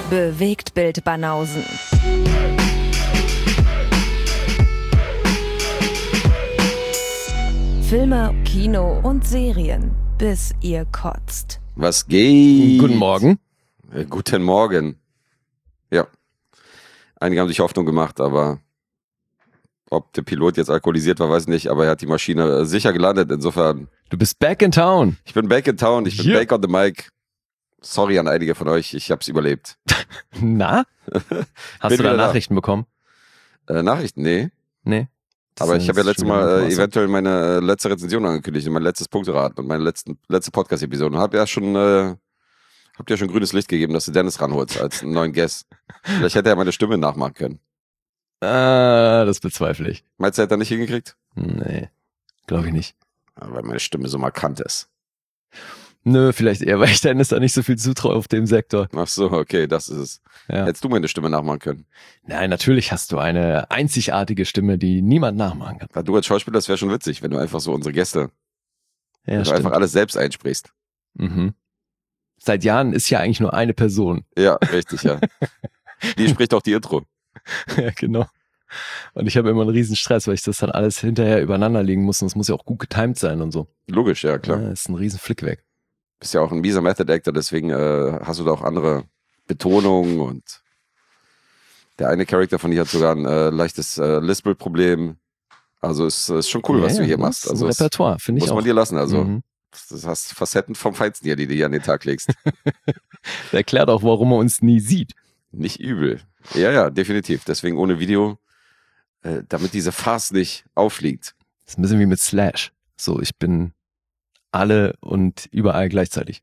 Bewegtbild Banausen. Filme, Kino und Serien, bis ihr kotzt. Was geht? Guten Morgen. Guten Morgen. Ja. Einige haben sich Hoffnung gemacht, aber ob der Pilot jetzt alkoholisiert war, weiß ich nicht, aber er hat die Maschine sicher gelandet, insofern. Du bist back in town. Ich bin back in town, ich bin back on the mic. Sorry an einige von euch, ich hab's überlebt. Na? Hast du da Nachrichten bekommen? Nachrichten? Nee. Nee. Aber ich habe ja letztes Mal eventuell meine letzte Rezension angekündigt und mein letztes Punkteraten und meine letzte Podcast-Episode. Und habt ja schon grünes Licht gegeben, dass du Dennis ranholst als einen neuen Guest. Vielleicht hätte er meine Stimme nachmachen können. Das bezweifle ich. Meinst du, er hat er nicht hingekriegt? Nee, glaube ich nicht. Ja, weil meine Stimme so markant ist. Nö, vielleicht eher, weil ich Dennis da nicht so viel zutraue auf dem Sektor. Ach so, okay, das ist es. Ja. Hättest du meine Stimme nachmachen können? Nein, natürlich hast du eine einzigartige Stimme, die niemand nachmachen kann. Weil du als Schauspieler, das wäre schon witzig, wenn du einfach so unsere Gäste, Ja, du einfach alles selbst einsprichst. Mhm. Seit Jahren ist ja eigentlich nur eine Person. Ja, richtig, ja. Die spricht auch die Intro. Ja, genau. Und ich habe immer einen riesen Stress, weil ich das dann alles hinterher übereinander legen muss und es muss ja auch gut getimed sein und so. Logisch, ja, klar. Ja, ist ein riesen Flick weg. Bist ja auch ein mieser Method Actor, deswegen hast du da auch andere Betonungen und der eine Charakter von dir hat sogar ein leichtes Lispel-Problem. Also ist schon cool, was du hier machst. Also ein Repertoire, finde ich auch. Muss man dir lassen, also das hast Facetten vom Feinsten hier, die du hier an den Tag legst. Das erklärt auch, warum man uns nie sieht. Nicht übel. Ja, definitiv. Deswegen ohne Video, damit diese Farce nicht auffliegt. Das ist ein bisschen wie mit Slash. So, ich bin alle und überall gleichzeitig.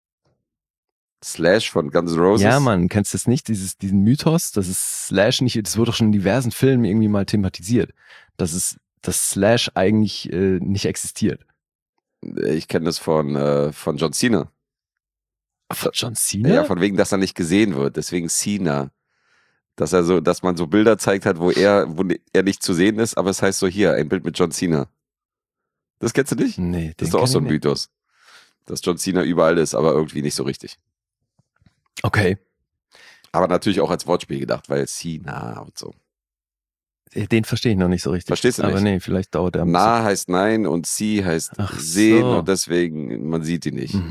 Slash von Guns N' Roses? Ja, Mann, kennst du das nicht? Diesen Mythos, dass es Slash nicht, das wird doch schon in diversen Filmen irgendwie mal thematisiert, dass Slash eigentlich nicht existiert. Ich kenne das von John Cena. Von John Cena? Ja, von wegen, dass er nicht gesehen wird, deswegen Cena. Dass man so Bilder zeigt hat, wo er nicht zu sehen ist, aber es heißt so hier, ein Bild mit John Cena. Das kennst du nicht? Nee, das ist doch auch so ein Mythos. Dass John Cena überall ist, aber irgendwie nicht so richtig. Okay. Aber natürlich auch als Wortspiel gedacht, weil Cena und so. Den verstehe ich noch nicht so richtig. Verstehst du nicht? Aber nee, vielleicht dauert der ein Na bisschen. heißt nein und sie heißt Ach sehen so. und deswegen, man sieht ihn nicht.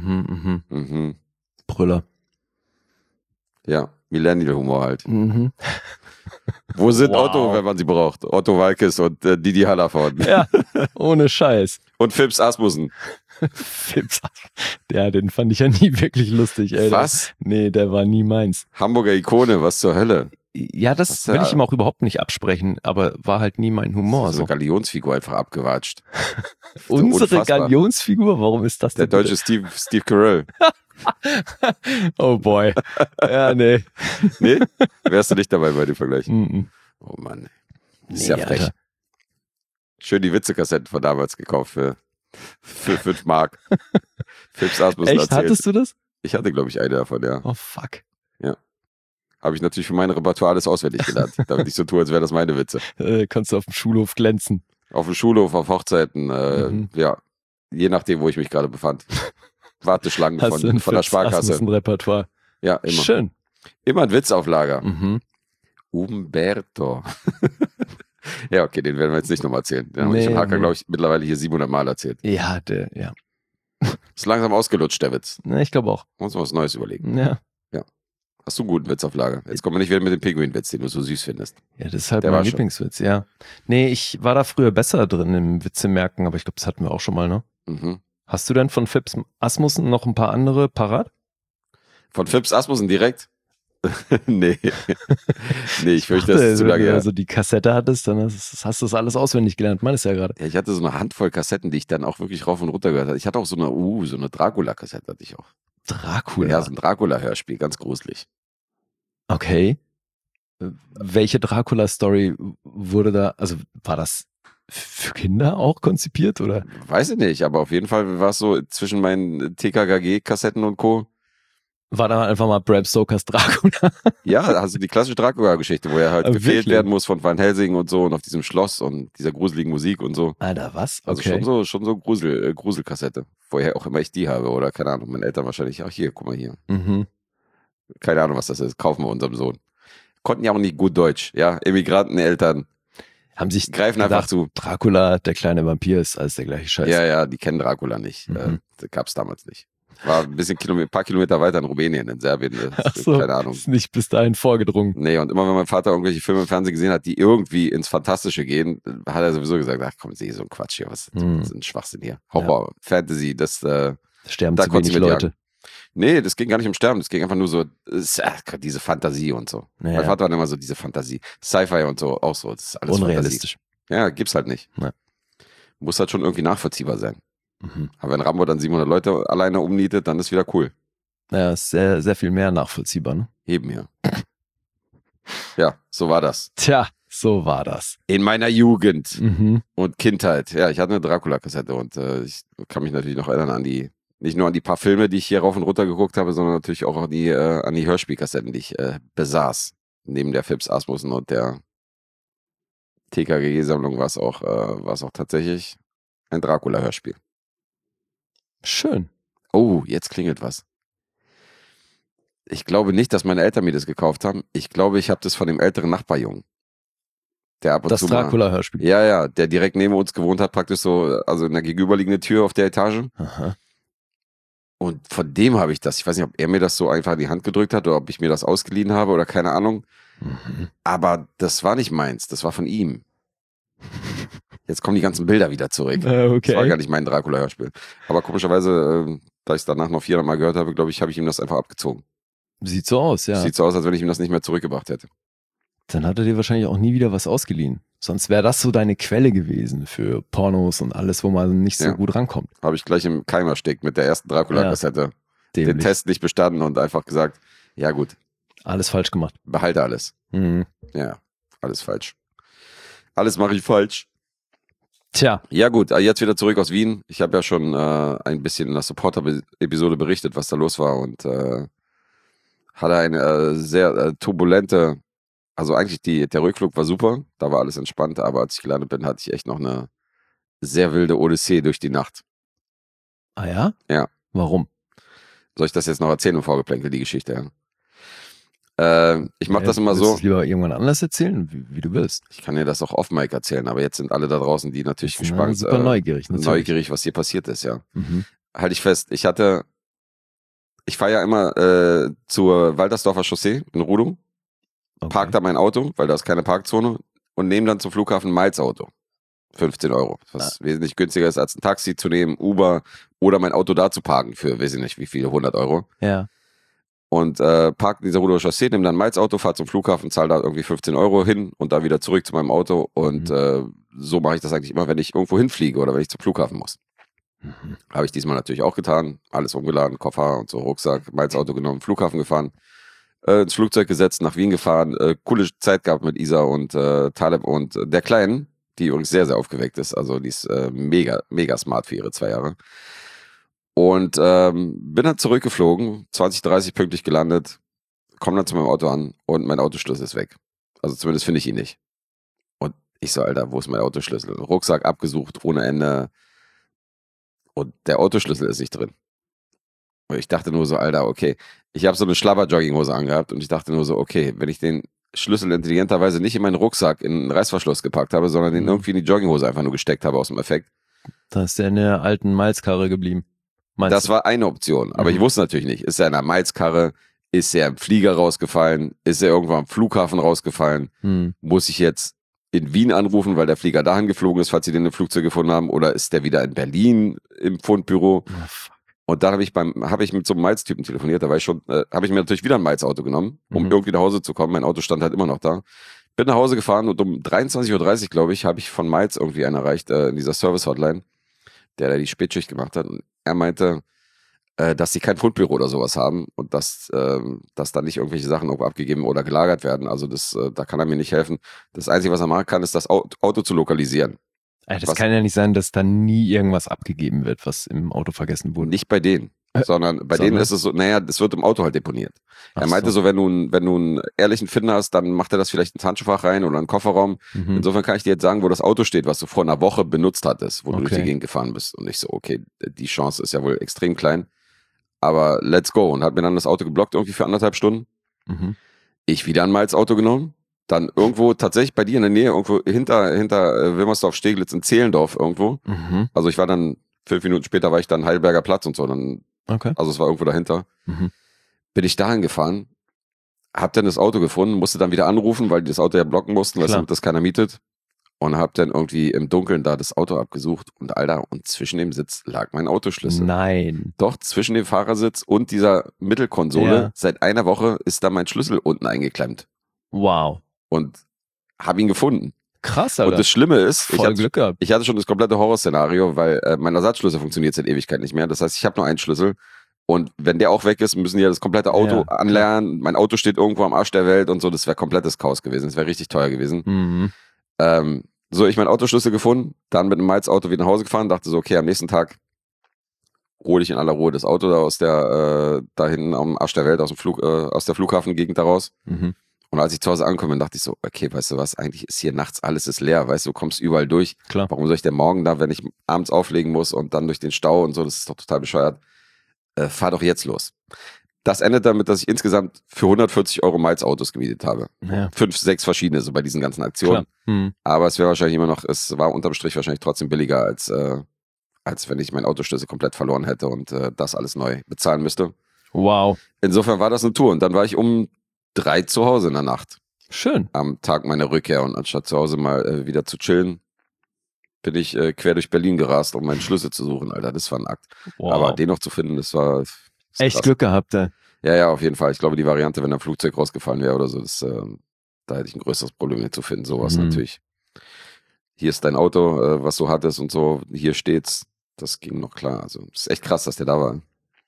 Brüller. Ja, Millennial-Humor halt. Wo sind Otto, wenn man sie braucht? Otto Walkes und Didi Hallervorden. Ja, ohne Scheiß. Und Phipps Asmussen. Ja, den fand ich ja nie wirklich lustig, ey. Was? Nee, der war nie meins. Hamburger Ikone, was zur Hölle? Ja, das will ich ihm auch überhaupt nicht absprechen, aber war halt nie mein Humor. So eine Galionsfigur einfach abgewatscht. Unsere Unfassbar. Galionsfigur? Warum ist das Der denn? deutsche Steve Carell. Oh boy. Ja, nee. Nee? Wärst du nicht dabei bei dem Vergleich? Mm-mm. Oh Mann. Das Nee, ist ja frech. Alter. Schön die Witzekassetten von damals gekauft für 5 Mark. Phipps Asmussen Echt? erzählt. Hattest du das? Ich hatte, glaube ich, eine davon, ja. Oh, fuck. Habe ich natürlich für mein Repertoire alles auswendig gelernt, damit ich so tue, als wäre das meine Witze. Kannst du auf dem Schulhof glänzen. Auf dem Schulhof, auf Hochzeiten, ja, je nachdem, wo ich mich gerade befand. Warteschlangen Hast du ein von der Sparkasse. ein Repertoire. Ja, immer. Schön. Immer ein Witz auf Lager. Mhm. Umberto. Ja, okay, den werden wir jetzt nicht nochmal erzählen. Den habe ich Nee, im Hacker, nee. glaube ich, mittlerweile hier 700 Mal erzählt. Ja, ja. Ist langsam ausgelutscht, der Witz. Na, ich glaube auch. Muss man was Neues überlegen. Ja. Hast du einen guten Witz auf Lager? Jetzt kommen wir nicht wieder mit dem Pinguin-Witz, den du so süß findest. Ja, das ist halt Der mein war schon. Lieblingswitz, ja. Nee, ich war da früher besser drin im Witze merken, aber ich glaube, das hatten wir auch schon mal, ne? Mhm. Hast du denn von Phipps Asmussen noch ein paar andere parat? Von Phipps Asmussen direkt? Nee. Nee, ich fürchte, das Dachte, ist zu wenn lange du her. also die Kassette hattest, dann hast du das alles auswendig gelernt. Meines ja gerade. Ja, ich hatte so eine Handvoll Kassetten, die ich dann auch wirklich rauf und runter gehört habe. Ich hatte auch so eine Dracula-Kassette hatte ich auch. Dracula. Ja, so ein Dracula-Hörspiel, ganz gruselig. Okay. Welche Dracula-Story wurde da, also war das für Kinder auch konzipiert, oder? Weiß ich nicht, aber auf jeden Fall war es so zwischen meinen TKKG-Kassetten und Co. War da einfach mal Bram Stokers Dracula? Ja, also die klassische Dracula-Geschichte, wo er halt gefehlt Wirklich? werden muss von Van Helsing und so und auf diesem Schloss und dieser gruseligen Musik und so. Alter, was? Also Okay. schon so Gruselkassette. Woher auch immer ich die habe oder keine Ahnung, meine Eltern wahrscheinlich, ach hier, guck mal hier. Mhm. Keine Ahnung, was das ist. Kaufen wir unserem Sohn. Konnten ja auch nicht gut Deutsch. Ja, Immigranteneltern Haben sich greifen gedacht, einfach zu. Dracula, der kleine Vampir, ist alles der gleiche Scheiß. Ja, die kennen Dracula nicht. Das gab es damals nicht. War ein paar Kilometer weiter in Rumänien, in Serbien. Ach so, keine Ahnung. ist nicht bis dahin vorgedrungen. Nee, und immer wenn mein Vater irgendwelche Filme im Fernsehen gesehen hat, die irgendwie ins Fantastische gehen, hat er sowieso gesagt, ach komm, so ein Quatsch hier, was ist ein Schwachsinn hier. Horror, Fantasy, das sterben da zu wenig Leute. Nee, das ging gar nicht um Sterben, das ging einfach nur so, diese Fantasie und so. Ja. Mein Vater hat immer so diese Fantasie. Sci-Fi und so, auch so, das ist alles unrealistisch. Fantasie. Ja, gibt's halt nicht. Ja. Muss halt schon irgendwie nachvollziehbar sein. Aber wenn Rambo dann 700 Leute alleine umnietet, dann ist wieder cool. Ja, ist sehr, sehr viel mehr nachvollziehbar, ne? Eben, ja. Ja, so war das. Tja, so war das. In meiner Jugend Mhm. und Kindheit. Ja, ich hatte eine Dracula-Kassette und ich kann mich natürlich noch erinnern nicht nur an die paar Filme, die ich hier rauf und runter geguckt habe, sondern natürlich auch an die Hörspielkassetten, die ich besaß. Neben der Phipps Asmussen und der TKKG-Sammlung war es auch tatsächlich ein Dracula-Hörspiel. Schön. Oh, jetzt klingelt was. Ich glaube nicht, dass meine Eltern mir das gekauft haben. Ich glaube, ich habe das von dem älteren Nachbarjungen. Der ab und Das zu mal. Dracula-Hörspiel. Ja, der direkt neben uns gewohnt hat, praktisch so, also in der gegenüberliegenden Tür auf der Etage. Aha. Und von dem habe ich das. Ich weiß nicht, ob er mir das so einfach in die Hand gedrückt hat oder ob ich mir das ausgeliehen habe oder keine Ahnung. Aber das war nicht meins, das war von ihm. Jetzt kommen die ganzen Bilder wieder zurück. Okay. Das war gar nicht mein Dracula-Hörspiel. Aber komischerweise, da ich es danach noch 400 Mal gehört habe, glaube ich, habe ich ihm das einfach abgezogen. Sieht so aus, ja. Sieht so aus, als wenn ich ihm das nicht mehr zurückgebracht hätte. Dann hat er dir wahrscheinlich auch nie wieder was ausgeliehen. Sonst wäre das so deine Quelle gewesen für Pornos und alles, wo man nicht so gut rankommt. Habe ich gleich im Keim erstickt mit der ersten Dracula-Kassette. Den Dämlich. Test nicht bestanden und einfach gesagt, ja gut, Alles falsch gemacht. behalte alles. Mhm. Ja, alles falsch. Alles mache ich falsch. Tja, Ja gut, jetzt wieder zurück aus Wien. Ich habe ja schon ein bisschen in der Supporter-Episode berichtet, was da los war und hatte eine sehr turbulente, also eigentlich der Rückflug war super, da war alles entspannt, aber als ich gelandet bin, hatte ich echt noch eine sehr wilde Odyssee durch die Nacht. ah ja? Ja. Warum? Soll ich das jetzt noch erzählen im Vorgeplänkel, die Geschichte? Ja? Ich mache das immer Willst du so. es lieber irgendwann anders erzählen, wie du willst? Ich kann dir das auch off-Mic erzählen, aber jetzt sind alle da draußen, die natürlich gespannt Super neugierig. Natürlich. neugierig, was hier passiert ist, ja. Mhm. Halte ich fest, ich fahre ja immer zur Waltersdorfer Chaussee in Rudung, Okay. park da mein Auto, weil da ist keine Parkzone und nehme dann zum Flughafen Miles Auto. 15 €, was wesentlich günstiger ist, als ein Taxi zu nehmen, Uber oder mein Auto da zu parken für, weiß ich nicht, wie viele, 100 €. Ja. Und park in dieser Ruder Chaussee, nehme dann Miles Auto, fahr zum Flughafen, zahle da irgendwie 15 € hin und dann wieder zurück zu meinem Auto. Und so mache ich das eigentlich immer, wenn ich irgendwo hinfliege oder wenn ich zum Flughafen muss. Habe ich diesmal natürlich auch getan. Alles umgeladen, Koffer und so, Rucksack, Miles Auto genommen, Flughafen gefahren, ins Flugzeug gesetzt, nach Wien gefahren, coole Zeit gehabt mit Isa und Taleb und der Kleinen, die übrigens sehr, sehr aufgeweckt ist. Also die ist mega, mega smart für ihre 2 Jahre. Und bin dann zurückgeflogen, 20:30 pünktlich gelandet, komme dann zu meinem Auto an und mein Autoschlüssel ist weg. Also zumindest finde ich ihn nicht. Und ich so, Alter, wo ist mein Autoschlüssel? Rucksack abgesucht, ohne Ende. Und der Autoschlüssel ist nicht drin. Und ich dachte nur so, Alter, okay. Ich habe so eine Schlabber-Jogginghose angehabt und ich dachte nur so, okay, wenn ich den Schlüssel intelligenterweise nicht in meinen Rucksack, in den Reißverschluss gepackt habe, sondern den irgendwie in die Jogginghose einfach nur gesteckt habe aus dem Effekt. Da ist der in der alten Miles-Karre geblieben. Meinst Das war eine Option, aber ich wusste natürlich nicht. Ist er in einer Miles-Karre? Ist er im Flieger rausgefallen? Ist er irgendwo am Flughafen rausgefallen? Muss ich jetzt in Wien anrufen, weil der Flieger dahin geflogen ist, falls sie den im Flugzeug gefunden haben? Oder ist der wieder in Berlin im Fundbüro? Oh, fuck. Und dann habe ich mit so einem Miles-Typen telefoniert. Da war ich schon, habe ich mir natürlich wieder ein Miles-Auto genommen, um irgendwie nach Hause zu kommen. Mein Auto stand halt immer noch da. Bin nach Hause gefahren und um 23:30 Uhr, glaube ich, habe ich von Miles irgendwie einen erreicht, in dieser Service-Hotline, der da die Spätschicht gemacht hat. Und er meinte, dass sie kein Fundbüro oder sowas haben und dass da nicht irgendwelche Sachen irgendwo abgegeben oder gelagert werden. Also da kann er mir nicht helfen. Das Einzige, was er machen kann, ist das Auto zu lokalisieren. Das kann ja nicht sein, dass da nie irgendwas abgegeben wird, was im Auto vergessen wurde. Nicht bei denen, sondern bei denen ist es so, naja, das wird im Auto halt deponiert. Er meinte so, wenn du einen ehrlichen Finder hast, dann macht er das vielleicht ins Handschuhfach rein oder einen Kofferraum. Insofern kann ich dir jetzt sagen, wo das Auto steht, was du vor einer Woche benutzt hattest, wo du durch die Gegend gefahren bist. Und ich so, okay, die Chance ist ja wohl extrem klein. aber let's go. Und hat mir dann das Auto geblockt irgendwie für 1,5 Stunden. Mhm. Ich wieder ein Miles Auto genommen. Dann irgendwo tatsächlich bei dir in der Nähe, irgendwo hinter Wilmersdorf-Steglitz in Zehlendorf irgendwo. Mhm. Also ich war dann 5 Minuten später war ich dann Heidelberger Platz und so. Dann, Okay. also es war irgendwo dahinter. Mhm. Bin ich dahin gefahren, hab dann das Auto gefunden, musste dann wieder anrufen, weil die das Auto ja blocken mussten, Klar. damit das keiner mietet. Und hab dann irgendwie im Dunkeln da das Auto abgesucht. Und Alter, und zwischen dem Sitz lag mein Autoschlüssel. Nein. Doch, zwischen dem Fahrersitz und dieser Mittelkonsole, Ja. seit einer Woche ist da mein Schlüssel unten eingeklemmt. Wow. Und hab ihn gefunden. Krass, Alter. Und das Schlimme ist, Voll Glück gehabt. ich hatte schon das komplette Horrorszenario, weil mein Ersatzschlüssel funktioniert seit Ewigkeit nicht mehr. Das heißt, ich habe nur einen Schlüssel. Und wenn der auch weg ist, müssen die ja das komplette Auto Ja, anlernen. Mein Auto steht irgendwo am Arsch der Welt und so. Das wäre komplettes Chaos gewesen. Das wäre richtig teuer gewesen. Mhm. So, ich meinen Autoschlüssel gefunden, dann mit dem Miles-Auto wieder nach Hause gefahren, dachte so, okay, am nächsten Tag hole ich in aller Ruhe das Auto da aus der, da hinten am Arsch der Welt, aus der Flughafengegend da raus. Mhm. Und als ich zu Hause ankomme, dachte ich so, okay, weißt du was, eigentlich ist hier nachts alles ist leer, weißt du, kommst überall durch. Klar. Warum soll ich denn morgen da, wenn ich abends auflegen muss und dann durch den Stau und so, das ist doch total bescheuert. Fahr doch jetzt los. Das endet damit, dass ich insgesamt für 140 € Miles-Autos gemietet habe. Ja. 5, 6 verschiedene, so bei diesen ganzen Aktionen. Klar. Mhm. Aber es wäre wahrscheinlich immer noch, es war unterm Strich wahrscheinlich trotzdem billiger, als wenn ich meinen Autoschlüssel komplett verloren hätte und das alles neu bezahlen müsste. Wow. Insofern war das eine Tour. Und dann war ich um 3 zu Hause in der Nacht. Schön. Am Tag meiner Rückkehr. Und anstatt zu Hause mal wieder zu chillen, bin ich quer durch Berlin gerast, um meinen Schlüssel zu suchen, Alter. Das war ein Akt. Wow. Aber den noch zu finden, das war echt krass. Glück gehabt, ey. Ja, auf jeden Fall. Ich glaube, die Variante, wenn ein Flugzeug rausgefallen wäre oder so, da hätte ich ein größeres Problem mit zu finden. Sowas natürlich. Hier ist dein Auto, was du hattest und so. Hier steht's. Das ging noch klar. Also, es ist echt krass, dass der da war.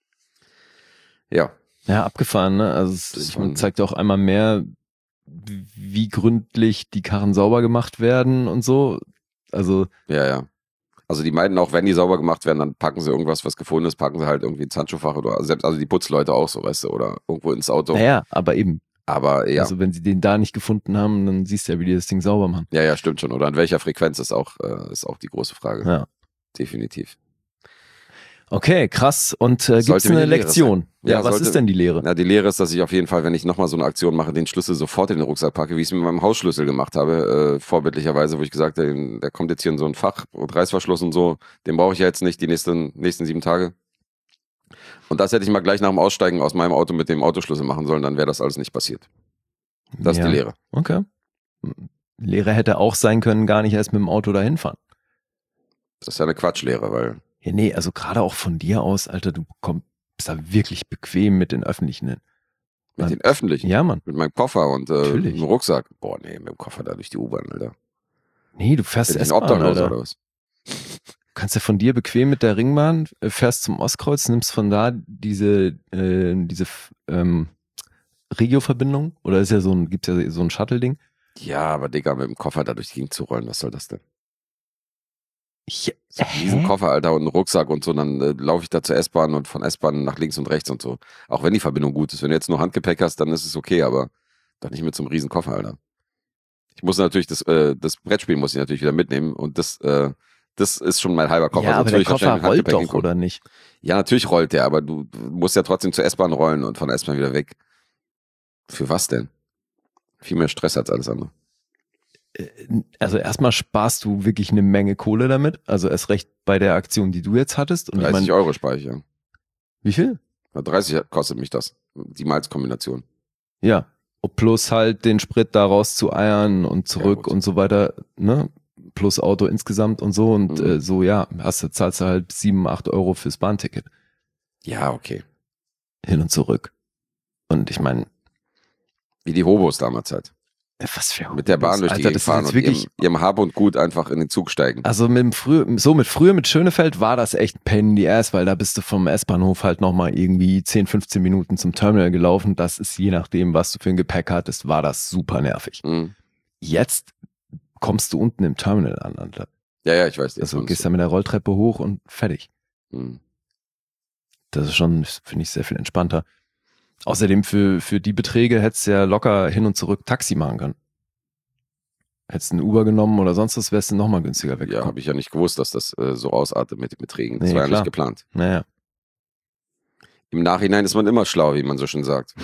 Ja. Ja, abgefahren, ne? Also es zeigt auch einmal mehr, wie gründlich die Karren sauber gemacht werden und so. Also Ja. Also die meinen auch, wenn die sauber gemacht werden, dann packen sie irgendwas, was gefunden ist, packen sie halt irgendwie ins Handschuhfach oder selbst, also die Putzleute auch so, weißt du, oder irgendwo ins Auto. naja, aber eben. Aber ja. Also wenn sie den da nicht gefunden haben, dann siehst du ja, wie die das Ding sauber machen. Ja, stimmt schon. Oder an welcher Frequenz ist auch die große Frage. Ja. Definitiv. Okay, krass. Und gibt's Sollte mir eine die Lehre Lektion? sein. Ja, Ja, was sollte- ist denn die Lehre? Na, die Lehre ist, dass ich auf jeden Fall, wenn ich nochmal so eine Aktion mache, den Schlüssel sofort in den Rucksack packe, wie ich es mit meinem Hausschlüssel gemacht habe, vorbildlicherweise, wo ich gesagt habe, der kommt jetzt hier in so ein Fach und Reißverschluss und so, den brauche ich ja jetzt nicht die nächsten 7 Tage. Und das hätte ich mal gleich nach dem Aussteigen aus meinem Auto mit dem Autoschlüssel machen sollen, dann wäre das alles nicht passiert. Das ist die Lehre. Okay. Lehre hätte auch sein können, gar nicht erst mit dem Auto dahin fahren. Das ist ja eine Quatschlehre, weil Ja, nee, also gerade auch von dir aus, Alter, du bist da wirklich bequem mit den Öffentlichen hin. mit den Öffentlichen, Ja, Mann. mit meinem Koffer und Natürlich. dem Rucksack. Boah, nee, mit dem Koffer da durch die U-Bahn, Alter. Nee, du fährst Bin ich ein S-Bahn, Obdachloser Alter. oder was? Du kannst ja von dir bequem mit der Ringbahn, fährst zum Ostkreuz, nimmst von da diese Regio-Verbindung, oder ist ja gibt's ja so ein Shuttle-Ding. Ja, aber Digga, mit dem Koffer da durch die Gegend zu rollen, was soll das denn? Ich, So einen riesen Koffer, Alter, und einen Rucksack und so, dann laufe ich da zur S-Bahn und von S-Bahn nach links und rechts und so. Auch wenn die Verbindung gut ist. Wenn du jetzt nur Handgepäck hast, dann ist es okay, aber doch nicht mit so einem riesen Koffer, Alter. Ich muss natürlich das Brettspiel muss ich natürlich wieder mitnehmen und das ist schon mein halber Koffer. Ja, aber Sonst der würde ich Koffer wahrscheinlich mit rollt Handgepäck doch, hinkommen. oder nicht? Ja, natürlich rollt der, aber du musst ja trotzdem zur S-Bahn rollen und von der S-Bahn wieder weg. Für was denn? Viel mehr Stress als alles andere. Also erstmal sparst du wirklich eine Menge Kohle damit, also erst recht bei der Aktion, die du jetzt hattest. Und 30 ich mein, € spare ich, ja. wie viel? Na, 30 kostet mich das. Die Malzkombination. Ja, plus halt den Sprit da raus zu eiern und zurück gut. und so weiter, ne? Plus Auto insgesamt und so und Mhm. zahlst du halt 7, 8 € fürs Bahnticket Ja, okay. hin und zurück. Und ich meine, Wie die Hobos damals halt. was für Mit der Bahn durch die Alter, Gegend das ist fahren jetzt und wirklich, ihrem Hab und Gut einfach in den Zug steigen. also früher mit Schönefeld war das echt ein Pain in the Ass, weil da bist du vom S-Bahnhof halt nochmal irgendwie 10, 15 Minuten zum Terminal gelaufen. Das ist je nachdem, was du für ein Gepäck hattest, war das super nervig. Mhm. Jetzt kommst du unten im Terminal an, Alter. Ja, ich weiß. Also gehst da mit der Rolltreppe hoch und fertig. Mhm. Das ist schon, finde ich, sehr viel entspannter. Außerdem für die Beträge hättest du ja locker hin und zurück Taxi machen können. Hättest du einen Uber genommen oder sonst was, wärst du nochmal günstiger Ja, weggekommen. habe ich ja nicht gewusst, dass das so ausartet mit den Beträgen. Das Nee, war ja klar. nicht geplant. Naja. Im Nachhinein ist man immer schlau, wie man so schön sagt.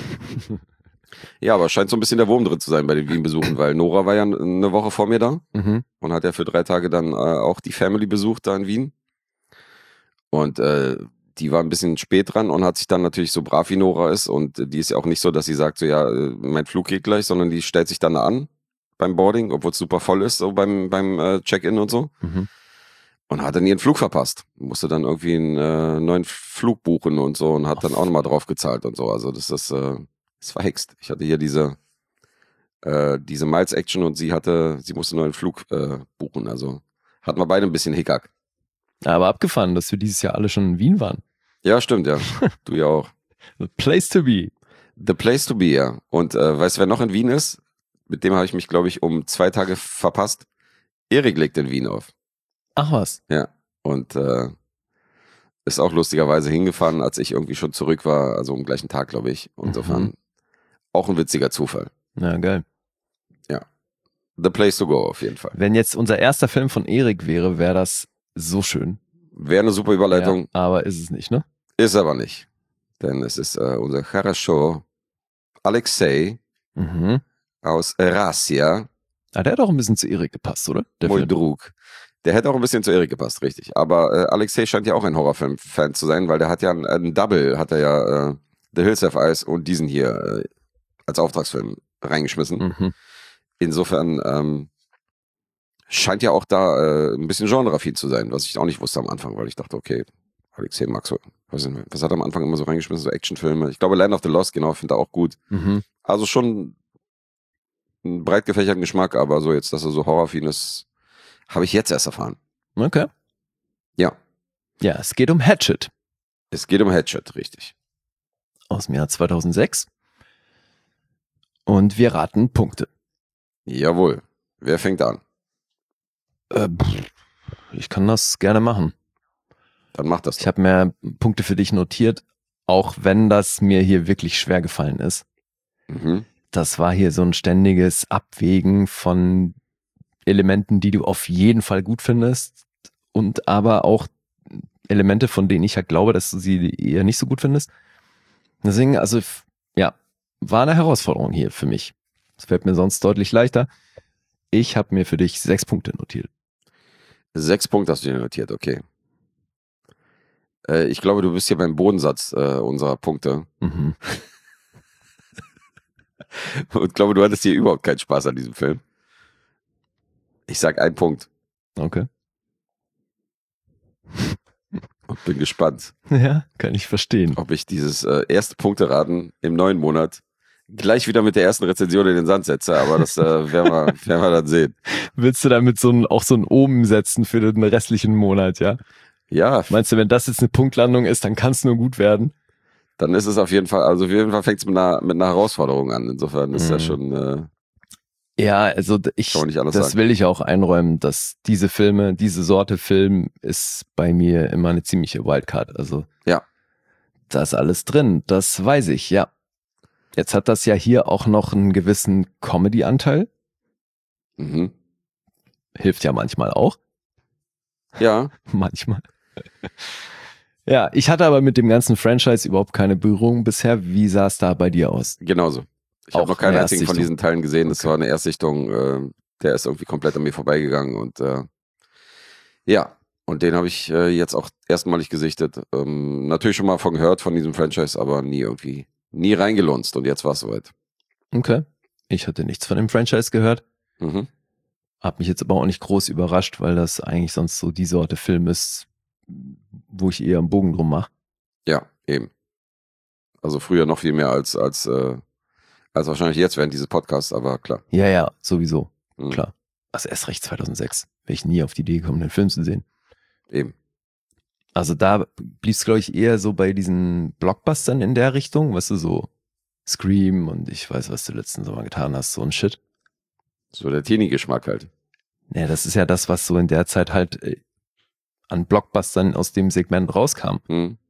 Ja, aber scheint so ein bisschen der Wurm drin zu sein bei den Wien-Besuchen, weil Nora war ja eine Woche vor mir da und hat ja für 3 Tage dann auch die Family besucht da in Wien. Und die war ein bisschen spät dran und hat sich dann natürlich so brav wie Nora ist und die ist ja auch nicht so, dass sie sagt, so ja, mein Flug geht gleich, sondern die stellt sich dann an beim Boarding, obwohl es super voll ist, so beim Check-in und so. Und hat dann ihren Flug verpasst. Musste dann irgendwie einen neuen Flug buchen und so und hat dann auch nochmal drauf gezahlt und so. Also das ist verhext. Ich hatte hier diese Miles-Action und sie musste einen neuen Flug buchen. Also hatten wir beide ein bisschen Hickhack. Aber abgefahren, dass wir dieses Jahr alle schon in Wien waren. Ja, stimmt, ja. Du ja auch. The place to be. The place to be, ja. Und weißt du, wer noch in Wien ist? Mit dem habe ich mich, glaube ich, um 2 Tage verpasst. Erik legt in Wien auf. Ach was. Ja. Und ist auch lustigerweise hingefahren, als ich irgendwie schon zurück war, also am gleichen Tag, glaube ich. Insofern auch ein witziger Zufall. Ja, geil. Ja. The place to go auf jeden Fall. Wenn jetzt unser erster Film von Erik wäre, wäre das so schön. Wäre eine super Überleitung. Ja, aber ist es nicht, ne? Ist aber nicht. Denn es ist unser Хорошо Alexei aus Rassia. Ah, der hat auch ein bisschen zu Erik gepasst, oder? Der Moj Film. drug. Der hätte auch ein bisschen zu Erik gepasst, richtig. Aber Alexei scheint ja auch ein Horrorfilm-Fan zu sein, weil der hat ja einen Double, hat er ja The Hills Have Eyes und diesen hier als Auftragsfilm reingeschmissen. Insofern scheint ja auch da ein bisschen genreaffin zu sein, was ich auch nicht wusste am Anfang, weil ich dachte, okay, Alexei mag so, was hat er am Anfang immer so reingeschmissen, so Actionfilme. Ich glaube, Land of the Lost, genau, finde er auch gut. Also schon einen breit gefächerten Geschmack, aber so jetzt, dass er so horroraffin ist, habe ich jetzt erst erfahren. Okay. Ja. Ja, es geht um Hatchet. Es geht um Hatchet, richtig. Aus dem Jahr 2006. Und wir raten Punkte. Jawohl. Wer fängt an? Ich kann das gerne machen. Dann mach das. Ich habe mir Punkte für dich notiert, auch wenn das mir hier wirklich schwer gefallen ist. Das war hier so ein ständiges Abwägen von Elementen, die du auf jeden Fall gut findest und aber auch Elemente, von denen ich halt glaube, dass du sie eher nicht so gut findest. Deswegen, also ja, war eine Herausforderung hier für mich. Es fällt mir sonst deutlich leichter. Ich habe mir für dich 6 Punkte notiert. 6 Punkte hast du dir notiert, okay. Ich glaube, du bist hier beim Bodensatz unserer Punkte. Und glaube, du hattest hier überhaupt keinen Spaß an diesem Film. Ich sag 1 Punkt. Okay. Und bin gespannt. Ja, kann ich verstehen. Ob ich dieses erste Punkteraten im neuen Monat gleich wieder mit der ersten Rezension in den Sand setze, aber das werden wir dann sehen. Willst du damit auch so ein Omen setzen für den restlichen Monat, ja? Ja. Meinst du, wenn das jetzt eine Punktlandung ist, dann kann es nur gut werden? Dann ist es auf jeden Fall, also auf jeden Fall fängt es mit einer Herausforderung an. Insofern ist das schon ja, also das will ich auch einräumen, dass diese Sorte Film ist bei mir immer eine ziemliche Wildcard. Also ja, da ist alles drin, das weiß ich, ja. Jetzt hat das ja hier auch noch einen gewissen Comedy-Anteil. Hilft ja manchmal auch. Ja. Manchmal. Ja, ich hatte aber mit dem ganzen Franchise überhaupt keine Berührung bisher. Wie sah es da bei dir aus? Genauso. Ich habe noch keinen einzigen von diesen Teilen gesehen. Das war eine Erstsichtung. Der ist irgendwie komplett an mir vorbeigegangen. Und ja, und den habe ich jetzt auch erstmalig gesichtet. Natürlich schon mal von gehört von diesem Franchise, aber nie reingelunzt. Und jetzt war es soweit. Okay. Ich hatte nichts von dem Franchise gehört. Hab mich jetzt aber auch nicht groß überrascht, weil das eigentlich sonst so die Sorte Film ist, wo ich eher einen Bogen drum mache. Ja, eben. Also früher noch viel mehr als wahrscheinlich jetzt während dieses Podcasts, aber klar. Ja, sowieso. Klar. Also erst recht 2006. Wäre ich nie auf die Idee gekommen, den Film zu sehen. Eben. Also da blieb es, glaube ich, eher so bei diesen Blockbustern in der Richtung, weißt du, so Scream und ich weiß, was du letzten Sommer getan hast, so ein Shit. So der Teenie-Geschmack halt. Ja, das ist ja das, was so in der Zeit halt an Blockbustern aus dem Segment rauskam.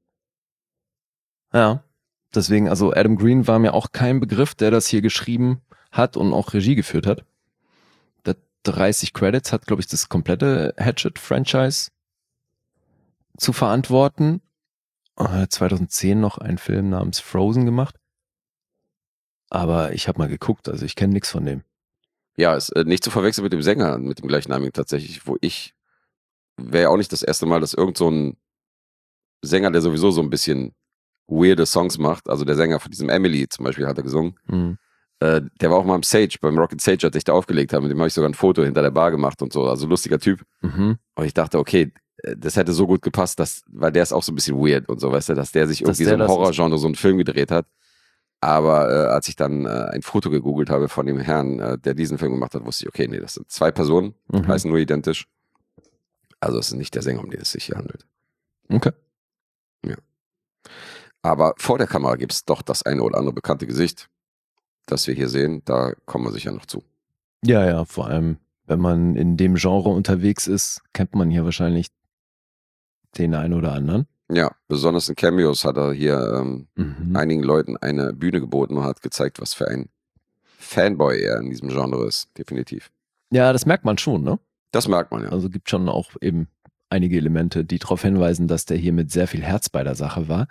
Ja, deswegen, also Adam Green war mir auch kein Begriff, der das hier geschrieben hat und auch Regie geführt hat. Der 30 Credits hat, glaube ich, das komplette Hatchet-Franchise zu verantworten. 2010 noch einen Film namens Frozen gemacht. Aber ich habe mal geguckt, also ich kenne nichts von dem. Ja, ist nicht zu verwechseln mit dem Sänger, mit dem gleichnamigen tatsächlich, wäre ja auch nicht das erste Mal, dass irgend so ein Sänger, der sowieso so ein bisschen weirde Songs macht, also der Sänger von diesem Emily zum Beispiel hat er gesungen, der war auch mal im Sage, beim Rocket Sage, als ich da aufgelegt habe, mit dem habe ich sogar ein Foto hinter der Bar gemacht und so, also lustiger Typ. Und ich dachte, okay, das hätte so gut gepasst, weil der ist auch so ein bisschen weird und so, weißt du, dass der sich irgendwie so im Horrorgenre so einen Film gedreht hat. Aber als ich dann ein Foto gegoogelt habe von dem Herrn, der diesen Film gemacht hat, wusste ich, okay, nee, das sind 2 Personen, heißen nur identisch. Also es ist nicht der Sänger, um den es sich hier handelt. Okay. Ja. Aber vor der Kamera gibt es doch das eine oder andere bekannte Gesicht, das wir hier sehen. Da kommen wir sicher noch zu. Ja, vor allem, wenn man in dem Genre unterwegs ist, kennt man hier wahrscheinlich den einen oder anderen. Ja, besonders in Cameos hat er hier einigen Leuten eine Bühne geboten und hat gezeigt, was für ein Fanboy er in diesem Genre ist, definitiv. Ja, das merkt man schon, ne? Das merkt man, ja. Also gibt schon auch eben einige Elemente, die darauf hinweisen, dass der hier mit sehr viel Herz bei der Sache war.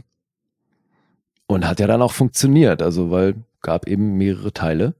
Und hat ja dann auch funktioniert, also weil gab eben mehrere Teile.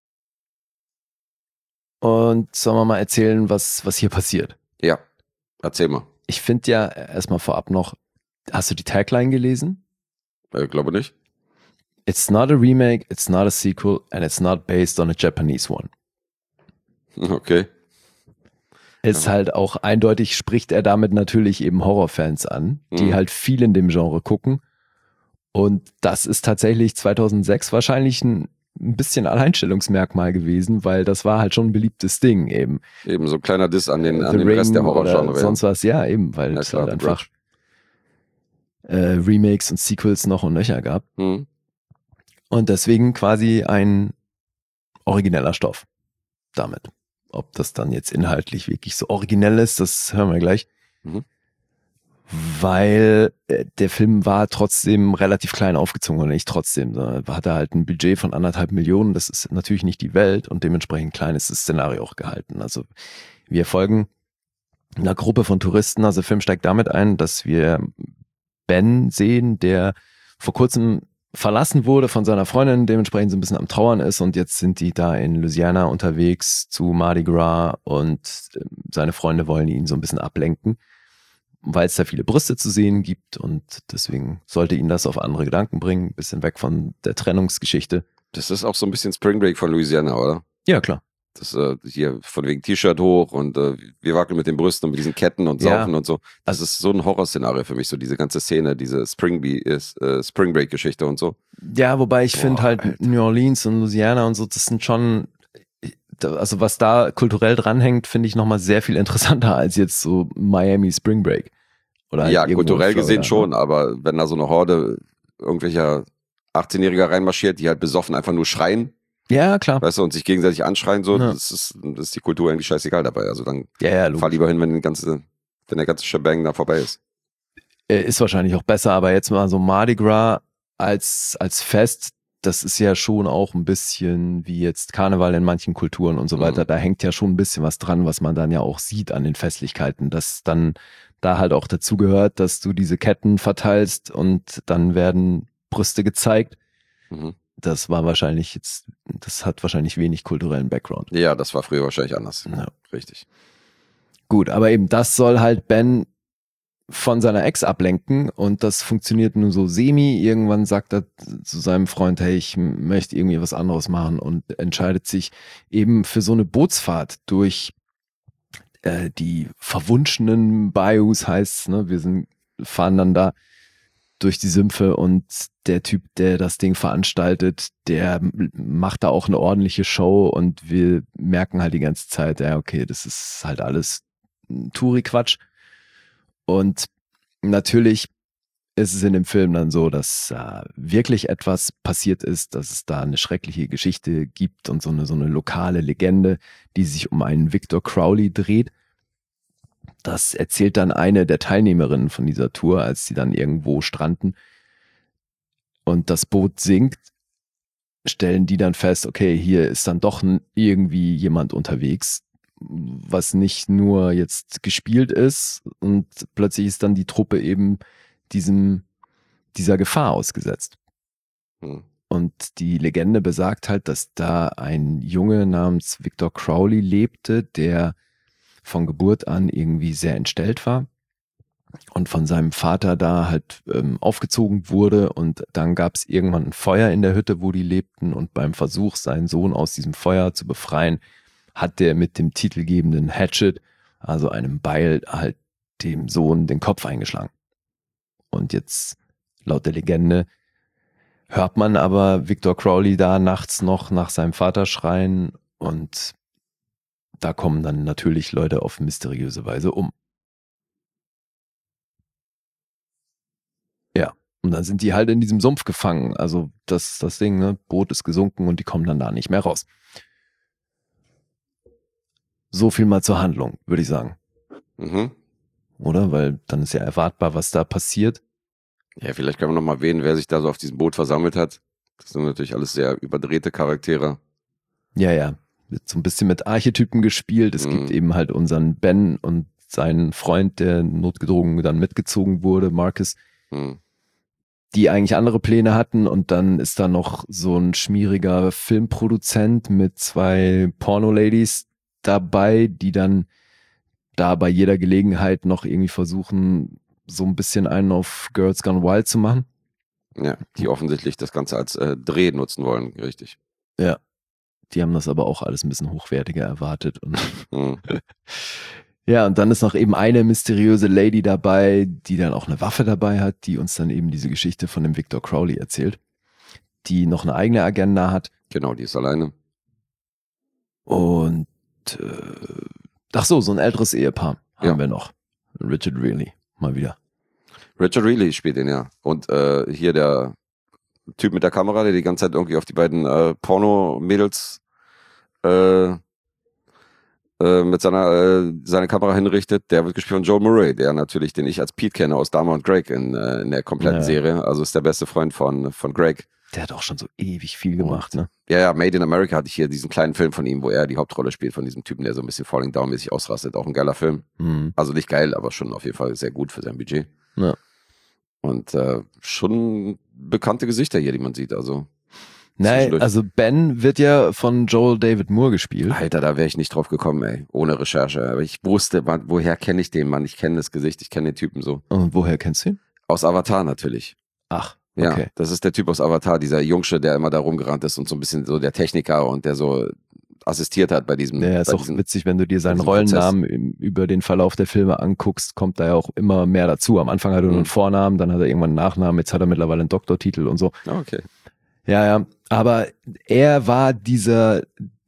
Und sollen wir mal erzählen, was hier passiert? Ja, erzähl mal. Ich finde ja erstmal vorab noch, hast du die Tagline gelesen? Glaube nicht. It's not a remake, it's not a sequel and it's not based on a Japanese one. Okay. Ist halt auch eindeutig, spricht er damit natürlich eben Horrorfans an, die halt viel in dem Genre gucken. Und das ist tatsächlich 2006 wahrscheinlich ein bisschen Alleinstellungsmerkmal gewesen, weil das war halt schon ein beliebtes Ding eben. Eben so ein kleiner Diss an den Rest der Horrorgenre. Sonst was, ja eben, weil es halt einfach Remakes und Sequels noch und nöcher gab. Und deswegen quasi ein origineller Stoff damit. Ob das dann jetzt inhaltlich wirklich so originell ist, das hören wir gleich. Weil der Film war trotzdem relativ klein aufgezogen, oder nicht trotzdem. Da hat er halt ein Budget von 1,5 Millionen, das ist natürlich nicht die Welt und dementsprechend klein ist das Szenario auch gehalten. Also wir folgen einer Gruppe von Touristen, also der Film steigt damit ein, dass wir Ben sehen, der vor kurzem verlassen wurde von seiner Freundin, dementsprechend so ein bisschen am Trauern ist und jetzt sind die da in Louisiana unterwegs zu Mardi Gras und seine Freunde wollen ihn so ein bisschen ablenken, weil es da viele Brüste zu sehen gibt und deswegen sollte ihn das auf andere Gedanken bringen, ein bisschen weg von der Trennungsgeschichte. Das ist auch so ein bisschen Spring Break von Louisiana, oder? Ja, klar. Das hier von wegen T-Shirt hoch und wir wackeln mit den Brüsten und mit diesen Ketten und saufen und so. Das ist so ein Horrorszenario für mich, so diese ganze Szene, diese Spring Break Geschichte und so. Ja, wobei ich finde halt New Orleans und Louisiana und so, das sind schon, also was da kulturell dranhängt, finde ich nochmal sehr viel interessanter als jetzt so Miami Spring Break. Oder halt ja, kulturell gesehen schon, aber wenn da so eine Horde irgendwelcher 18-Jähriger reinmarschiert, die halt besoffen einfach nur schreien, ja, klar. Weißt du, und sich gegenseitig anschreien, so, das ist die Kultur eigentlich scheißegal dabei. Also dann fahr lieber hin, wenn der ganze Shebang da vorbei ist. Ist wahrscheinlich auch besser, aber jetzt mal so Mardi Gras als Fest, das ist ja schon auch ein bisschen wie jetzt Karneval in manchen Kulturen und so weiter. Da hängt ja schon ein bisschen was dran, was man dann ja auch sieht an den Festlichkeiten, dass dann da halt auch dazu gehört, dass du diese Ketten verteilst und dann werden Brüste gezeigt. Das war wahrscheinlich das hat wahrscheinlich wenig kulturellen Background. Ja, das war früher wahrscheinlich anders. Ja. Richtig. Gut, aber eben das soll halt Ben von seiner Ex ablenken und das funktioniert nur so semi. Irgendwann sagt er zu seinem Freund, hey, ich möchte irgendwie was anderes machen und entscheidet sich eben für so eine Bootsfahrt durch die verwunschenen Bayous heißt, ne? Wir fahren dann da durch die Sümpfe und der Typ, der das Ding veranstaltet, der macht da auch eine ordentliche Show und wir merken halt die ganze Zeit, ja okay, das ist halt alles Touri-Quatsch. Und natürlich ist es in dem Film dann so, dass wirklich etwas passiert ist, dass es da eine schreckliche Geschichte gibt und so eine lokale Legende, die sich um einen Victor Crowley dreht. Das erzählt dann eine der Teilnehmerinnen von dieser Tour, als sie dann irgendwo stranden und das Boot sinkt, stellen die dann fest, okay, hier ist dann doch irgendwie jemand unterwegs, was nicht nur jetzt gespielt ist und plötzlich ist dann die Truppe eben dieser Gefahr ausgesetzt. Hm. Und die Legende besagt halt, dass da ein Junge namens Victor Crowley lebte, der von Geburt an irgendwie sehr entstellt war und von seinem Vater da halt aufgezogen wurde, und dann gab es irgendwann ein Feuer in der Hütte, wo die lebten, und beim Versuch, seinen Sohn aus diesem Feuer zu befreien, hat der mit dem titelgebenden Hatchet, also einem Beil, halt dem Sohn den Kopf eingeschlagen. Und jetzt, laut der Legende, hört man aber Victor Crowley da nachts noch nach seinem Vater schreien, und da kommen dann natürlich Leute auf mysteriöse Weise um. Ja, und dann sind die halt in diesem Sumpf gefangen. Also das Ding, ne? Boot ist gesunken und die kommen dann da nicht mehr raus. So viel mal zur Handlung, würde ich sagen. Mhm. Oder? Weil dann ist ja erwartbar, was da passiert. Ja, vielleicht können wir noch mal erwähnen, wer sich da so auf diesem Boot versammelt hat. Das sind natürlich alles sehr überdrehte Charaktere. Ja. Wird so ein bisschen mit Archetypen gespielt. Es gibt eben halt unseren Ben und seinen Freund, der notgedrungen dann mitgezogen wurde, Marcus, die eigentlich andere Pläne hatten. Und dann ist da noch so ein schmieriger Filmproduzent mit 2 Porno-Ladies dabei, die dann da bei jeder Gelegenheit noch irgendwie versuchen, so ein bisschen einen auf Girls Gone Wild zu machen. Ja, die offensichtlich das Ganze als Dreh nutzen wollen, richtig. Ja, die haben das aber auch alles ein bisschen hochwertiger erwartet. Und ja, und dann ist noch eben eine mysteriöse Lady dabei, die dann auch eine Waffe dabei hat, die uns dann eben diese Geschichte von dem Victor Crowley erzählt, die noch eine eigene Agenda hat. Genau, die ist alleine. Und so ein älteres Ehepaar haben wir noch. Richard Reilly, mal wieder. Richard Reilly spielt den, ja. Und hier der Typ mit der Kamera, der die ganze Zeit irgendwie auf die beiden Porno-Mädels mit seine Kamera hinrichtet, der wird gespielt von Joel Murray, der natürlich, den ich als Pete kenne aus Dharma und Greg in der kompletten Serie. Also ist der beste Freund von Greg. Der hat auch schon so ewig viel gemacht, ne? Ja, Made in America hatte ich hier diesen kleinen Film von ihm, wo er die Hauptrolle spielt, von diesem Typen, der so ein bisschen Falling Down-mäßig ausrastet. Auch ein geiler Film. Also nicht geil, aber schon auf jeden Fall sehr gut für sein Budget. Ja. Und schon bekannte Gesichter hier, die man sieht. Also nein, also Ben wird ja von Joel David Moore gespielt. Alter, da wäre ich nicht drauf gekommen, ey. Ohne Recherche. Aber ich wusste, woher kenne ich den Mann? Ich kenne das Gesicht, ich kenne den Typen so. Und woher kennst du ihn? Aus Avatar natürlich. Ach, ja, okay. Das ist der Typ aus Avatar, dieser Jungsche, der immer da rumgerannt ist und so ein bisschen so der Techniker und der so assistiert hat bei diesem. Ja, ist auch witzig, wenn du dir seinen Rollennamen über den Verlauf der Filme anguckst, kommt da ja auch immer mehr dazu. Am Anfang hat er nur einen Vornamen, dann hat er irgendwann einen Nachnamen, jetzt hat er mittlerweile einen Doktortitel und so. Okay. Ja, aber er war dieses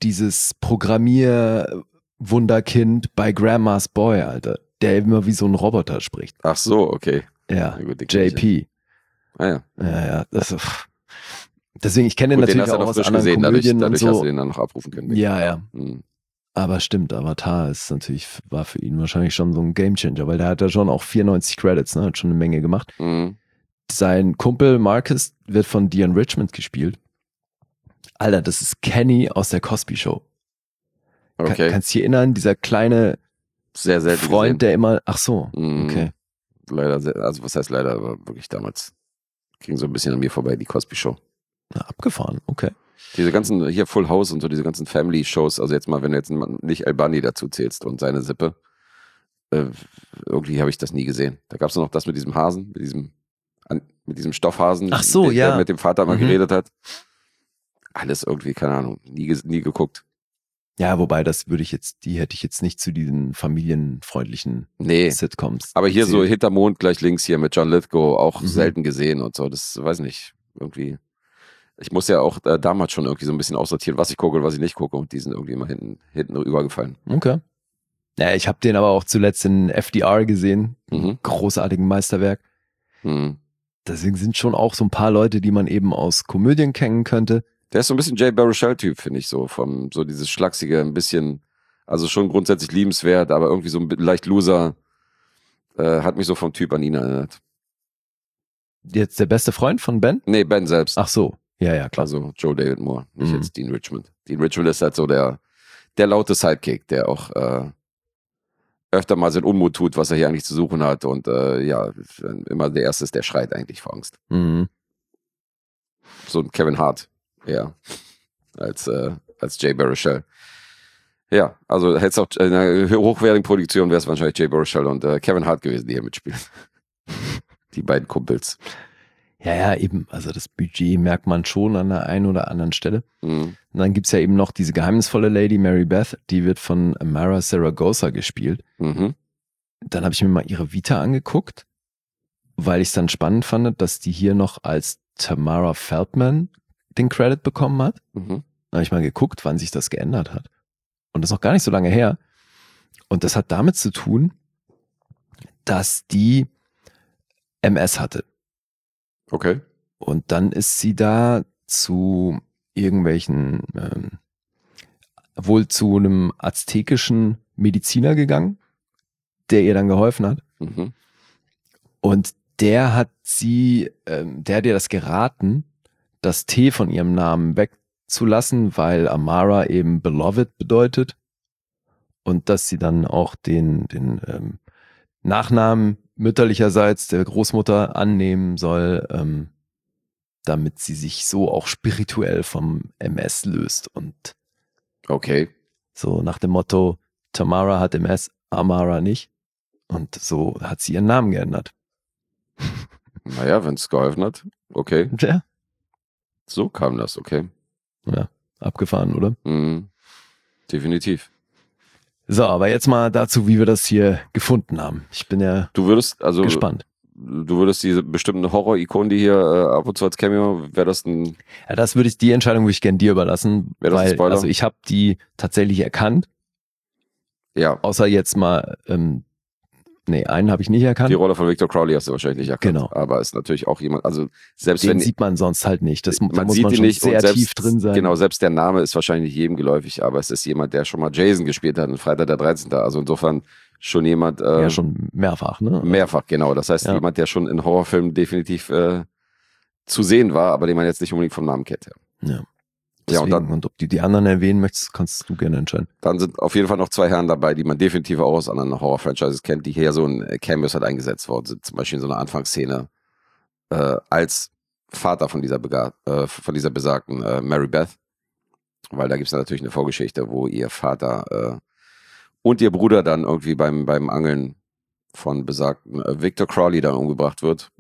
Programmierwunderkind bei Grandma's Boy, Alter, der immer wie so ein Roboter spricht. Ach so, okay. Ja, gut, JP. Ah ja. Ja, deswegen, ich kenne den natürlich auch aus anderen gesehen, Komödien dadurch und so. hast du den dann noch abrufen können. Ja. Aber stimmt, Avatar war für ihn wahrscheinlich schon so ein Gamechanger, weil der hat ja schon auch 94 Credits, ne, hat schon eine Menge gemacht. Sein Kumpel Marcus wird von Dion Richmond gespielt. Alter, das ist Kenny aus der Cosby Show. Okay. Kannst du dich erinnern, dieser kleine sehr selten Freund, gesehen. der immer, ach so, okay. Leider, also was heißt leider, aber wirklich damals ging so ein bisschen an mir vorbei, die Cosby Show. Na, abgefahren, okay. Diese ganzen, hier Full House und so, diese ganzen Family-Shows, also jetzt mal, wenn du jetzt nicht El Bunny dazu zählst und seine Sippe, irgendwie habe ich das nie gesehen. Da gab es noch das mit diesem Hasen, mit diesem Stoffhasen, ach so, der mit dem Vater mal geredet hat. Alles irgendwie, keine Ahnung, nie geguckt. Ja, wobei die hätte ich jetzt nicht zu diesen familienfreundlichen Sitcoms. Aber hier so Hintermond gleich links hier mit John Lithgow auch selten gesehen und so, das weiß nicht, irgendwie. Ich muss ja auch damals schon irgendwie so ein bisschen aussortieren, was ich gucke und was ich nicht gucke, und die sind irgendwie immer hinten rübergefallen. Okay. Ja, ich habe den aber auch zuletzt in FDR gesehen, großartigen Meisterwerk. Deswegen sind schon auch so ein paar Leute, die man eben aus Komödien kennen könnte. Der ist so ein bisschen Jay Baruchel-Typ, finde ich so, so dieses Schlachsige, ein bisschen, also schon grundsätzlich liebenswert, aber irgendwie so leicht Loser, hat mich so vom Typ an ihn erinnert. Jetzt der beste Freund von Ben? Nee, Ben selbst. Ach so, ja, klar. Also Joe David Moore, nicht jetzt Dean Richmond. Dean Richmond ist halt so der laute Sidekick, der auch öfter mal seinen Unmut tut, was er hier eigentlich zu suchen hat. Und immer der Erste ist, der schreit eigentlich vor Angst. Mhm. So ein Kevin Hart, ja, als Jay Baruchel. Ja, also hätte es auch in einer hochwertigen Produktion wäre es wahrscheinlich Jay Baruchel und Kevin Hart gewesen, die hier mitspielen. Die beiden Kumpels. Ja, eben. Also das Budget merkt man schon an der einen oder anderen Stelle. Mhm. Und dann gibt's ja eben noch diese geheimnisvolle Lady Mary Beth, die wird von Mara Saragossa gespielt. Mhm. Dann habe ich mir mal ihre Vita angeguckt, weil ich es dann spannend fand, dass die hier noch als Tamara Feldman den Credit bekommen hat. Mhm. Dann habe ich mal geguckt, wann sich das geändert hat. Und das ist noch gar nicht so lange her. Und das hat damit zu tun, dass die MS hatte. Okay. Und dann ist sie da zu irgendwelchen, wohl zu einem aztekischen Mediziner gegangen, der ihr dann geholfen hat. Mhm. Und der hat der hat ihr das geraten, das T von ihrem Namen wegzulassen, weil Amara eben Beloved bedeutet. Und dass sie dann auch den Nachnamen mütterlicherseits der Großmutter annehmen soll, damit sie sich so auch spirituell vom MS löst. Und Okay. so nach dem Motto, Tamara hat MS, Amara nicht. Und so hat sie ihren Namen geändert. Naja, wenn es geholfen hat. Okay. Ja, So kam das, okay. ja, abgefahren, oder? Mhm. Definitiv. So, aber jetzt mal dazu, wie wir das hier gefunden haben. Ich bin ja Du würdest, also gespannt. du würdest diese bestimmten Horror-Ikonen, die hier ab und zu als Cameo, wäre das ein, Ja, die Entscheidung würde ich gerne dir überlassen, Wäre das ein weil Spoiler? also ich habe die tatsächlich erkannt, ja, außer jetzt mal, einen habe ich nicht erkannt. die Rolle von Victor Crowley hast du wahrscheinlich nicht erkannt. Genau. Aber ist natürlich auch jemand, also selbst Den wenn sieht man sonst halt nicht. Da man muss sieht man ihn schon nicht sehr und selbst, tief drin sein. Genau, selbst der Name ist wahrscheinlich nicht jedem geläufig, aber es ist jemand, der schon mal Jason gespielt hat in Freitag der 13. Also insofern schon jemand Ja, schon mehrfach, ne? mehrfach, genau. Das heißt, Ja. jemand, der schon in Horrorfilmen definitiv zu sehen war, aber den man jetzt nicht unbedingt vom Namen kennt. Ja. Ja, und Deswegen, und ob du die anderen erwähnen möchtest, kannst du gerne entscheiden. Dann sind auf jeden Fall noch zwei Herren dabei, die man definitiv auch aus anderen Horror-Franchises kennt, die hier so in Cameos halt eingesetzt worden sind. Zum Beispiel in so einer Anfangsszene als Vater von dieser besagten Mary Beth. Weil da gibt es natürlich eine Vorgeschichte, wo ihr Vater und ihr Bruder dann irgendwie beim Angeln von besagten Victor Crowley dann umgebracht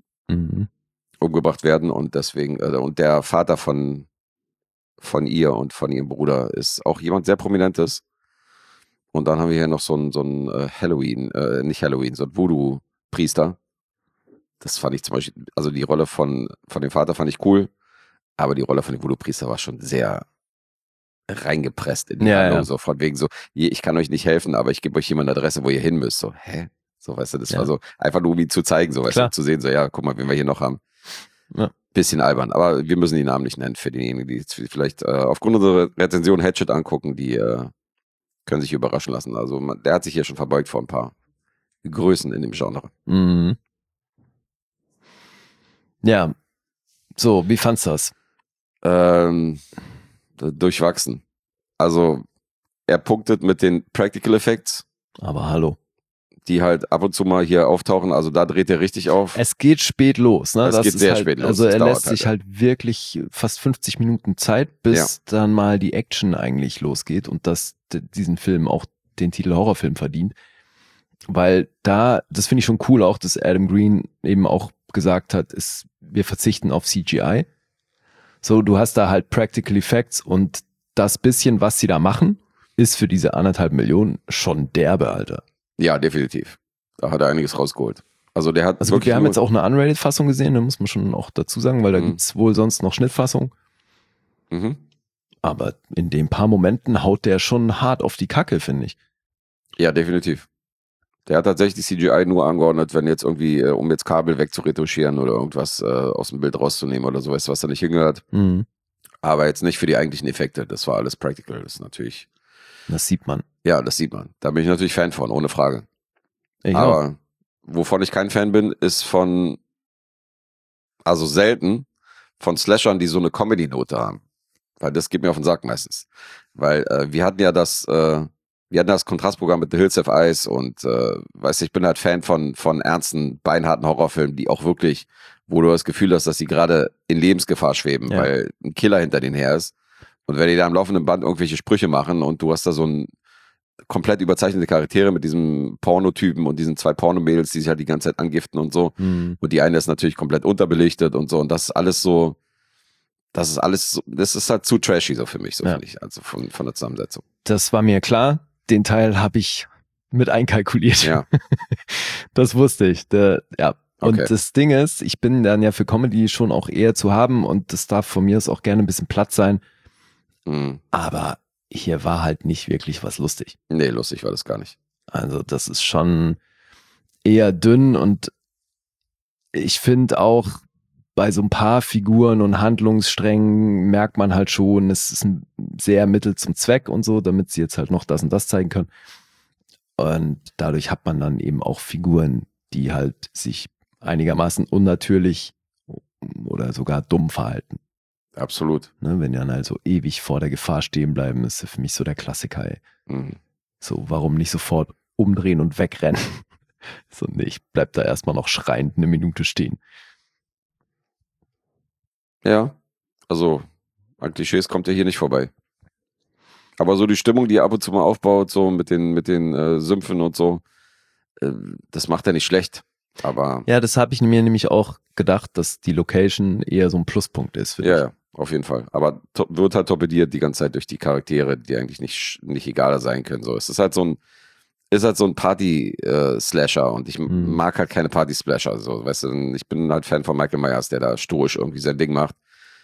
werden und deswegen, und der Vater von ihr und von ihrem Bruder ist auch jemand sehr Prominentes. Und dann haben wir hier noch so ein Halloween, nicht Halloween, so ein Voodoo-Priester. Das fand ich zum Beispiel, also die Rolle von dem Vater fand ich cool, aber die Rolle von dem Voodoo-Priester war schon sehr reingepresst in die Handlung. Ja. So von wegen so, ich kann euch nicht helfen, aber ich gebe euch jemand eine Adresse, wo ihr hin müsst. So, hä? So, weißt du, das war so, einfach nur um ihn zu zeigen, so, weißt du, zu sehen, so, ja, guck mal, wen wir hier noch haben. Ja. Bisschen albern, aber wir müssen die Namen nicht nennen für diejenigen, die jetzt vielleicht aufgrund unserer Rezension Hatchet angucken, die können sich überraschen lassen. Also der hat sich hier schon verbeugt vor ein paar Größen in dem Genre. Mhm. Ja, so, wie fandst du das? Durchwachsen. Also er punktet mit den Practical Effects, Aber hallo. die halt ab und zu mal hier auftauchen. Also da dreht er richtig auf. Es geht spät los, ne? Es geht sehr spät los. Also Es er dauert lässt halt, sich halt wirklich fast 50 Minuten Zeit, bis dann mal die Action eigentlich losgeht und dass diesen Film auch den Titel Horrorfilm verdient. Weil das finde ich schon cool auch, dass Adam Green eben auch gesagt hat, wir verzichten auf CGI. So, du hast da halt Practical Effects und das bisschen, was sie da machen, ist für diese 1,5 Millionen schon derbe, Alter. Ja, definitiv. Da hat er einiges rausgeholt. Also der hat Also wirklich wir haben jetzt auch eine Unrated-Fassung gesehen, da muss man schon auch dazu sagen, weil da gibt's wohl sonst noch Schnittfassung. Mhm. Aber in den paar Momenten haut der schon hart auf die Kacke, finde ich. Ja, definitiv. Der hat tatsächlich die CGI nur angeordnet, wenn jetzt irgendwie, um jetzt Kabel wegzuretuschieren oder irgendwas aus dem Bild rauszunehmen oder so, weißt du, was da nicht hingehört. Mhm. Aber jetzt nicht für die eigentlichen Effekte. Das war alles practical. Das ist natürlich, Das sieht man. ja, das sieht man. Da bin ich natürlich Fan von, ohne Frage. Ich auch. Aber wovon ich kein Fan bin, ist also selten von Slashern, die so eine Comedy-Note haben. Weil das geht mir auf den Sack meistens. Weil wir hatten ja wir hatten das Kontrastprogramm mit The Hills Have Eyes und weißt du, ich bin halt Fan von ernsten, beinharten Horrorfilmen, die auch wirklich, wo du das Gefühl hast, dass sie gerade in Lebensgefahr schweben, weil ein Killer hinter denen her ist. Und wenn die da am laufenden Band irgendwelche Sprüche machen und du hast da so ein komplett überzeichnete Charaktere mit diesem Pornotypen und diesen 2 Pornomädels, die sich halt die ganze Zeit angiften und so. Und die eine ist natürlich komplett unterbelichtet und so. Und das ist alles so, das ist halt zu trashy so für mich, so finde ich, also von der Zusammensetzung. Das war mir klar. Den Teil habe ich mit einkalkuliert. Ja. Das wusste ich. Ja. Und Okay. das Ding ist, ich bin dann ja für Comedy schon auch eher zu haben und das darf von mir aus auch gerne ein bisschen Platz sein. Aber hier war halt nicht wirklich was lustig. Nee, lustig war das gar nicht. Also das ist schon eher dünn und ich finde auch bei so ein paar Figuren und Handlungssträngen merkt man halt schon, es ist ein sehr Mittel zum Zweck und so, damit sie jetzt halt noch das und das zeigen können. Und dadurch hat man dann eben auch Figuren, die halt sich einigermaßen unnatürlich oder sogar dumm verhalten. Absolut. Ne, wenn die dann halt so ewig vor der Gefahr stehen bleiben, ist für mich so der Klassiker. Ey. So, warum nicht sofort umdrehen und wegrennen? So, nee, ich bleib da erstmal noch schreiend 1 Minute stehen. Ja, also an Klischees kommt ja hier nicht vorbei. Aber so die Stimmung, die er ab und zu mal aufbaut, so mit den Sümpfen und so, das macht er nicht schlecht. Aber ja, das habe ich mir nämlich auch gedacht, dass die Location eher so ein Pluspunkt ist. Ja, auf jeden Fall. Aber wird halt torpediert die ganze Zeit durch die Charaktere, die eigentlich nicht egaler sein können. So, es ist halt so ein Party-Slasher und ich mag halt keine Party-Slasher. So, weißt du, ich bin halt Fan von Michael Myers, der da stoisch irgendwie sein Ding macht.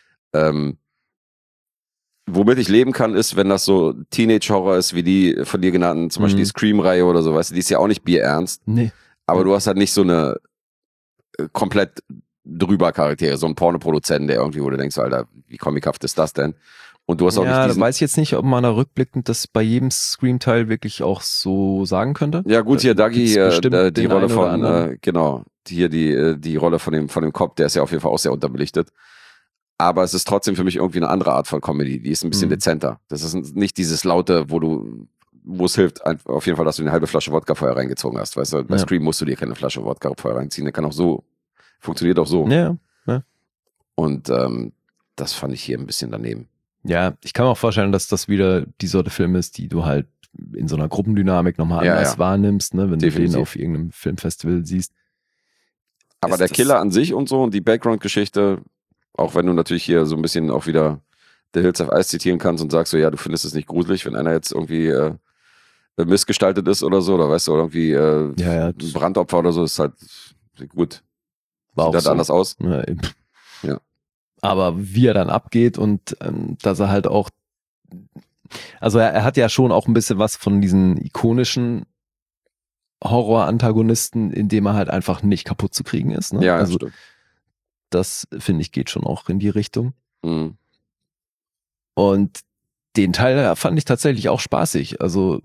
Womit ich leben kann, ist, wenn das so Teenage-Horror ist, wie die von dir genannten, zum Beispiel die Scream-Reihe oder so, weißt du, die ist ja auch nicht bierernst. Nee. Aber du hast halt nicht so eine komplett drüber Charaktere, so ein Pornoproduzent, der irgendwie, wo du denkst, Alter, wie comichaft ist das denn? Und du hast auch nicht diesen... da weiß ich jetzt nicht, ob man da rückblickend das bei jedem Scream-Teil wirklich auch so sagen könnte. Ja gut, hier Dougie, die Rolle von, genau, hier die Rolle von dem Cop, der ist ja auf jeden Fall auch sehr unterbelichtet. Aber es ist trotzdem für mich irgendwie eine andere Art von Comedy, die ist ein bisschen dezenter. Das ist nicht dieses laute, wo es hilft, auf jeden Fall, dass du eine halbe Flasche Wodka vorher reingezogen hast. Weißt du, bei Scream musst du dir keine Flasche Wodka vorher reinziehen, der kann auch so, funktioniert auch so. Ja. Und das fand ich hier ein bisschen daneben. Ja, ich kann mir auch vorstellen, dass das wieder die Sorte Film ist, die du halt in so einer Gruppendynamik nochmal anders wahrnimmst, ne, wenn Definitiv. du den auf irgendeinem Filmfestival siehst. Aber der Killer an sich und so und die Background-Geschichte, auch wenn du natürlich hier so ein bisschen auch wieder The Hills Have Eyes zitieren kannst und sagst so, ja, du findest es nicht gruselig, wenn einer jetzt irgendwie missgestaltet ist oder so, oder weißt du, oder irgendwie ein Brandopfer oder so, ist halt gut. Sieht halt anders aus. Ja. Aber wie er dann abgeht und dass er halt auch, also er hat ja schon auch ein bisschen was von diesen ikonischen Horror-Antagonisten, indem er halt einfach nicht kaputt zu kriegen ist. Ne? Ja, also stimmt. das, finde ich, geht schon auch in die Richtung. Mhm. Und den Teil fand ich tatsächlich auch spaßig. Also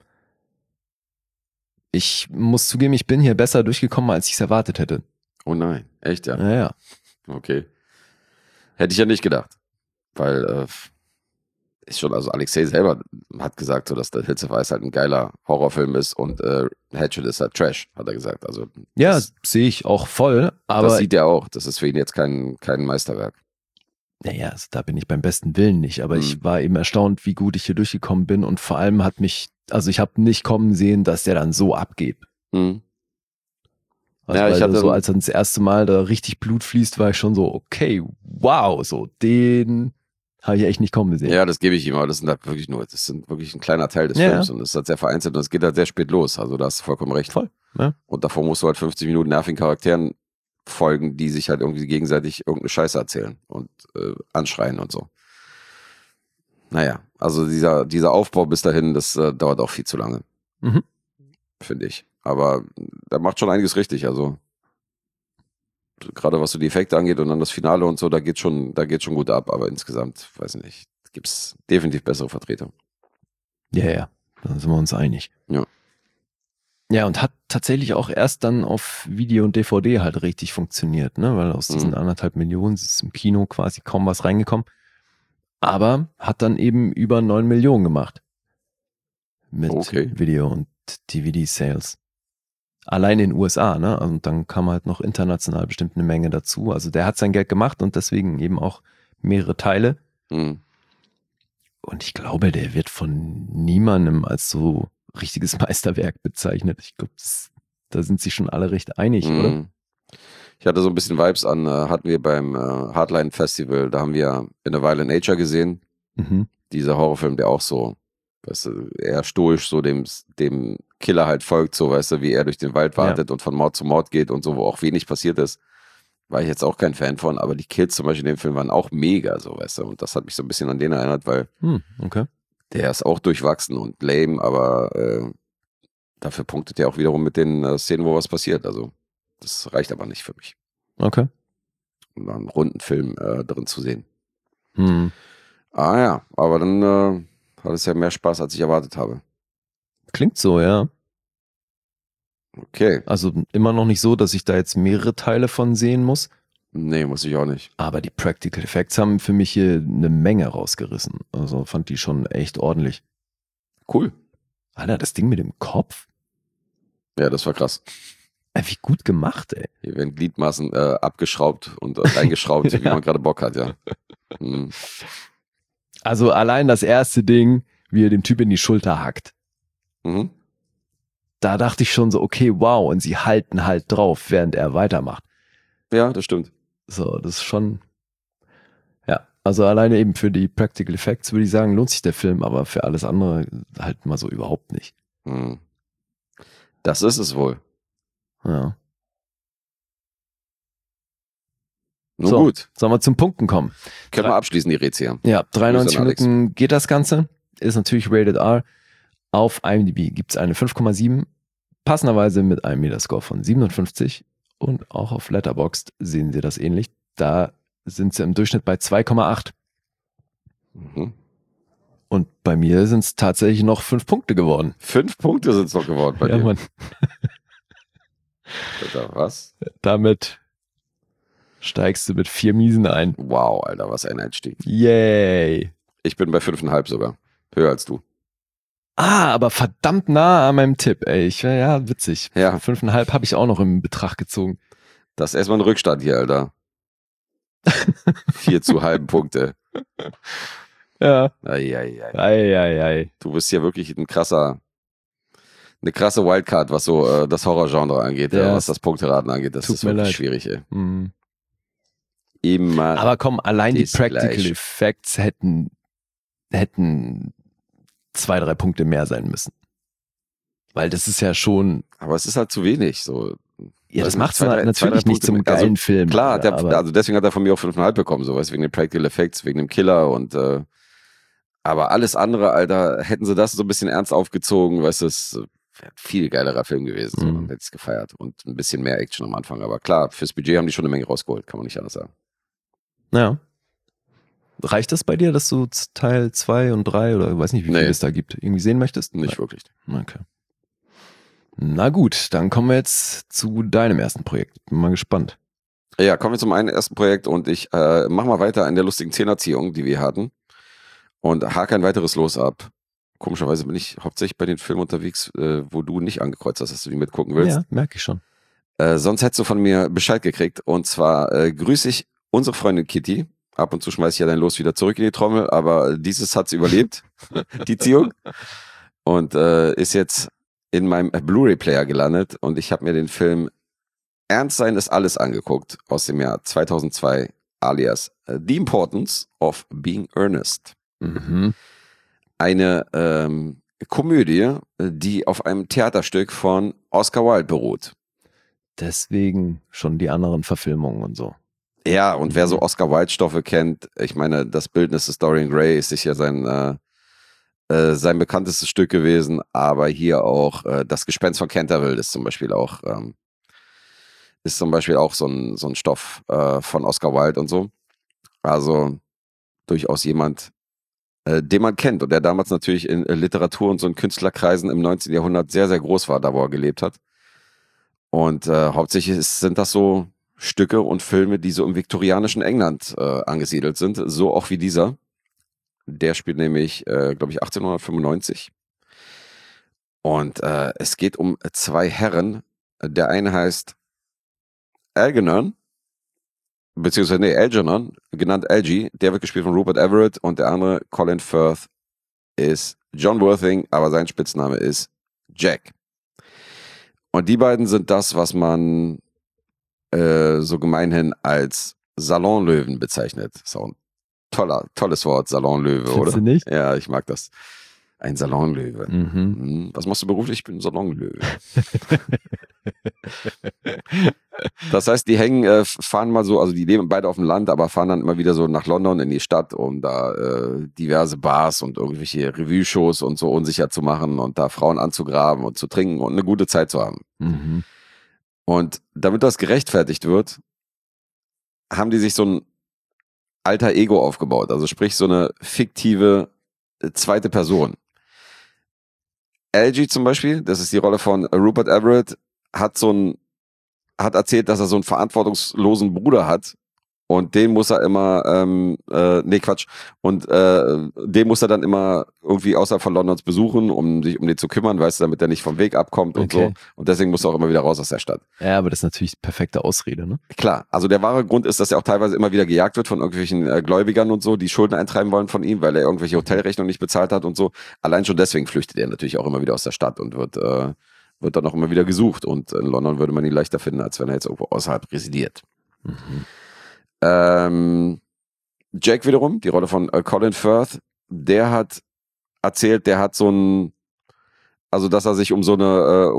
ich muss zugeben, ich bin hier besser durchgekommen, als ich es erwartet hätte. Oh nein, echt, ja? Ja. Okay. Hätte ich ja nicht gedacht. Weil, ist schon, also Alexei selber hat gesagt, so, dass der Hills Have Eyes halt ein geiler Horrorfilm ist und Hatchet ist halt Trash, hat er gesagt. Also, Ja, sehe ich auch voll, aber das sieht er auch. Das ist für ihn jetzt kein Meisterwerk. naja, also da bin ich beim besten Willen nicht, aber ich war eben erstaunt, wie gut ich hier durchgekommen bin und vor allem hat mich, also ich habe nicht kommen sehen, dass der dann so abgeht. Mhm. Also Ja, ich hatte so, als dann das erste Mal da richtig Blut fließt, war ich schon so, okay, wow, so, den habe ich echt nicht kommen gesehen. Ja, das gebe ich ihm, aber das sind halt wirklich ein kleiner Teil des Ja. Films und es ist halt sehr vereinzelt und es geht halt sehr spät los. Also da hast du vollkommen recht. Voll, ja. Und davor musst du halt 50 Minuten nervigen Charakteren folgen, die sich halt irgendwie gegenseitig irgendeine Scheiße erzählen und anschreien und so. Naja, also dieser Aufbau bis dahin, das dauert auch viel zu lange. Mhm. Finde ich. Aber er macht schon einiges richtig. Also gerade was so die Effekte angeht und dann das Finale und so, da geht schon gut ab. Aber insgesamt, weiß ich nicht, gibt's definitiv bessere Vertreter. Ja, da sind wir uns einig. Ja. Ja, und hat tatsächlich auch erst dann auf Video und DVD halt richtig funktioniert, ne? Weil aus diesen 1,5 Millionen ist im Kino quasi kaum was reingekommen. Aber hat dann eben über 9 Millionen gemacht. mit Okay. Video und DVD-Sales. Allein in den USA, ne? Und dann kam halt noch international bestimmt eine Menge dazu. Also der hat sein Geld gemacht und deswegen eben auch mehrere Teile. Mhm. Und ich glaube, der wird von niemandem als so richtiges Meisterwerk bezeichnet. Ich glaube, da sind sich schon alle recht einig, oder? Mhm. Ich hatte so ein bisschen Vibes an, hatten wir beim Hardline Festival, da haben wir In a Violent Nature gesehen. Mhm. Dieser Horrorfilm, der auch so, weißt du, eher stoisch so dem Killer halt folgt, so, weißt du, wie er durch den Wald wartet und von Mord zu Mord geht und so, wo auch wenig passiert ist. War ich jetzt auch kein Fan von, aber die Kills zum Beispiel in dem Film waren auch mega, so, weißt du, und das hat mich so ein bisschen an den erinnert, weil Okay. der ist auch durchwachsen und lame, aber dafür punktet er auch wiederum mit den Szenen, wo was passiert, also das reicht aber nicht für mich, Okay. um da einen runden Film drin zu sehen. Hm. Ah ja, aber dann hat es ja mehr Spaß, als ich erwartet habe. Klingt so, ja. Okay. Also immer noch nicht so, dass ich da jetzt mehrere Teile von sehen muss. Nee, muss ich auch nicht. Aber die Practical Effects haben für mich hier eine Menge rausgerissen. Also fand die schon echt ordentlich. Cool. Alter, das Ding mit dem Kopf. Ja, das war krass. Wie gut gemacht, ey. Hier werden Gliedmaßen abgeschraubt und reingeschraubt, wie Ja. man gerade Bock hat, ja. Mhm. Also allein das erste Ding, wie er dem Typ in die Schulter hackt. Mhm. Da dachte ich schon so, okay, wow. Und sie halten halt drauf, während er weitermacht. Ja, das stimmt. So, das ist schon, ja, also alleine eben für die Practical Effects würde ich sagen, lohnt sich der Film, aber für alles andere halt mal so überhaupt nicht. Mhm. Das ist es wohl. Ja. Nun So. gut, Sollen wir zum Punkten kommen? können wir abschließen, die Rätsel. Ja, 93 Grüße an Alex. Minuten geht das Ganze. Ist natürlich Rated R. Auf IMDb gibt es eine 5,7. Passenderweise mit einem Metascore von 57. Und auch auf Letterboxd sehen Sie das ähnlich. Da sind sie im Durchschnitt bei 2,8. Mhm. Und bei mir sind es tatsächlich noch 5 Punkte geworden. 5 Punkte sind es noch geworden bei Ja, dir. Mann. Alter, was? Damit steigst du mit 4 Miesen ein. Wow, Alter, was ein Einstieg. Yay. Ich bin bei 5,5 sogar. Höher als du. Ah, aber verdammt nah an meinem Tipp, ey. Ja, witzig. Ja. 5,5 habe ich auch noch in Betracht gezogen. Das ist erstmal ein Rückstand hier, Alter. 4 zu halben Punkte. Ja. Eieiei. Ei. Du bist hier wirklich eine krasse Wildcard, was so das Horrorgenre angeht, Ja. was das Punkteraten angeht. Das Tut ist mir wirklich leid. schwierig, ey. Mhm. Immer. Aber komm, allein die das Practical Gleiche. Effects hätten 2-3 Punkte mehr sein müssen. Weil das ist ja schon, Aber es ist halt zu wenig. So. ja, das Weiß macht es nicht, 2-3 natürlich nicht zum Punkte mehr. geilen Film. Klar, Alter, aber also deswegen hat er von mir auch 5,5 bekommen, so weißt, wegen den Practical Effects, wegen dem Killer und aber alles andere, Alter, hätten sie das so ein bisschen ernst aufgezogen, weißt du, es wäre ein viel geilerer Film gewesen, so, Mhm. dann hätte ich es gefeiert und ein bisschen mehr Action am Anfang, aber klar, fürs Budget haben die schon eine Menge rausgeholt, kann man nicht anders sagen. ja. Reicht das bei dir, dass du Teil 2 und 3 oder weiß nicht, wie viel Nee. es da gibt, irgendwie sehen möchtest? Nicht wirklich. Okay. Na gut, dann kommen wir jetzt zu deinem ersten Projekt. Bin mal gespannt. Ja, kommen wir zum einen ersten Projekt und ich mache mal weiter in der lustigen Zehnerziehung, die wir hatten und hake ein weiteres Los ab. Komischerweise bin ich hauptsächlich bei den Filmen unterwegs, wo du nicht angekreuzt hast, dass du die mitgucken willst. Ja, merke ich schon. Sonst hättest du von mir Bescheid gekriegt. Und zwar grüße ich unsere Freundin Kitty. Ab und zu schmeiße ich ja dein Los wieder zurück in die Trommel, aber dieses hat sie überlebt, die Ziehung. Und ist jetzt in meinem Blu-ray-Player gelandet. Und ich habe mir den Film Ernst sein ist alles angeguckt aus dem Jahr 2002, alias The Importance of Being Earnest. Mhm. Eine Komödie, die auf einem Theaterstück von Oscar Wilde beruht. Deswegen schon die anderen Verfilmungen und so. Ja, und wer so Oscar Wilde-Stoffe kennt, ich meine, das Bildnis des Dorian Gray ist sicher sein bekanntestes Stück gewesen, aber hier auch das Gespenst von Canterville ist zum Beispiel auch so ein Stoff von Oscar Wilde und so. Also durchaus jemand, den man kennt und der damals natürlich in Literatur und so in Künstlerkreisen im 19. Jahrhundert sehr, sehr groß war, da wo er gelebt hat. Und hauptsächlich sind das so Stücke und Filme, die so im viktorianischen England angesiedelt sind, so auch wie dieser. Der spielt nämlich, glaube ich, 1895. Und es geht um zwei Herren. Der eine heißt Algernon, beziehungsweise Algernon, genannt Algie. Der wird gespielt von Rupert Everett und der andere, Colin Firth, ist John Worthing, aber sein Spitzname ist Jack. Und die beiden sind das, was man so gemeinhin als Salonlöwen bezeichnet. Ist auch ein tolles Wort, Salonlöwe, Findest oder? du nicht? Ja, ich mag das. Ein Salonlöwe. Was machst du beruflich? Ich bin ein Salonlöwe. Das heißt, die fahren mal so, also die leben beide auf dem Land, aber fahren dann immer wieder so nach London in die Stadt, um da diverse Bars und irgendwelche Revue-Shows und so unsicher zu machen und da Frauen anzugraben und zu trinken und eine gute Zeit zu haben. Mhm. Und damit das gerechtfertigt wird, haben die sich so ein alter Ego aufgebaut, also sprich so eine fiktive zweite Person. Algie zum Beispiel, das ist die Rolle von Rupert Everett, hat erzählt, dass er so einen verantwortungslosen Bruder hat und den muss er immer, den muss er dann immer irgendwie außerhalb von Londons besuchen, um sich um den zu kümmern, weißt du, damit er nicht vom Weg abkommt und so. Und deswegen muss er auch immer wieder raus aus der Stadt. Ja, aber das ist natürlich die perfekte Ausrede, ne? Klar, also der wahre Grund ist, dass er auch teilweise immer wieder gejagt wird von irgendwelchen Gläubigern und so, die Schulden eintreiben wollen von ihm, weil er irgendwelche Hotelrechnungen nicht bezahlt hat und so. Allein schon deswegen flüchtet er natürlich auch immer wieder aus der Stadt und wird dann auch immer wieder gesucht. Und in London würde man ihn leichter finden, als wenn er jetzt irgendwo außerhalb residiert. Mhm. Jack wiederum, die Rolle von Colin Firth, der hat erzählt, der hat also dass er sich um seine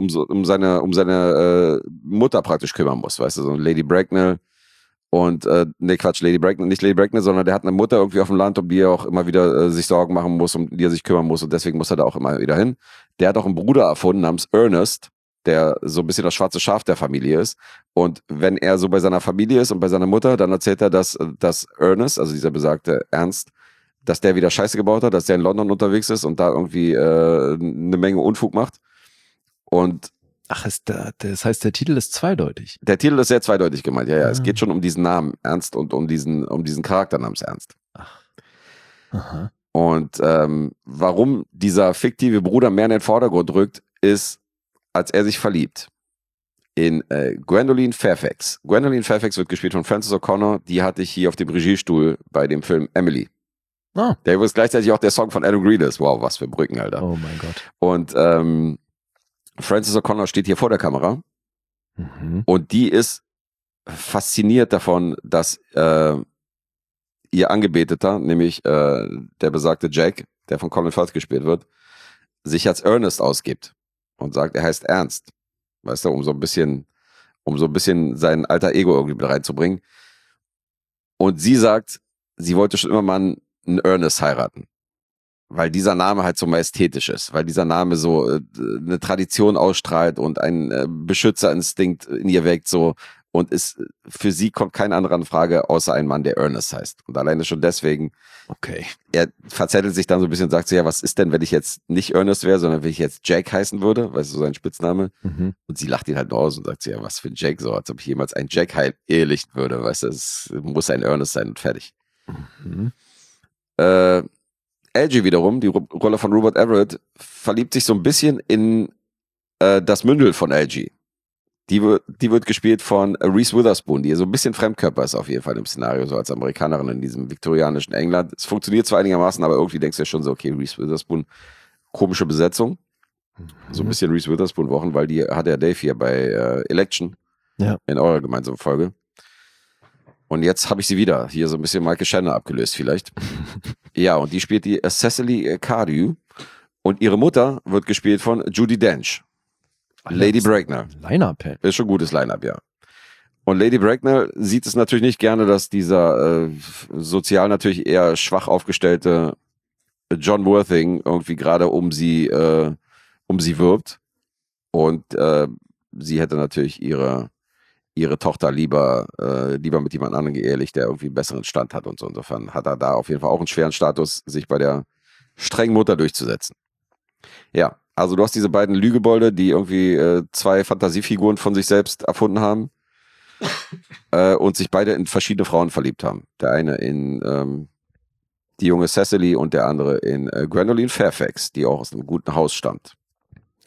Mutter praktisch kümmern muss, weißt du, so Lady Bracknell und Lady Bracknell, nicht Lady Bracknell, sondern der hat eine Mutter irgendwie auf dem Land, um die er auch immer wieder sich Sorgen machen muss, um die er sich kümmern muss und deswegen muss er da auch immer wieder hin. Der hat auch einen Bruder erfunden namens Ernest, der so ein bisschen das schwarze Schaf der Familie ist. Und wenn er so bei seiner Familie ist und bei seiner Mutter, dann erzählt er, dass Ernest, also dieser besagte Ernst, dass der wieder Scheiße gebaut hat, dass der in London unterwegs ist und da irgendwie eine Menge Unfug macht. Und ach, das heißt, der Titel ist zweideutig. Der Titel ist sehr zweideutig gemeint, ja. Es geht schon um diesen Namen Ernst und um diesen Charakter namens Ernst. Ach. Aha. Und warum dieser fiktive Bruder mehr in den Vordergrund rückt, ist, als er sich verliebt in Gwendoline Fairfax. Gwendoline Fairfax wird gespielt von Frances O'Connor. Die hatte ich hier auf dem Regiestuhl bei dem Film Emily. Oh. Der übrigens gleichzeitig auch der Song von Adam Green ist. Wow, was für Brücken, Alter. Oh mein Gott. Und Frances O'Connor steht hier vor der Kamera. Mhm. Und die ist fasziniert davon, dass ihr Angebeteter, nämlich der besagte Jack, der von Colin Firth gespielt wird, sich als Ernest ausgibt und sagt, er heißt Ernst. Weißt du, um so ein bisschen sein alter Ego irgendwie mit reinzubringen. Und sie sagt, sie wollte schon immer mal einen Ernest heiraten. Weil dieser Name halt so majestätisch ist, weil dieser Name so eine Tradition ausstrahlt und einen Beschützerinstinkt in ihr weckt so und für sie kommt kein anderer in Frage, außer ein Mann, der Ernest heißt. Und alleine schon deswegen, okay, er verzettelt sich dann so ein bisschen und sagt so, ja, was ist denn, wenn ich jetzt nicht Ernest wäre, sondern wenn ich jetzt Jack heißen würde, weißt du, so sein Spitzname. Mhm. Und sie lacht ihn halt nur aus und sagt so, ja, was für ein Jack, so als ob ich jemals einen Jack ehelichten würde, weißt du, es muss ein Ernest sein und fertig. Mhm. Algie wiederum, die Rolle von Rupert Everett, verliebt sich so ein bisschen in das Mündel von Algie. Die wird gespielt von Reese Witherspoon, die so ein bisschen Fremdkörper ist auf jeden Fall im Szenario, so als Amerikanerin in diesem viktorianischen England. Es funktioniert zwar einigermaßen, aber irgendwie denkst du ja schon so, okay, Reese Witherspoon, komische Besetzung. So ein bisschen Reese Witherspoon-Wochen, weil die hat ja Dave hier bei Election in eurer gemeinsamen Folge. Und jetzt habe ich sie wieder. Hier so ein bisschen Michael Shannon abgelöst vielleicht. Ja, und die spielt die Cecily Cardew. Und ihre Mutter wird gespielt von Judi Dench. Lady Bracknell. Line-Up, hey. Ist schon ein gutes Line-Up, ja. Und Lady Bracknell sieht es natürlich nicht gerne, dass dieser sozial natürlich eher schwach aufgestellte John Worthing irgendwie gerade um sie wirbt. Und sie hätte natürlich ihre Tochter lieber mit jemand anderem geehelicht, der irgendwie einen besseren Stand hat und so. Insofern hat er da auf jeden Fall auch einen schweren Status, sich bei der strengen Mutter durchzusetzen. Ja, also du hast diese beiden Lügebolde, die irgendwie zwei Fantasiefiguren von sich selbst erfunden haben und sich beide in verschiedene Frauen verliebt haben. Der eine in die junge Cecily und der andere in Gwendoline Fairfax, die auch aus einem guten Haus stammt.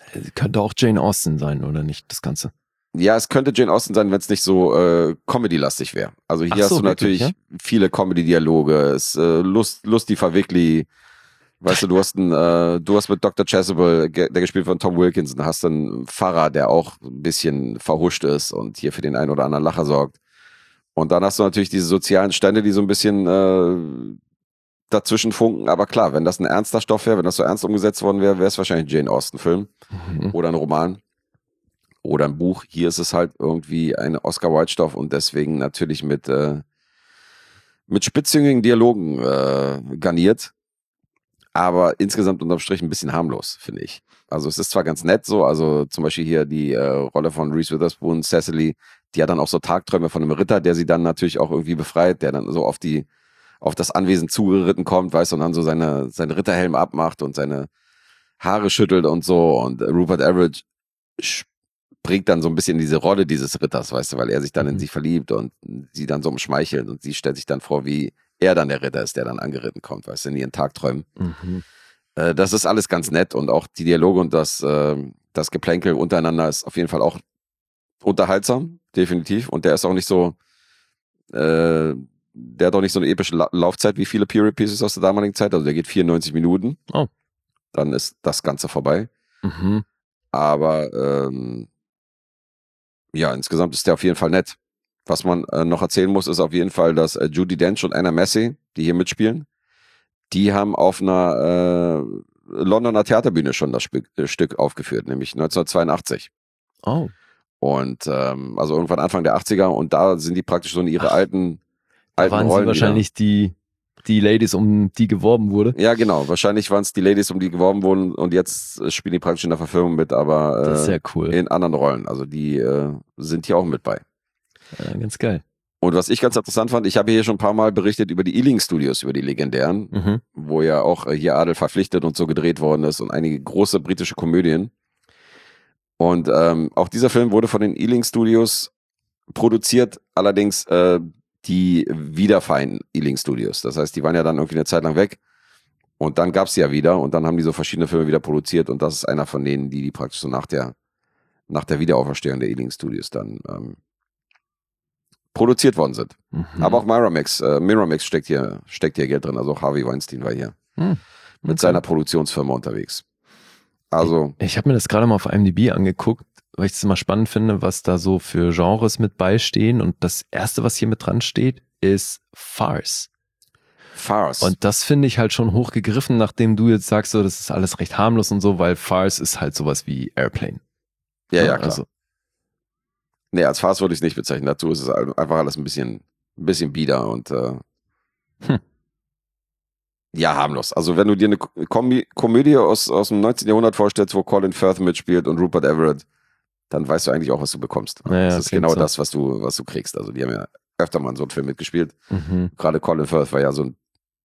Könnte auch Jane Austen sein, oder nicht, das Ganze? Ja, es könnte Jane Austen sein, wenn es nicht so Comedy-lastig wäre. Also hier hast du wirklich, natürlich viele Comedy-Dialoge, es Lusty Verwickli. Weißt du, du hast mit Dr. Chasuble, der gespielt von Tom Wilkinson, hast einen Pfarrer, der auch ein bisschen verhuscht ist und hier für den einen oder anderen Lacher sorgt. Und dann hast du natürlich diese sozialen Stände, die so ein bisschen dazwischen funken. Aber klar, wenn das ein ernster Stoff wäre, wenn das so ernst umgesetzt worden wäre, wäre es wahrscheinlich ein Jane Austen-Film oder ein Roman oder ein Buch. Hier ist es halt irgendwie ein Oscar-Wilde-Stoff und deswegen natürlich mit spitzjüngigen Dialogen garniert. Aber insgesamt unterm Strich ein bisschen harmlos, finde ich. Also es ist zwar ganz nett so, also zum Beispiel hier die Rolle von Reese Witherspoon, Cecily, die hat dann auch so Tagträume von einem Ritter, der sie dann natürlich auch irgendwie befreit, der dann so auf das Anwesen zugeritten kommt, weißt du, und dann so seinen Ritterhelm abmacht und seine Haare schüttelt und so. Und Rupert Everett bringt dann so ein bisschen diese Rolle dieses Ritters, weißt du, weil er sich dann in sie verliebt und sie dann so umschmeichelt und sie stellt sich dann vor, wie er dann der Ritter ist, der dann angeritten kommt, weißt du, in ihren Tagträumen. Das ist alles ganz nett und auch die Dialoge und das Geplänkel untereinander ist auf jeden Fall auch unterhaltsam, definitiv. Und der ist auch nicht so, der hat auch nicht so eine epische Laufzeit wie viele Period Pieces aus der damaligen Zeit. Also der geht 94 Minuten. Oh. Dann ist das Ganze vorbei. Aber ja, insgesamt ist der auf jeden Fall nett. Was man noch erzählen muss, ist auf jeden Fall, dass Judi Dench und Anna Massey, die hier mitspielen, die haben auf einer Londoner Theaterbühne schon das Stück aufgeführt, nämlich 1982. Oh. Und also irgendwann Anfang der 80er und da sind die praktisch so in ihre alten waren Rollen. Sie wahrscheinlich die Ladies, um die geworben wurde? Ja, genau. Wahrscheinlich waren es die Ladies, um die geworben wurden und jetzt spielen die praktisch in der Verfilmung mit, aber das ist sehr cool. In anderen Rollen. Also die sind hier auch mit bei. Ja, ganz geil. Und was ich ganz interessant fand, ich habe hier schon ein paar Mal berichtet über die Ealing Studios, über die legendären, wo ja auch hier Adel verpflichtet und so gedreht worden ist und einige große britische Komödien. Und auch dieser Film wurde von den Ealing Studios produziert, allerdings die wiedervereinten Ealing Studios. Das heißt, die waren ja dann irgendwie eine Zeit lang weg und dann gab es sie ja wieder und dann haben die so verschiedene Filme wieder produziert und das ist einer von denen, die praktisch so nach der Wiederauferstehung der Ealing Studios dann produziert worden sind. Aber auch Miramax steckt hier Geld drin, also auch Harvey Weinstein war hier mit seiner Produktionsfirma unterwegs. Also ich habe mir das gerade mal auf IMDb angeguckt, weil ich es immer spannend finde, was da so für Genres mit beistehen. Und das erste, was hier mit dran steht, ist Farce. Und das finde ich halt schon hochgegriffen, nachdem du jetzt sagst, so, das ist alles recht harmlos und so, weil Farce ist halt sowas wie Airplane. Ja, klar. Also. Nee, als Farce würde ich es nicht bezeichnen. Dazu ist es einfach alles ein bisschen bieder und ja, harmlos. Also wenn du dir eine Komödie aus dem 19. Jahrhundert vorstellst, wo Colin Firth mitspielt und Rupert Everett, dann weißt du eigentlich auch, was du bekommst. Naja, das ist genau das, was du kriegst. Also die haben ja öfter mal in so einem Film mitgespielt. Gerade Colin Firth war ja so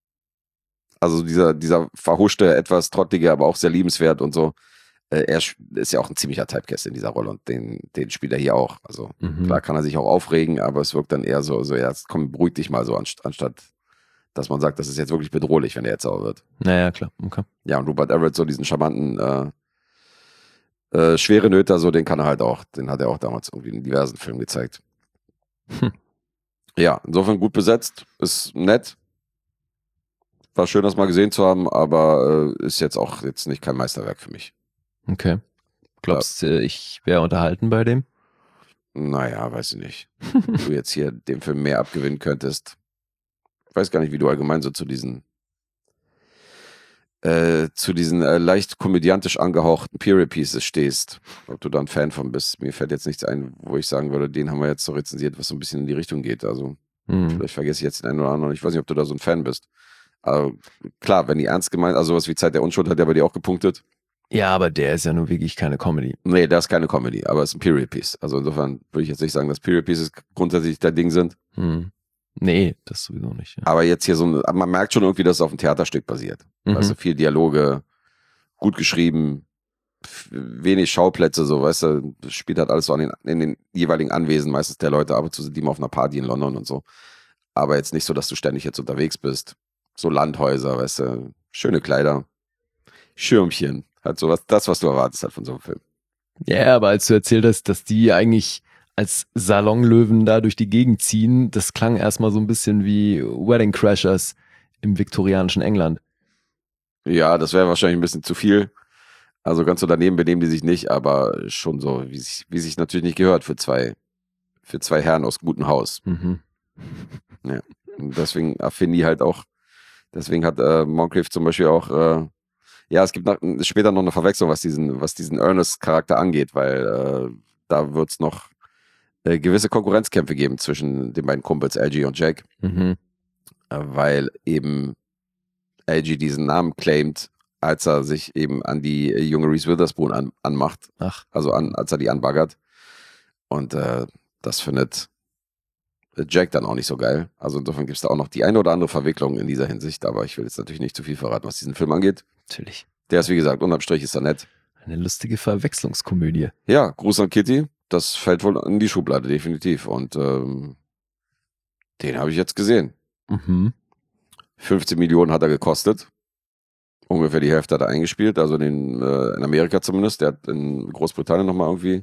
dieser verhuschte, etwas trottige, aber auch sehr liebenswert und so. Er ist ja auch ein ziemlicher Typecast in dieser Rolle und den spielt er hier auch. Also klar kann er sich auch aufregen, aber es wirkt dann eher so komm, beruhig dich mal so, anstatt dass man sagt, das ist jetzt wirklich bedrohlich, wenn er jetzt sauer wird. Naja, klar, okay. Ja, und Rupert Everett, so diesen charmanten schwere Nöter, so den kann er halt auch, den hat er auch damals irgendwie in diversen Filmen gezeigt. Ja, insofern gut besetzt, ist nett. War schön, das mal gesehen zu haben, aber ist jetzt nicht kein Meisterwerk für mich. Okay. Glaubst du, ich wäre unterhalten bei dem? Naja, weiß ich nicht. Du jetzt hier dem Film mehr abgewinnen könntest. Ich weiß gar nicht, wie du allgemein so zu diesen leicht komödiantisch angehauchten Period Pieces stehst. Ob du da ein Fan von bist. Mir fällt jetzt nichts ein, wo ich sagen würde, den haben wir jetzt so rezensiert, was so ein bisschen in die Richtung geht. Also vielleicht vergesse ich jetzt den einen oder anderen. Ich weiß nicht, ob du da so ein Fan bist. Aber klar, wenn die ernst gemeint, also sowas wie Zeit der Unschuld hat ja bei dir auch gepunktet. Ja, aber der ist ja nun wirklich keine Comedy. Nee, der ist keine Comedy, aber es ist ein Period Piece. Also insofern würde ich jetzt nicht sagen, dass Period Pieces grundsätzlich dein Ding sind. Nee, das sowieso nicht. Ja. Aber jetzt hier man merkt schon irgendwie, dass es auf ein Theaterstück basiert. Also viel Dialoge, gut geschrieben, wenig Schauplätze, so, weißt du, das spielt halt alles so in den jeweiligen Anwesen meistens der Leute, ab und zu sind die mal auf einer Party in London und so. Aber jetzt nicht so, dass du ständig jetzt unterwegs bist. So Landhäuser, weißt du, schöne Kleider, Schirmchen, Halt so was du erwartest halt von so einem Film. Ja, aber als du erzählt hast, dass die eigentlich als Salonlöwen da durch die Gegend ziehen, das klang erstmal so ein bisschen wie Wedding Crashers im viktorianischen England. Ja, das wäre wahrscheinlich ein bisschen zu viel. Also ganz so daneben benehmen die sich nicht, aber schon so, wie sich natürlich nicht gehört für zwei Herren aus gutem Haus. Mhm. Ja. Und deswegen Affinity halt auch, deswegen hat Moncrief zum Beispiel auch, es gibt später noch eine Verwechslung, was diesen Ernest-Charakter angeht, weil da wird es noch gewisse Konkurrenzkämpfe geben zwischen den beiden Kumpels, LG und Jack, weil eben LG diesen Namen claimt, als er sich eben an die junge Reese Witherspoon anmacht, also als er die anbaggert. Und das findet Jack dann auch nicht so geil. Also insofern gibt es da auch noch die eine oder andere Verwicklung in dieser Hinsicht, aber ich will jetzt natürlich nicht zu viel verraten, was diesen Film angeht. Natürlich. Der ist, wie gesagt, unterm Strich ist er nett. Eine lustige Verwechslungskomödie. Ja, Gruß an Kitty. Das fällt wohl in die Schublade, definitiv. Und den habe ich jetzt gesehen. 15 Millionen hat er gekostet. Ungefähr die Hälfte hat er eingespielt, also in Amerika zumindest. Der hat in Großbritannien nochmal irgendwie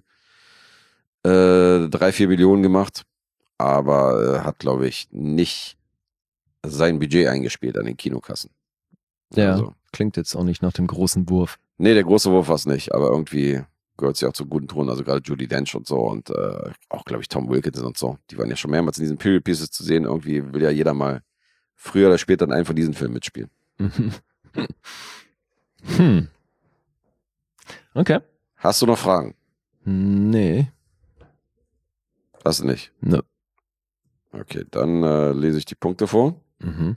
3-4 Millionen gemacht. Aber hat, glaube ich, nicht sein Budget eingespielt an den Kinokassen. Ja, also, klingt jetzt auch nicht nach dem großen Wurf. Nee, der große Wurf war es nicht, aber irgendwie gehört es ja auch zu guten Ton, also gerade Judi Dench und so und auch, glaube ich, Tom Wilkinson und so. Die waren ja schon mehrmals in diesen Period Pieces zu sehen. Irgendwie will ja jeder mal früher oder später in einem von diesen Filmen mitspielen. Okay. Hast du noch Fragen? Nee. Hast du nicht? No. Okay, dann lese ich die Punkte vor. Mhm.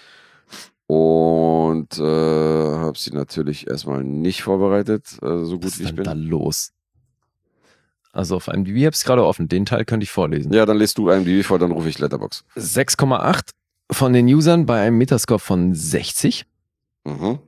Und habe sie natürlich erstmal nicht vorbereitet, so gut wie ich bin. Was ist denn da los? Also auf IMDb habe ich es gerade offen. Den Teil könnte ich vorlesen. Ja, dann lest du IMDb vor, dann rufe ich Letterboxd. 6,8 von den Usern bei einem Metascore von 60. Mhm.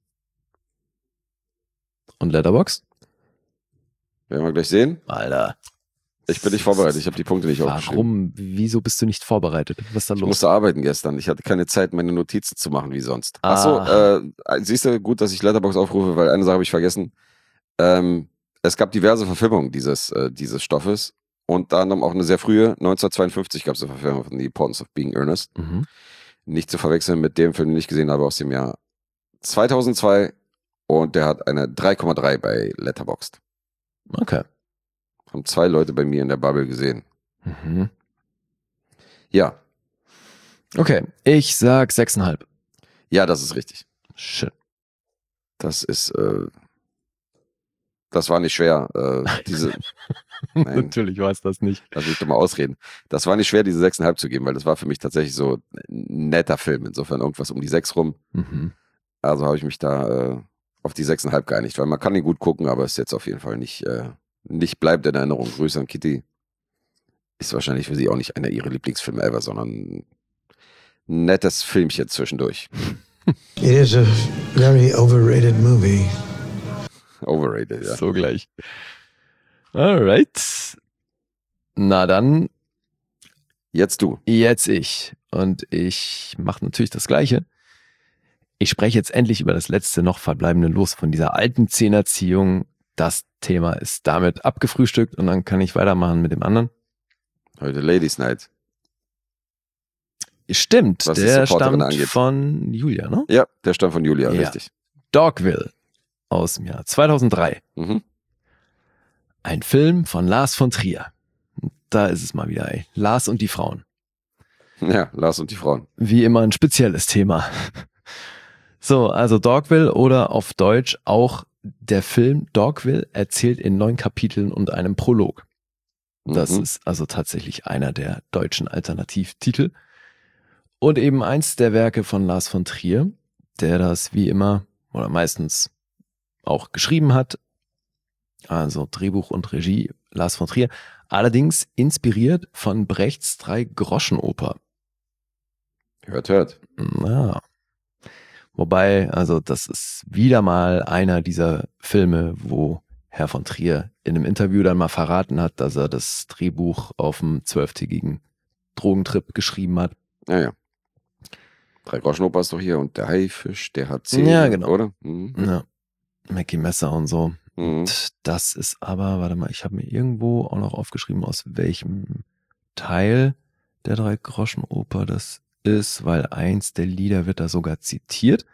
Und Letterboxd? Werden wir gleich sehen. Alter. Ich bin nicht vorbereitet, ich habe die Punkte nicht aufgeschrieben. Warum? Wieso bist du nicht vorbereitet? Was ist da los? Ich musste arbeiten gestern. Ich hatte keine Zeit, meine Notizen zu machen wie sonst. Achso, siehst du, gut, dass ich Letterboxd aufrufe, weil eine Sache habe ich vergessen. Es gab diverse Verfilmungen dieses Stoffes. Unter anderem auch eine sehr frühe, 1952 gab es eine Verfilmung von The Importance of Being Earnest. Mhm. Nicht zu verwechseln mit dem Film, den ich gesehen habe aus dem Jahr 2002. Und der hat eine 3,3 bei Letterboxd. Okay. Haben 2 Leute bei mir in der Bubble gesehen. Mhm. Ja. Okay, ich sag 6,5. Ja, das ist richtig. Shit. Das ist, das war nicht schwer. Nein, Natürlich weiß das nicht. lass mich doch mal ausreden. Das war nicht schwer, diese 6,5 zu geben, weil das war für mich tatsächlich so ein netter Film. Insofern irgendwas um die 6 rum. Mhm. Also habe ich mich da auf die 6,5 geeinigt, weil man kann ihn gut gucken, aber ist jetzt auf jeden Fall nicht bleibt in Erinnerung. Grüße an Kitty. Ist wahrscheinlich für sie auch nicht einer ihrer Lieblingsfilme ever, sondern ein nettes Filmchen zwischendurch. It is a very overrated movie. Overrated, ja. So gleich. Alright. Na dann, Jetzt du. jetzt ich. Und ich mache natürlich das Gleiche. Ich spreche jetzt endlich über das letzte noch verbleibende Los von dieser alten Zehnerziehung. Das Thema ist damit abgefrühstückt und dann kann ich weitermachen mit dem anderen. Heute Ladies Night. Stimmt, Was die der Supporterin stammt angeht. von Julia, ne? Ja, der stammt von Julia, Ja. richtig. Dogville aus dem Jahr 2003. Mhm. Ein Film von Lars von Trier. Da ist es mal wieder, ey. Lars und die Frauen. Ja, Lars und die Frauen. Wie immer ein spezielles Thema. So, also Dogville oder auf Deutsch auch der Film Dogville erzählt in 9 Kapiteln und einem Prolog. Das ist also tatsächlich einer der deutschen Alternativtitel. Und eben eins der Werke von Lars von Trier, der das wie immer oder meistens auch geschrieben hat. Also Drehbuch und Regie Lars von Trier. Allerdings inspiriert von Brechts 3-Groschen-Oper. Hört. Ja. Wobei, also das ist wieder mal einer dieser Filme, wo Herr von Trier in einem Interview dann mal verraten hat, dass er das Drehbuch auf einem 12-tägigen Drogentrip geschrieben hat. Ja. 3 Groschen Oper ist doch hier und der Haifisch, der hat 10, Ja, genau. oder? Mhm. Ja. Mackie Messer und so. Mhm. Und das ist aber, warte mal, ich habe mir irgendwo auch noch aufgeschrieben, aus welchem Teil der Drei-Groschen-Oper das ist, weil eins der Lieder wird da sogar zitiert.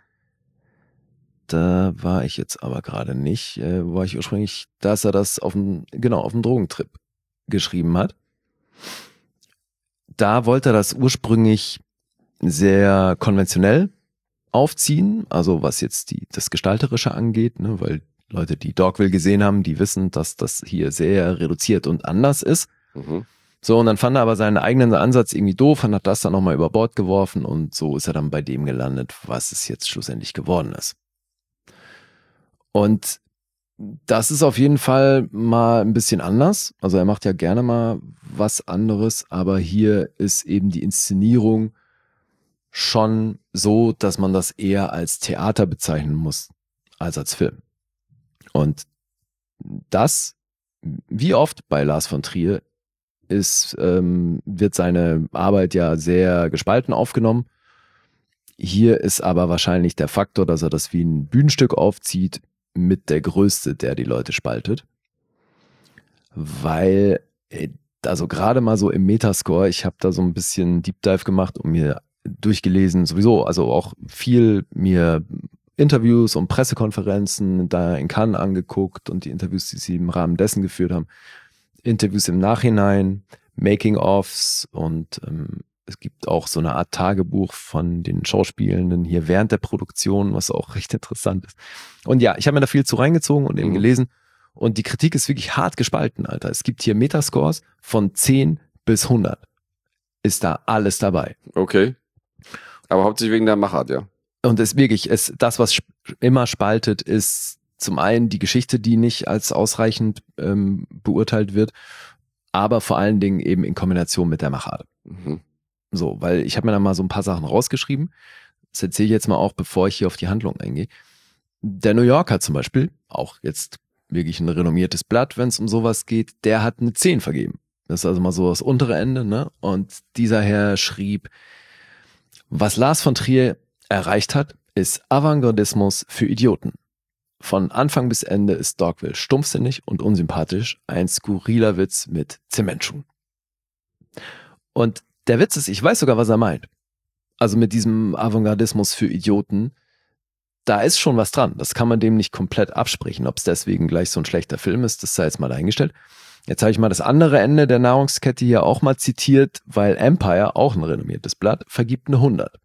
Da war ich jetzt aber gerade nicht, war ich ursprünglich, dass er das auf dem Drogentrip geschrieben hat. Da wollte er das ursprünglich sehr konventionell aufziehen, also was jetzt das Gestalterische angeht, ne, weil Leute, die Dogville gesehen haben, die wissen, dass das hier sehr reduziert und anders ist. Mhm. So, und dann fand er aber seinen eigenen Ansatz irgendwie doof und hat das dann nochmal über Bord geworfen und so ist er dann bei dem gelandet, was es jetzt schlussendlich geworden ist. Und das ist auf jeden Fall mal ein bisschen anders. Also er macht ja gerne mal was anderes, aber hier ist eben die Inszenierung schon so, dass man das eher als Theater bezeichnen muss, als Film. Und das, wie oft bei Lars von Trier, wird seine Arbeit ja sehr gespalten aufgenommen. Hier ist aber wahrscheinlich der Faktor, dass er das wie ein Bühnenstück aufzieht, mit der Größte, der die Leute spaltet. Weil, also gerade mal so im Metascore, ich habe da so ein bisschen Deep Dive gemacht und mir durchgelesen, sowieso, also auch viel mir Interviews und Pressekonferenzen da in Cannes angeguckt und die Interviews, die sie im Rahmen dessen geführt haben. Interviews im Nachhinein, Making-ofs und es gibt auch so eine Art Tagebuch von den Schauspielenden hier während der Produktion, was auch recht interessant ist. Und ja, ich habe mir da viel zu reingezogen und eben gelesen und die Kritik ist wirklich hart gespalten, Alter. Es gibt hier Metascores von 10 bis 100. Ist da alles dabei. Okay. Aber hauptsächlich wegen der Machart, ja. Und es wirklich, das, was immer spaltet, ist zum einen die Geschichte, die nicht als ausreichend beurteilt wird, aber vor allen Dingen eben in Kombination mit der Machart. Mhm. So, weil ich habe mir da mal so ein paar Sachen rausgeschrieben. Das erzähle ich jetzt mal auch, bevor ich hier auf die Handlung eingehe. Der New Yorker zum Beispiel, auch jetzt wirklich ein renommiertes Blatt, wenn es um sowas geht, der hat eine 10 vergeben. Das ist also mal so das untere Ende, ne? Und dieser Herr schrieb, was Lars von Trier erreicht hat, ist Avantgardismus für Idioten. Von Anfang bis Ende ist Dogville stumpfsinnig und unsympathisch, ein skurriler Witz mit Zementschuhen. Und der Witz ist, ich weiß sogar, was er meint. Also mit diesem Avantgardismus für Idioten, da ist schon was dran. Das kann man dem nicht komplett absprechen. Ob es deswegen gleich so ein schlechter Film ist, das sei jetzt mal dahingestellt. Jetzt habe ich mal das andere Ende der Nahrungskette hier auch mal zitiert, weil Empire, auch ein renommiertes Blatt, vergibt eine 100.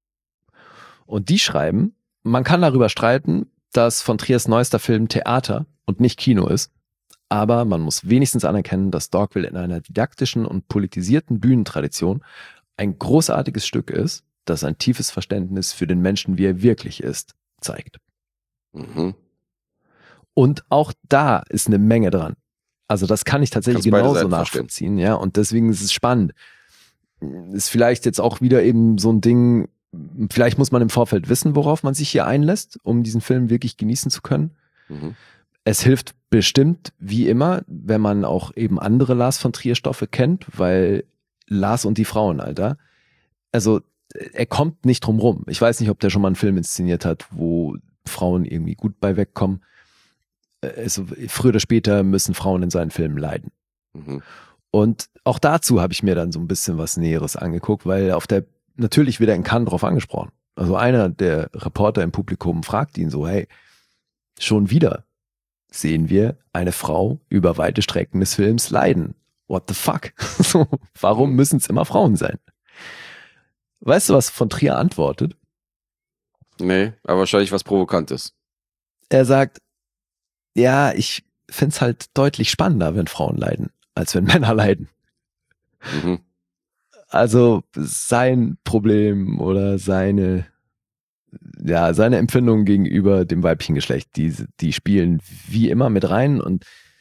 Und die schreiben, man kann darüber streiten, dass von Triers neuester Film Theater und nicht Kino ist, aber man muss wenigstens anerkennen, dass Dogville in einer didaktischen und politisierten Bühnentradition ein großartiges Stück ist, das ein tiefes Verständnis für den Menschen, wie er wirklich ist, zeigt. Mhm. Und auch da ist eine Menge dran. Also das kann ich tatsächlich genauso nachvollziehen, ja, und deswegen ist es spannend. Ist vielleicht jetzt auch wieder eben so ein Ding, vielleicht muss man im Vorfeld wissen, worauf man sich hier einlässt, um diesen Film wirklich genießen zu können. Mhm. Es hilft bestimmt, wie immer, wenn man auch eben andere Lars von Trier Stoffe kennt, weil Lars und die Frauen, Alter, also er kommt nicht drum rum. Ich weiß nicht, ob der schon mal einen Film inszeniert hat, wo Frauen irgendwie gut bei wegkommen. Also, früher oder später müssen Frauen in seinen Filmen leiden. Mhm. Und auch dazu habe ich mir dann so ein bisschen was Näheres angeguckt, weil natürlich wird er in Cannes drauf angesprochen. Also einer der Reporter im Publikum fragt ihn so, hey, schon wieder sehen wir eine Frau über weite Strecken des Films leiden. What the fuck? So, warum müssen es immer Frauen sein? Weißt du, was von Trier antwortet? Nee, aber wahrscheinlich was Provokantes. Er sagt, ja, ich finde es halt deutlich spannender, wenn Frauen leiden, als wenn Männer leiden. Mhm. Also sein Problem oder seine Empfindungen gegenüber dem weiblichen Geschlecht, die spielen wie immer mit rein und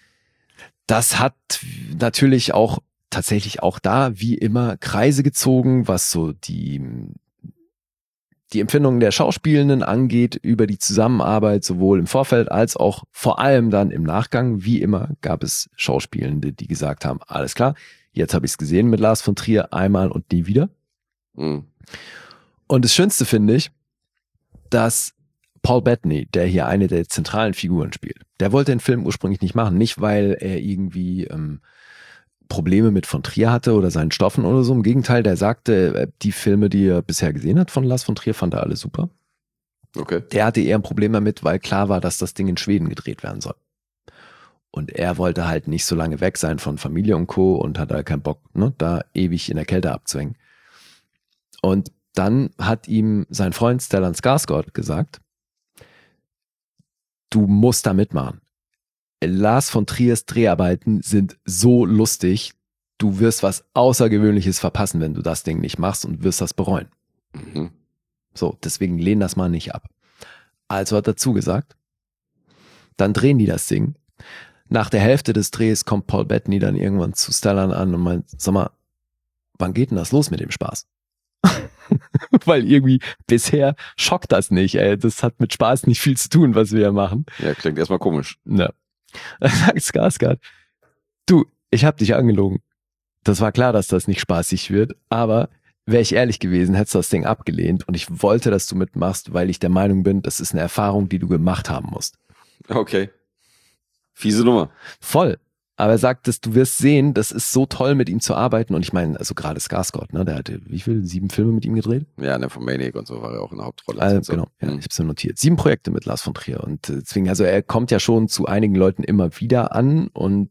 das hat natürlich auch tatsächlich auch da wie immer Kreise gezogen, was so die Empfindungen der Schauspielenden angeht über die Zusammenarbeit sowohl im Vorfeld als auch vor allem dann im Nachgang. Wie immer gab es Schauspielende, die gesagt haben, alles klar, jetzt habe ich es gesehen mit Lars von Trier einmal und nie wieder. Mhm. Und das Schönste finde ich, dass Paul Bettany, der hier eine der zentralen Figuren spielt, der wollte den Film ursprünglich nicht machen. Nicht, weil er irgendwie Probleme mit von Trier hatte oder seinen Stoffen oder so. Im Gegenteil, der sagte, die Filme, die er bisher gesehen hat von Lars von Trier, fand er alle super. Okay. Der hatte eher ein Problem damit, weil klar war, dass das Ding in Schweden gedreht werden soll. Und er wollte halt nicht so lange weg sein von Familie und Co. und hatte halt keinen Bock, ne, da ewig in der Kälte abzuhängen. Und dann hat ihm sein Freund Stellan Skarsgård gesagt, du musst da mitmachen. Lars von Triers Dreharbeiten sind so lustig, du wirst was Außergewöhnliches verpassen, wenn du das Ding nicht machst und wirst das bereuen. Mhm. So, deswegen lehn das mal nicht ab. Also hat er zugesagt. Dann drehen die das Ding. Nach der Hälfte des Drehs kommt Paul Bettany dann irgendwann zu Stellan an und meint, sag mal, wann geht denn das los mit dem Spaß? Weil irgendwie bisher schockt das nicht, ey. Das hat mit Spaß nicht viel zu tun, was wir hier machen. Ja, klingt erstmal komisch. Ja. Dann sagt Skarsgård, du, ich hab dich angelogen. Das war klar, dass das nicht spaßig wird, aber wäre ich ehrlich gewesen, hättest du das Ding abgelehnt und ich wollte, dass du mitmachst, weil ich der Meinung bin, das ist eine Erfahrung, die du gemacht haben musst. Okay. Fiese Nummer. Voll. Aber er sagt, dass du wirst sehen, das ist so toll, mit ihm zu arbeiten. Und ich meine, also gerade Skarsgård, ne, der hatte, wie viel? 7 Filme mit ihm gedreht? Ja, ne, von Maniac und so war er auch in der Hauptrolle. Also, genau, ja, ich hab's ja notiert. 7 Projekte mit Lars von Trier. Und deswegen, also er kommt ja schon zu einigen Leuten immer wieder an und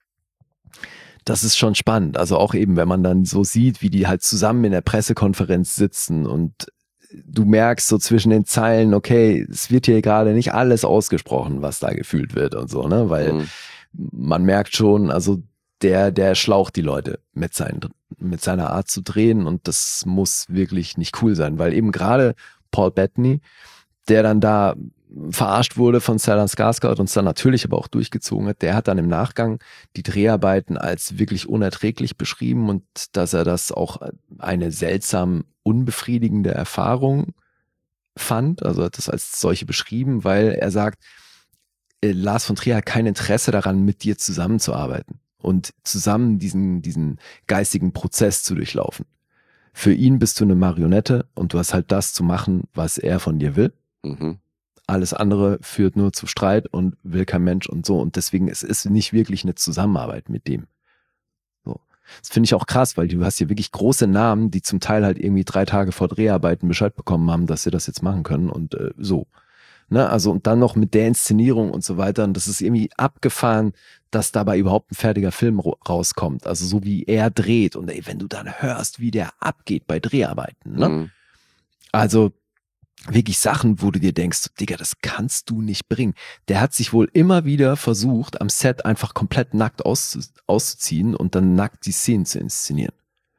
das ist schon spannend. Also auch eben, wenn man dann so sieht, wie die halt zusammen in der Pressekonferenz sitzen und du merkst so zwischen den Zeilen, okay, es wird hier gerade nicht alles ausgesprochen, was da gefühlt wird und so, ne, weil man merkt schon, also der schlaucht die Leute mit seiner Art zu drehen und das muss wirklich nicht cool sein, weil eben gerade Paul Bettany, der dann da verarscht wurde von Stellan Skarsgård und es dann natürlich aber auch durchgezogen hat, der hat dann im Nachgang die Dreharbeiten als wirklich unerträglich beschrieben und dass er das auch eine seltsam unbefriedigende Erfahrung fand, also hat das als solche beschrieben, weil er sagt, Lars von Trier hat kein Interesse daran, mit dir zusammenzuarbeiten und zusammen diesen geistigen Prozess zu durchlaufen. Für ihn bist du eine Marionette und du hast halt das zu machen, was er von dir will. Mhm. Alles andere führt nur zu Streit und will kein Mensch und so. Und deswegen es ist nicht wirklich eine Zusammenarbeit mit dem. So. Das finde ich auch krass, weil du hast hier wirklich große Namen, die zum Teil halt irgendwie 3 Tage vor Dreharbeiten Bescheid bekommen haben, dass sie das jetzt machen können und so. Ne, also und dann noch mit der Inszenierung und so weiter und das ist irgendwie abgefahren, dass dabei überhaupt ein fertiger Film rauskommt, also so wie er dreht und ey, wenn du dann hörst, wie der abgeht bei Dreharbeiten, ne? Also wirklich Sachen, wo du dir denkst, Digga, das kannst du nicht bringen. Der hat sich wohl immer wieder versucht, am Set einfach komplett nackt auszuziehen und dann nackt die Szenen zu inszenieren.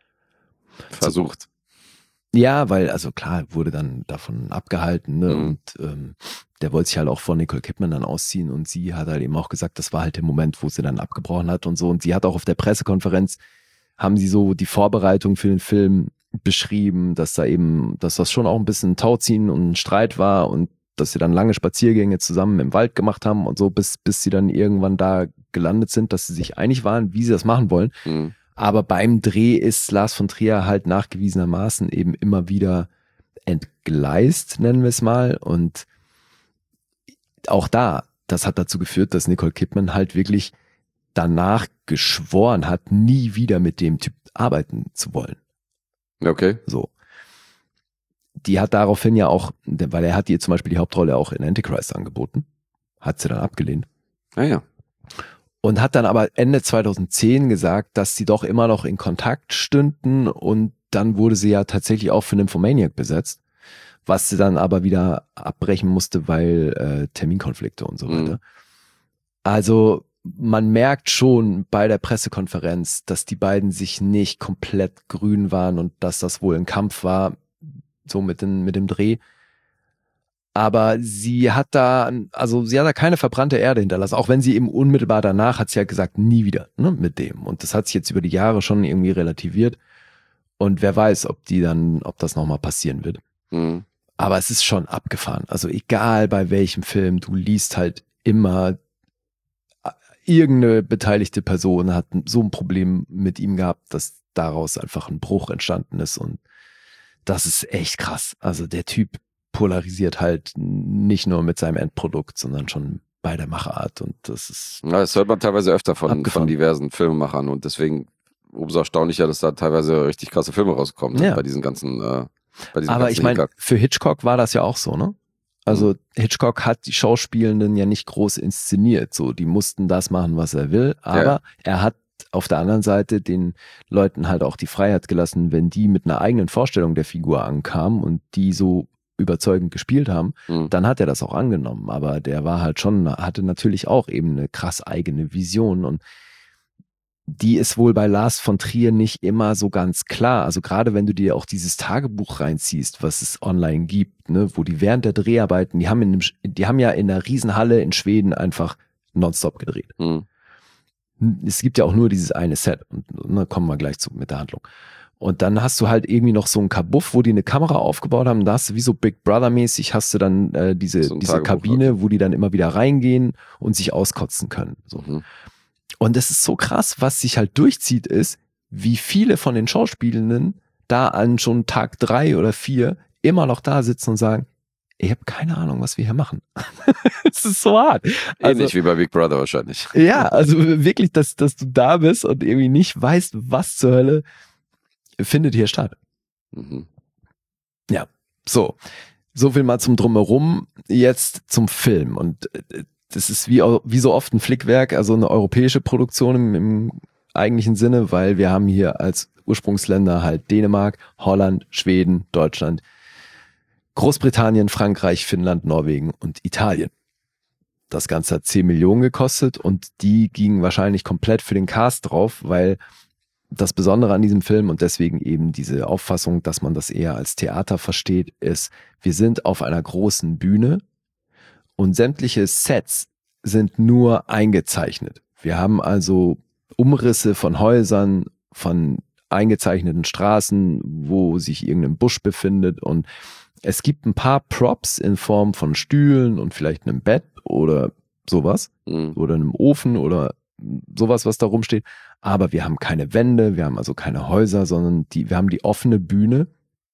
Versucht. Ja, weil, also klar, wurde dann davon abgehalten, ne? Und der wollte sich halt auch von Nicole Kidman dann ausziehen und sie hat halt eben auch gesagt, das war halt der Moment, wo sie dann abgebrochen hat und so. Und sie hat auch auf der Pressekonferenz, haben sie so die Vorbereitung für den Film beschrieben, dass das schon auch ein bisschen Tauziehen und ein Streit war und dass sie dann lange Spaziergänge zusammen im Wald gemacht haben und so, bis sie dann irgendwann da gelandet sind, dass sie sich einig waren, wie sie das machen wollen. Aber beim Dreh ist Lars von Trier halt nachgewiesenermaßen eben immer wieder entgleist, nennen wir es mal. Und auch das hat dazu geführt, dass Nicole Kidman halt wirklich danach geschworen hat, nie wieder mit dem Typ arbeiten zu wollen. Okay. So. Die hat daraufhin ja auch, weil er hat ihr zum Beispiel die Hauptrolle auch in Antichrist angeboten, hat sie dann abgelehnt. Ah ja. Und hat dann aber Ende 2010 gesagt, dass sie doch immer noch in Kontakt stünden und dann wurde sie ja tatsächlich auch für Nymphomaniac besetzt, was sie dann aber wieder abbrechen musste, weil Terminkonflikte und so weiter. Also man merkt schon bei der Pressekonferenz, dass die beiden sich nicht komplett grün waren und dass das wohl ein Kampf war, so mit dem Dreh. Aber sie hat da keine verbrannte Erde hinterlassen, auch wenn sie eben unmittelbar danach hat sie ja gesagt, nie wieder, ne, mit dem. Und das hat sich jetzt über die Jahre schon irgendwie relativiert. Und wer weiß, ob das nochmal passieren wird. Aber es ist schon abgefahren. Also egal bei welchem Film, du liest halt immer, irgendeine beteiligte Person hat so ein Problem mit ihm gehabt, dass daraus einfach ein Bruch entstanden ist. Und das ist echt krass. Also der Typ, polarisiert halt nicht nur mit seinem Endprodukt, sondern schon bei der Machart und das ist... Ja, das hört man teilweise öfter von diversen Filmemachern und deswegen umso erstaunlicher, dass da teilweise richtig krasse Filme rauskommen bei diesen ganzen Aber ich meine, für Hitchcock war das ja auch so, ne? Also Hitchcock hat die Schauspielenden ja nicht groß inszeniert, so die mussten das machen, was er will, aber er hat auf der anderen Seite den Leuten halt auch die Freiheit gelassen, wenn die mit einer eigenen Vorstellung der Figur ankamen und die so überzeugend gespielt haben, dann hat er das auch angenommen. Aber der war halt schon, hatte natürlich auch eben eine krass eigene Vision und die ist wohl bei Lars von Trier nicht immer so ganz klar. Also gerade wenn du dir auch dieses Tagebuch reinziehst, was es online gibt, ne, wo die während der Dreharbeiten, die haben ja in einer Riesenhalle in Schweden einfach nonstop gedreht. Es gibt ja auch nur dieses eine Set und da kommen wir gleich zu mit der Handlung. Und dann hast du halt irgendwie noch so ein Kabuff, wo die eine Kamera aufgebaut haben. Da hast du wie so Big Brother-mäßig hast du dann diese Kabine, wo die dann immer wieder reingehen und sich auskotzen können. So. Und es ist so krass, was sich halt durchzieht ist, wie viele von den Schauspielenden da an schon Tag 3 oder 4 immer noch da sitzen und sagen, ich habe keine Ahnung, was wir hier machen. Es ist so hart. Ähnlich wie bei Big Brother wahrscheinlich. Ja, also wirklich, dass du da bist und irgendwie nicht weißt, was zur Hölle findet hier statt. Ja, so viel mal zum Drumherum, jetzt zum Film und das ist wie so oft ein Flickwerk, also eine europäische Produktion im eigentlichen Sinne, weil wir haben hier als Ursprungsländer halt Dänemark, Holland, Schweden, Deutschland, Großbritannien, Frankreich, Finnland, Norwegen und Italien. Das Ganze hat 10 Millionen gekostet und die gingen wahrscheinlich komplett für den Cast drauf, weil das Besondere an diesem Film und deswegen eben diese Auffassung, dass man das eher als Theater versteht, ist, wir sind auf einer großen Bühne und sämtliche Sets sind nur eingezeichnet. Wir haben also Umrisse von Häusern, von eingezeichneten Straßen, wo sich irgendein Busch befindet und es gibt ein paar Props in Form von Stühlen und vielleicht einem Bett oder sowas oder einem Ofen oder sowas, was da rumsteht. Aber wir haben keine Wände, wir haben also keine Häuser, sondern wir haben die offene Bühne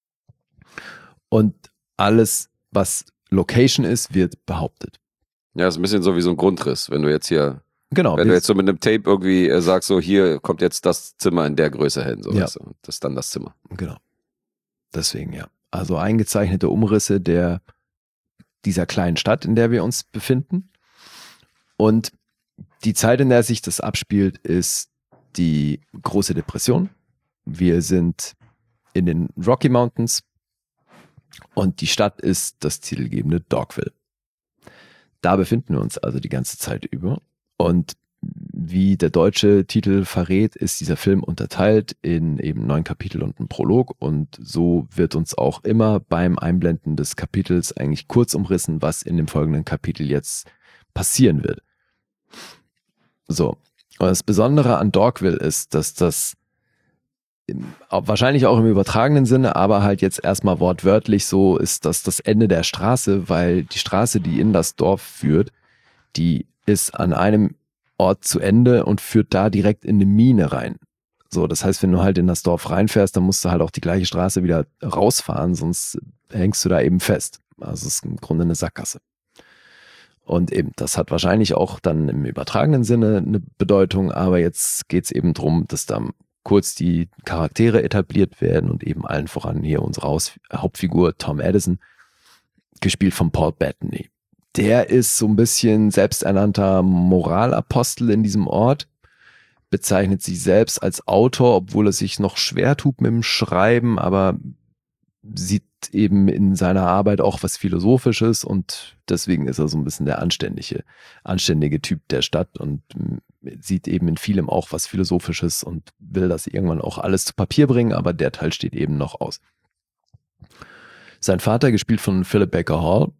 und alles, was Location ist, wird behauptet. Ja, ist ein bisschen so wie so ein Grundriss, wenn du jetzt hier, genau, wenn du jetzt so mit einem Tape irgendwie sagst, so hier kommt jetzt das Zimmer in der Größe hin, so, weißt du, das ist dann das Zimmer. Genau. Deswegen ja. Also eingezeichnete Umrisse dieser kleinen Stadt, in der wir uns befinden. Und die Zeit, in der sich das abspielt, ist die große Depression. Wir sind in den Rocky Mountains und die Stadt ist das titelgebende Dogville. Da befinden wir uns also die ganze Zeit über. Und wie der deutsche Titel verrät, ist dieser Film unterteilt in eben 9 Kapitel und einen Prolog. Und so wird uns auch immer beim Einblenden des Kapitels eigentlich kurz umrissen, was in dem folgenden Kapitel jetzt passieren wird. So. Und das Besondere an Dogville ist, dass das wahrscheinlich auch im übertragenen Sinne, aber halt jetzt erstmal wortwörtlich so ist, dass das Ende der Straße, weil die Straße, die in das Dorf führt, die ist an einem Ort zu Ende und führt da direkt in eine Mine rein. So, das heißt, wenn du halt in das Dorf reinfährst, dann musst du halt auch die gleiche Straße wieder rausfahren, sonst hängst du da eben fest. Also es ist im Grunde eine Sackgasse. Und eben, das hat wahrscheinlich auch dann im übertragenen Sinne eine Bedeutung, aber jetzt geht es eben darum, dass da kurz die Charaktere etabliert werden und eben allen voran hier unsere Hauptfigur Tom Addison, gespielt von Paul Bettany. Der ist so ein bisschen selbsternannter Moralapostel in diesem Ort, bezeichnet sich selbst als Autor, obwohl er sich noch schwer tut mit dem Schreiben, aber sieht eben in seiner Arbeit auch was Philosophisches und deswegen ist er so ein bisschen der anständige Typ der Stadt und sieht eben in vielem auch was Philosophisches und will das irgendwann auch alles zu Papier bringen, aber der Teil steht eben noch aus. Sein Vater, gespielt von Philip Baker Hall,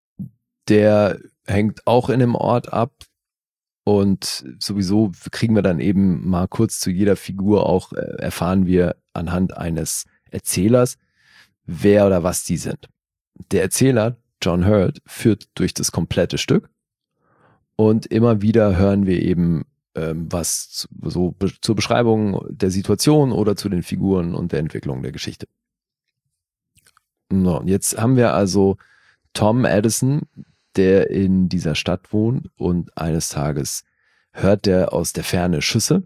der hängt auch in dem Ort ab und sowieso kriegen wir dann eben mal kurz zu jeder Figur auch, erfahren wir anhand eines Erzählers, wer oder was die sind. Der Erzähler, John Hurt, führt durch das komplette Stück und immer wieder hören wir eben was so zur Beschreibung der Situation oder zu den Figuren und der Entwicklung der Geschichte. No, jetzt haben wir also Tom Addison, der in dieser Stadt wohnt und eines Tages hört der aus der Ferne Schüsse,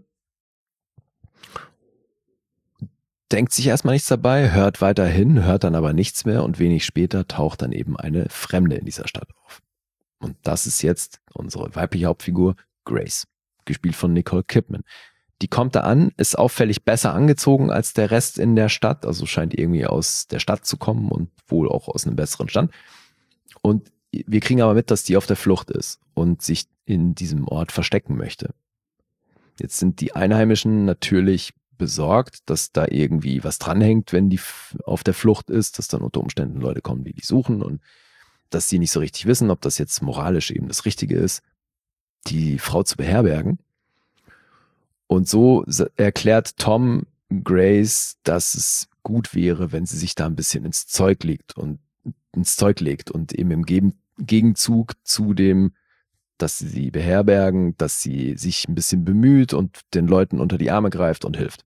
denkt sich erstmal nichts dabei, hört weiterhin, hört dann aber nichts mehr und wenig später taucht dann eben eine Fremde in dieser Stadt auf. Und das ist jetzt unsere weibliche Hauptfigur Grace, gespielt von Nicole Kidman. Die kommt da an, ist auffällig besser angezogen als der Rest in der Stadt, also scheint irgendwie aus der Stadt zu kommen und wohl auch aus einem besseren Stand. Und wir kriegen aber mit, dass die auf der Flucht ist und sich in diesem Ort verstecken möchte. Jetzt sind die Einheimischen natürlich besorgt, dass da irgendwie was dranhängt, wenn die auf der Flucht ist, dass dann unter Umständen Leute kommen, die suchen und dass sie nicht so richtig wissen, ob das jetzt moralisch eben das Richtige ist, die Frau zu beherbergen. Und so erklärt Tom Grace, dass es gut wäre, wenn sie sich da ein bisschen ins Zeug legt und eben im Gegenzug zu dem, dass sie beherbergen, dass sie sich ein bisschen bemüht und den Leuten unter die Arme greift und hilft.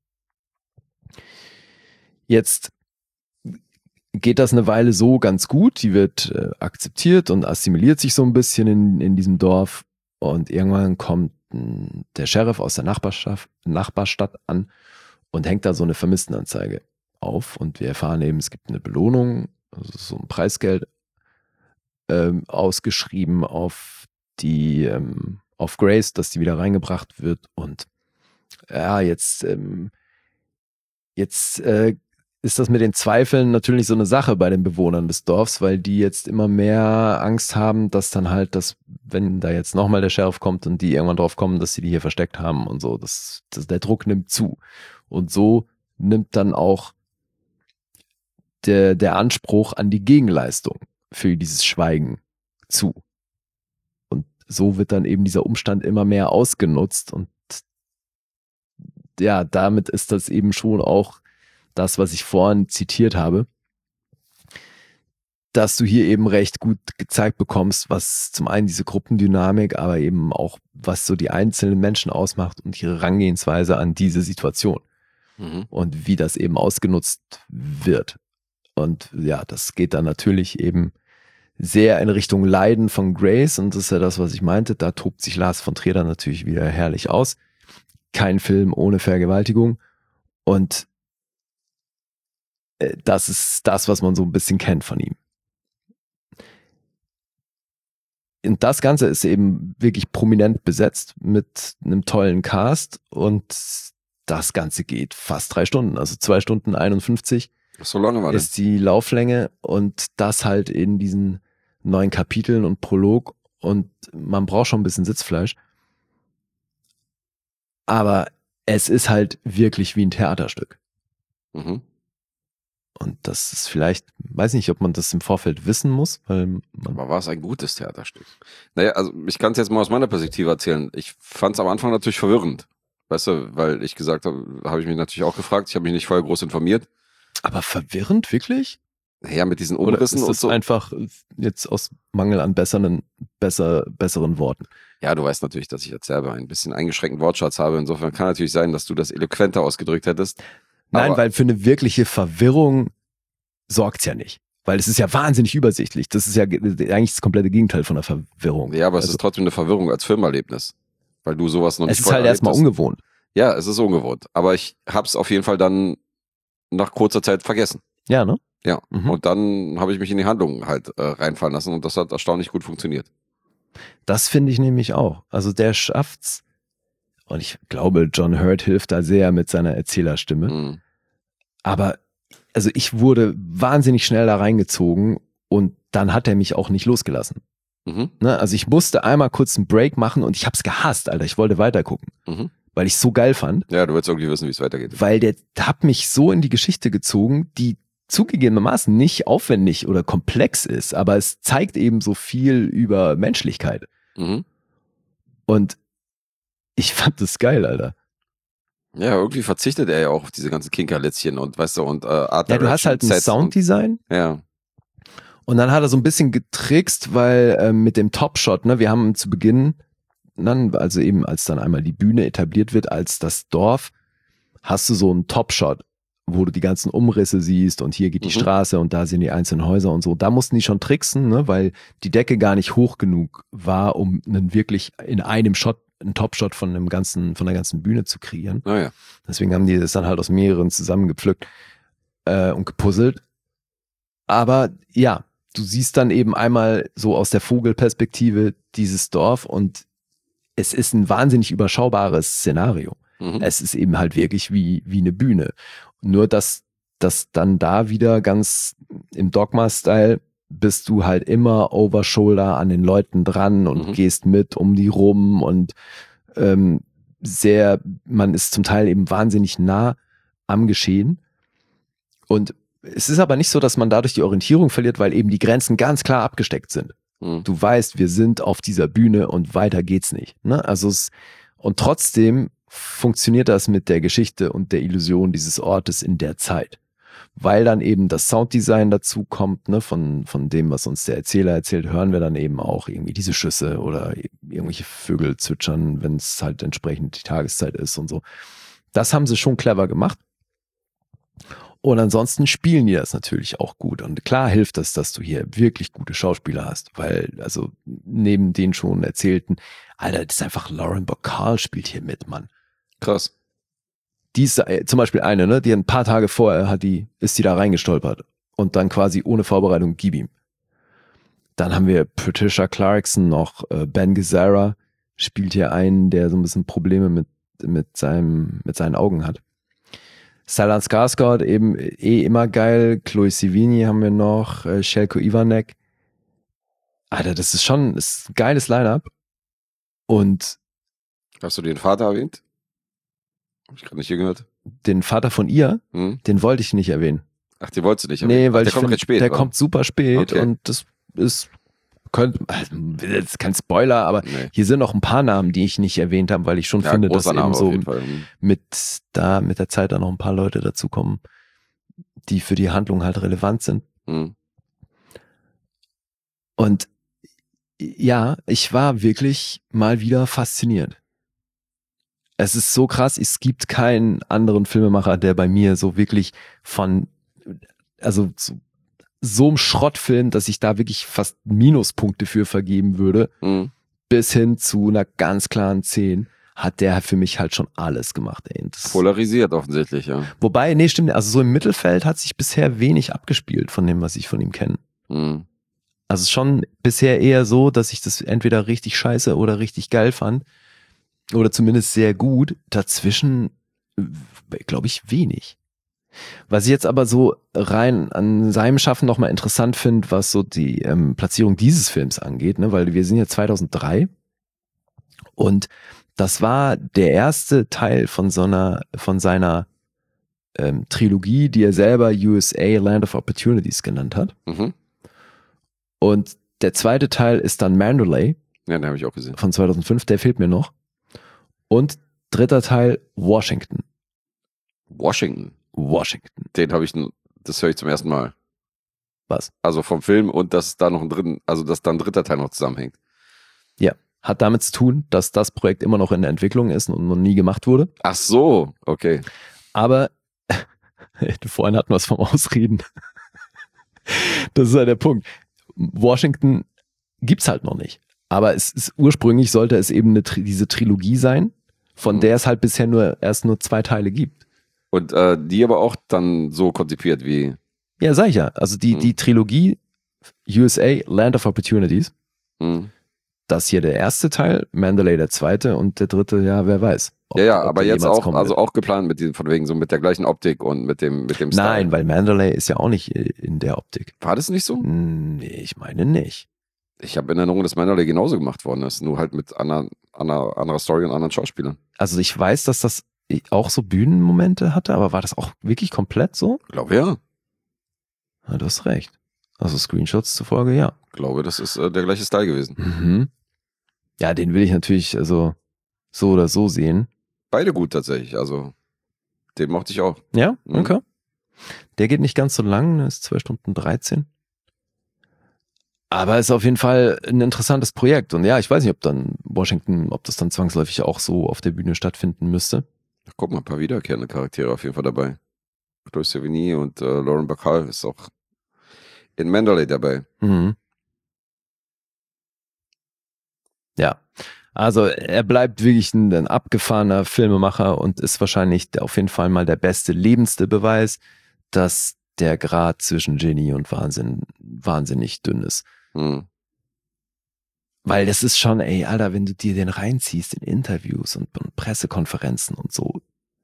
Jetzt geht das eine Weile so ganz gut, die wird akzeptiert und assimiliert sich so ein bisschen in diesem Dorf und irgendwann kommt der Sheriff aus der Nachbarstadt an und hängt da so eine Vermisstenanzeige auf und wir erfahren eben, es gibt eine Belohnung, also so ein Preisgeld ausgeschrieben auf Grace, dass die wieder reingebracht wird und ja, jetzt ist das mit den Zweifeln natürlich so eine Sache bei den Bewohnern des Dorfs, weil die jetzt immer mehr Angst haben, dass dann halt wenn da jetzt nochmal der Sheriff kommt und die irgendwann drauf kommen, dass sie die hier versteckt haben und so, der Druck nimmt zu. Und so nimmt dann auch der Anspruch an die Gegenleistung für dieses Schweigen zu. Und so wird dann eben dieser Umstand immer mehr ausgenutzt und ja, damit ist das eben schon auch das, was ich vorhin zitiert habe, dass du hier eben recht gut gezeigt bekommst, was zum einen diese Gruppendynamik, aber eben auch, was so die einzelnen Menschen ausmacht und ihre Herangehensweise an diese Situation und wie das eben ausgenutzt wird. Und ja, das geht dann natürlich eben sehr in Richtung Leiden von Grace und das ist ja das, was ich meinte, da tobt sich Lars von Trier dann natürlich wieder herrlich aus. Kein Film ohne Vergewaltigung und das ist das, was man so ein bisschen kennt von ihm. Und das Ganze ist eben wirklich prominent besetzt mit einem tollen Cast und das Ganze geht fast 3 Stunden, also 2 Stunden 51 so lange war das? Ist die Lauflänge und das halt in diesen 9 Kapiteln und Prolog und man braucht schon ein bisschen Sitzfleisch. Aber es ist halt wirklich wie ein Theaterstück. Mhm. Und das ist vielleicht, weiß nicht, ob man das im Vorfeld wissen muss, weil aber war es ein gutes Theaterstück? Naja, also ich kann es jetzt mal aus meiner Perspektive erzählen. Ich fand es am Anfang natürlich verwirrend. Weißt du, weil ich gesagt habe ich mich natürlich auch gefragt. Ich habe mich nicht vorher groß informiert. Aber verwirrend, wirklich? Ja, mit diesen Umrissen und so. Einfach jetzt aus Mangel an besseren Worten. Ja, du weißt natürlich, dass ich jetzt selber ein bisschen eingeschränkten Wortschatz habe. Insofern kann natürlich sein, dass du das eloquenter ausgedrückt hättest. Nein, weil für eine wirkliche Verwirrung sorgt's ja nicht. Weil es ist ja wahnsinnig übersichtlich. Das ist ja eigentlich das komplette Gegenteil von einer Verwirrung. Ja, aber es ist trotzdem eine Verwirrung als Filmerlebnis. Weil du sowas noch nicht vorher erlebt hast. Es ist halt erstmal ungewohnt. Ja, es ist ungewohnt. Aber ich hab's auf jeden Fall dann nach kurzer Zeit vergessen. Ja, ne? Ja. Und dann habe ich mich in die Handlung halt reinfallen lassen und das hat erstaunlich gut funktioniert. Das finde ich nämlich auch. Also der schafft's. Und ich glaube, John Hurt hilft da sehr mit seiner Erzählerstimme. Mhm. Aber also ich wurde wahnsinnig schnell da reingezogen und dann hat er mich auch nicht losgelassen. Mhm. Ne? Also ich musste einmal kurz einen Break machen und ich hab's gehasst, Alter. Ich wollte weitergucken, weil ich es so geil fand. Ja, du willst irgendwie wissen, wie es weitergeht. Weil der hat mich so in die Geschichte gezogen, die zugegebenermaßen nicht aufwendig oder komplex ist, aber es zeigt eben so viel über Menschlichkeit. Mhm. Und ich fand das geil, Alter. Ja, irgendwie verzichtet er ja auch auf diese ganzen Kinkerlitzchen und weißt du, und Art ja, du hast halt ein Sounddesign. Ja. Und dann hat er so ein bisschen getrickst, weil mit dem Topshot, ne, wir haben zu Beginn, also eben als dann einmal die Bühne etabliert wird als das Dorf, hast du so einen Topshot wo du die ganzen Umrisse siehst und hier geht die Straße und da sind die einzelnen Häuser und so. Da mussten die schon tricksen, ne, weil die Decke gar nicht hoch genug war, um einen wirklich in einem Shot, einen Top-Shot von der ganzen Bühne zu kreieren. Oh ja. Deswegen haben die das dann halt aus mehreren zusammengepflückt und gepuzzelt. Aber ja, du siehst dann eben einmal so aus der Vogelperspektive dieses Dorf und es ist ein wahnsinnig überschaubares Szenario. Es ist eben halt wirklich wie eine Bühne. Nur, dass dann da wieder ganz im Dogma-Style bist du halt immer over shoulder an den Leuten dran und gehst mit um die rum und man ist zum Teil eben wahnsinnig nah am Geschehen. Und es ist aber nicht so, dass man dadurch die Orientierung verliert, weil eben die Grenzen ganz klar abgesteckt sind. Du weißt, wir sind auf dieser Bühne und weiter geht's nicht. Ne? Und trotzdem funktioniert das mit der Geschichte und der Illusion dieses Ortes in der Zeit. Weil dann eben das Sounddesign dazu kommt, ne, von dem, was uns der Erzähler erzählt, hören wir dann eben auch irgendwie diese Schüsse oder irgendwelche Vögel zwitschern, wenn es halt entsprechend die Tageszeit ist und so. Das haben sie schon clever gemacht. Und ansonsten spielen die das natürlich auch gut. Und klar hilft das, dass du hier wirklich gute Schauspieler hast, weil, also neben den schon erzählten, Alter, das ist einfach Lauren Bacall spielt hier mit, Mann. Krass. Die ist zum Beispiel eine, ne, die ein paar Tage vorher ist die da reingestolpert und dann quasi ohne Vorbereitung gib ihm. Dann haben wir Patricia Clarkson noch, Ben Gazzara spielt hier einen, der so ein bisschen Probleme mit seinen Augen hat. Stellan Skarsgård eben immer geil, Chloe Sevigny haben wir noch, Shelko Ivanek. Alter, das ist ein geiles Line-Up. Und hast du den Vater erwähnt? Hab ich gerade nicht gehört. Den Vater von ihr, den wollte ich nicht erwähnen. Ach, den wolltest du nicht erwähnen? Nee, weil der kommt recht spät. Der kommt super spät und das ist kein Spoiler, aber hier sind noch ein paar Namen, die ich nicht erwähnt habe, weil ich schon finde, dass eben so mit der Zeit dann noch ein paar Leute dazukommen, die für die Handlung halt relevant sind. Und ja, ich war wirklich mal wieder fasziniert. Es ist so krass, es gibt keinen anderen Filmemacher, der bei mir so wirklich so einem Schrottfilm, dass ich da wirklich fast Minuspunkte für vergeben würde, bis hin zu einer ganz klaren 10, hat der für mich halt schon alles gemacht. Ey. Polarisiert offensichtlich, ja. Wobei, nee, stimmt, also so im Mittelfeld hat sich bisher wenig abgespielt von dem, was ich von ihm kenne. Also schon bisher eher so, dass ich das entweder richtig scheiße oder richtig geil fand. Oder zumindest sehr gut. Dazwischen, glaube ich, wenig. Was ich jetzt aber so rein an seinem Schaffen nochmal interessant finde, was so die Platzierung dieses Films angeht, ne? Weil wir sind ja 2003 und das war der erste Teil von seiner Trilogie, die er selber USA Land of Opportunities genannt hat. Und der zweite Teil ist dann Mandalay. Ja, den habe ich auch gesehen. Von 2005, der fehlt mir noch. Und dritter Teil Washington. Washington. Den habe ich, das höre ich zum ersten Mal. Was? Also vom Film und dass da noch dass da ein dritter Teil noch zusammenhängt. Ja, hat damit zu tun, dass das Projekt immer noch in der Entwicklung ist und noch nie gemacht wurde. Ach so, okay. Aber vorhin hatten wir es vom Ausreden. Das ist halt der Punkt. Washington gibt's halt noch nicht. Aber ursprünglich sollte es eben diese Trilogie sein, von der es halt bisher erst nur 2 Teile gibt. Und die aber auch dann so konzipiert wie... Ja, sag ich ja. Also die Trilogie USA Land of Opportunities, das hier der erste Teil, Mandalay der zweite und der dritte, ja, wer weiß. Ja, aber jetzt auch geplant von wegen so mit der gleichen Optik und mit dem Style. Nein, weil Mandalay ist ja auch nicht in der Optik. War das nicht so? Nee, ich meine nicht. Ich habe in Erinnerung, dass Mandalay genauso gemacht worden ist, nur halt mit anderer Story und anderen Schauspielern. Also ich weiß, dass das auch so Bühnenmomente hatte, aber war das auch wirklich komplett so? Ich glaube, ja. Ja, du hast recht. Also Screenshots zufolge, ja. Ich glaube, das ist der gleiche Style gewesen. Ja, den will ich natürlich so oder so sehen. Beide gut tatsächlich, also den mochte ich auch. Ja, okay. Der geht nicht ganz so lang, ist 2 Stunden 13. Aber ist auf jeden Fall ein interessantes Projekt. Und ja, ich weiß nicht, ob das dann zwangsläufig auch so auf der Bühne stattfinden müsste. Guck mal, ein paar wiederkehrende Charaktere auf jeden Fall dabei. Chloe Sevigny und Lauren Bacall ist auch in Mandalay dabei. Mhm. Ja, also er bleibt wirklich ein abgefahrener Filmemacher und ist wahrscheinlich auf jeden Fall mal der beste, lebendste Beweis, dass der Grad zwischen Genie und Wahnsinn wahnsinnig dünn ist. Mhm. Weil das ist schon, ey, Alter, wenn du dir den reinziehst in Interviews und Pressekonferenzen und so,